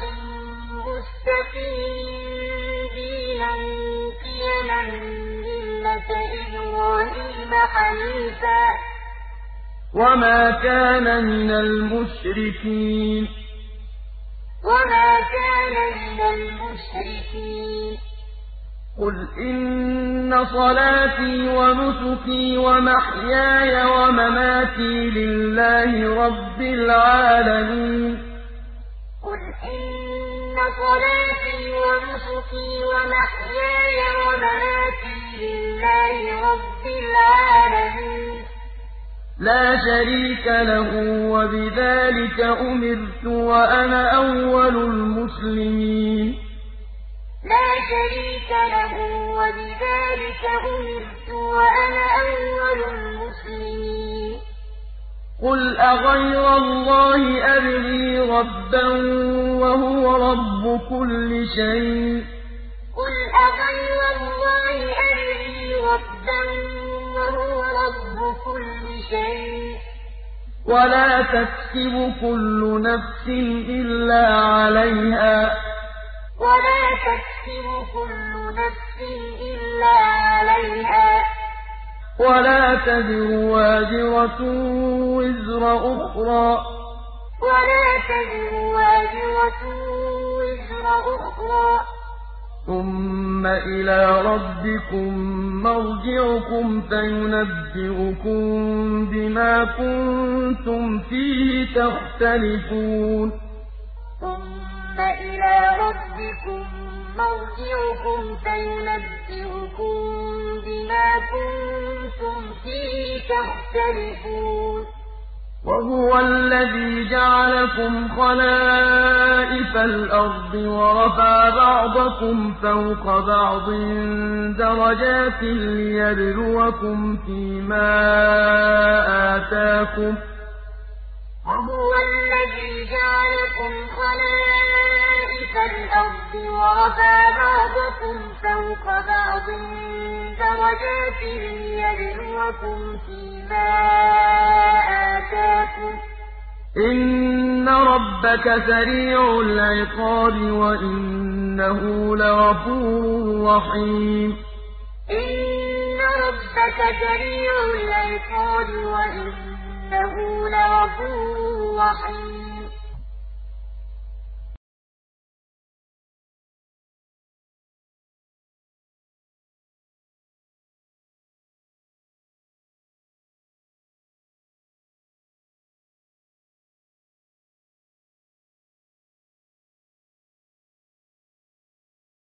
B: مُّسْتَقِيمٍ دِينًا قِيَمًا مِّلَّةَ إِبْرَاهِيمَ حَنِيفًا ۖ
A: وَمَا كَانَ مِنَ الْمُشْرِكِينَ
B: وَمَا كَانَ مِنَ الْمُشْرِكِينَ
A: قُلْ إِنَّ صَلَاتِي وَنُسُكِي وَمَحْيَايَ وَمَمَاتِي لِلَّهِ رَبِّ الْعَالَمِينَ
B: قُلْ إِنَّ صَلَاتِي وَنُسُكِي وَمَحْيَايَ وَمَمَاتِي لِلَّهِ رَبِّ الْعَالَمِينَ
A: لَا شَرِيكَ لَهُ ۖ وَبِذَٰلِكَ أُمِرْتُ وَأَنَا أَوَّلُ الْمُسْلِمِينَ
B: لَا شَرِيكَ لَهُ ۖ وَبِذَٰلِكَ أُمِرْتُ وَأَنَا أَوَّلُ الْمُسْلِمِينَ
A: قُلْ أَغَيْرَ اللَّهِ أَبْغِي رَبًّا وَهُوَ رَبُّ كُلِّ شَيْءٍ ۚ
B: قُلْ أَغَيْرَ اللَّهِ أَبْغِي رَبًّا وَهُوَ رَبُّ كُلِّ شَيْءٍ ۚ
A: وَلَا تَكْسِبُ كُلُّ نَفْسٍ إِلَّا عَلَيْهَا ۚ
B: وَلَا تَكْسِبُ كُلُّ نَفْسٍ إِلَّا عَلَيْهَا ۚ
A: وَلَا تَزِرُ وَازِرَةٌ وِزْرَ أُخْرَىٰ ۚ
B: وَلَا تَزِرُ وَازِرَةٌ وِزْرَ أُخْرَىٰ ۚ
A: ثُمَّ إِلَىٰ رَبِّكُم مَّرْجِعُكُمْ فَيُنَبِّئُكُم بِمَا كُنتُمْ فِيهِ تَخْتَلِفُونَ
B: ثُمَّ إِلَىٰ رَبِّكُم مَّرْجِعُكُمْ فَيُنَبِّئُكُم بِمَا كُنتُمْ فِيهِ تَخْتَلِفُونَ
A: وَهُوَ الَّذِي جَعَلَكُمْ خَلَائِفَ الْأَرْضِ وَرَفَعَ بَعْضَكُمْ فَوْقَ بَعْضٍ دَرَجَاتٍ لِّيَبْلُوَكُمْ فِي مَا آتَاكُمْ ۗ
B: وَهُوَ الَّذِي جَعَلَكُمْ خَلَائِفَ الْأَرْضِ وَرَفَعَ بَعْضَكُمْ فَوْقَ بَعْضٍ دَرَجَاتٍ لِّيَبْلُوَكُمْ فِي مَا آتَاكُمْ ۗ
A: إِنَّ رَبَّكَ سَرِيعُ الْعِقَابِ وَإِنَّهُ لَغَفُورٌ رَّحِيمٌ
B: إِنَّ رَبَّكَ سَرِيعُ الْعِقَابِ وَإِنَّهُ لَغَفُورٌ رَّحِيمٌ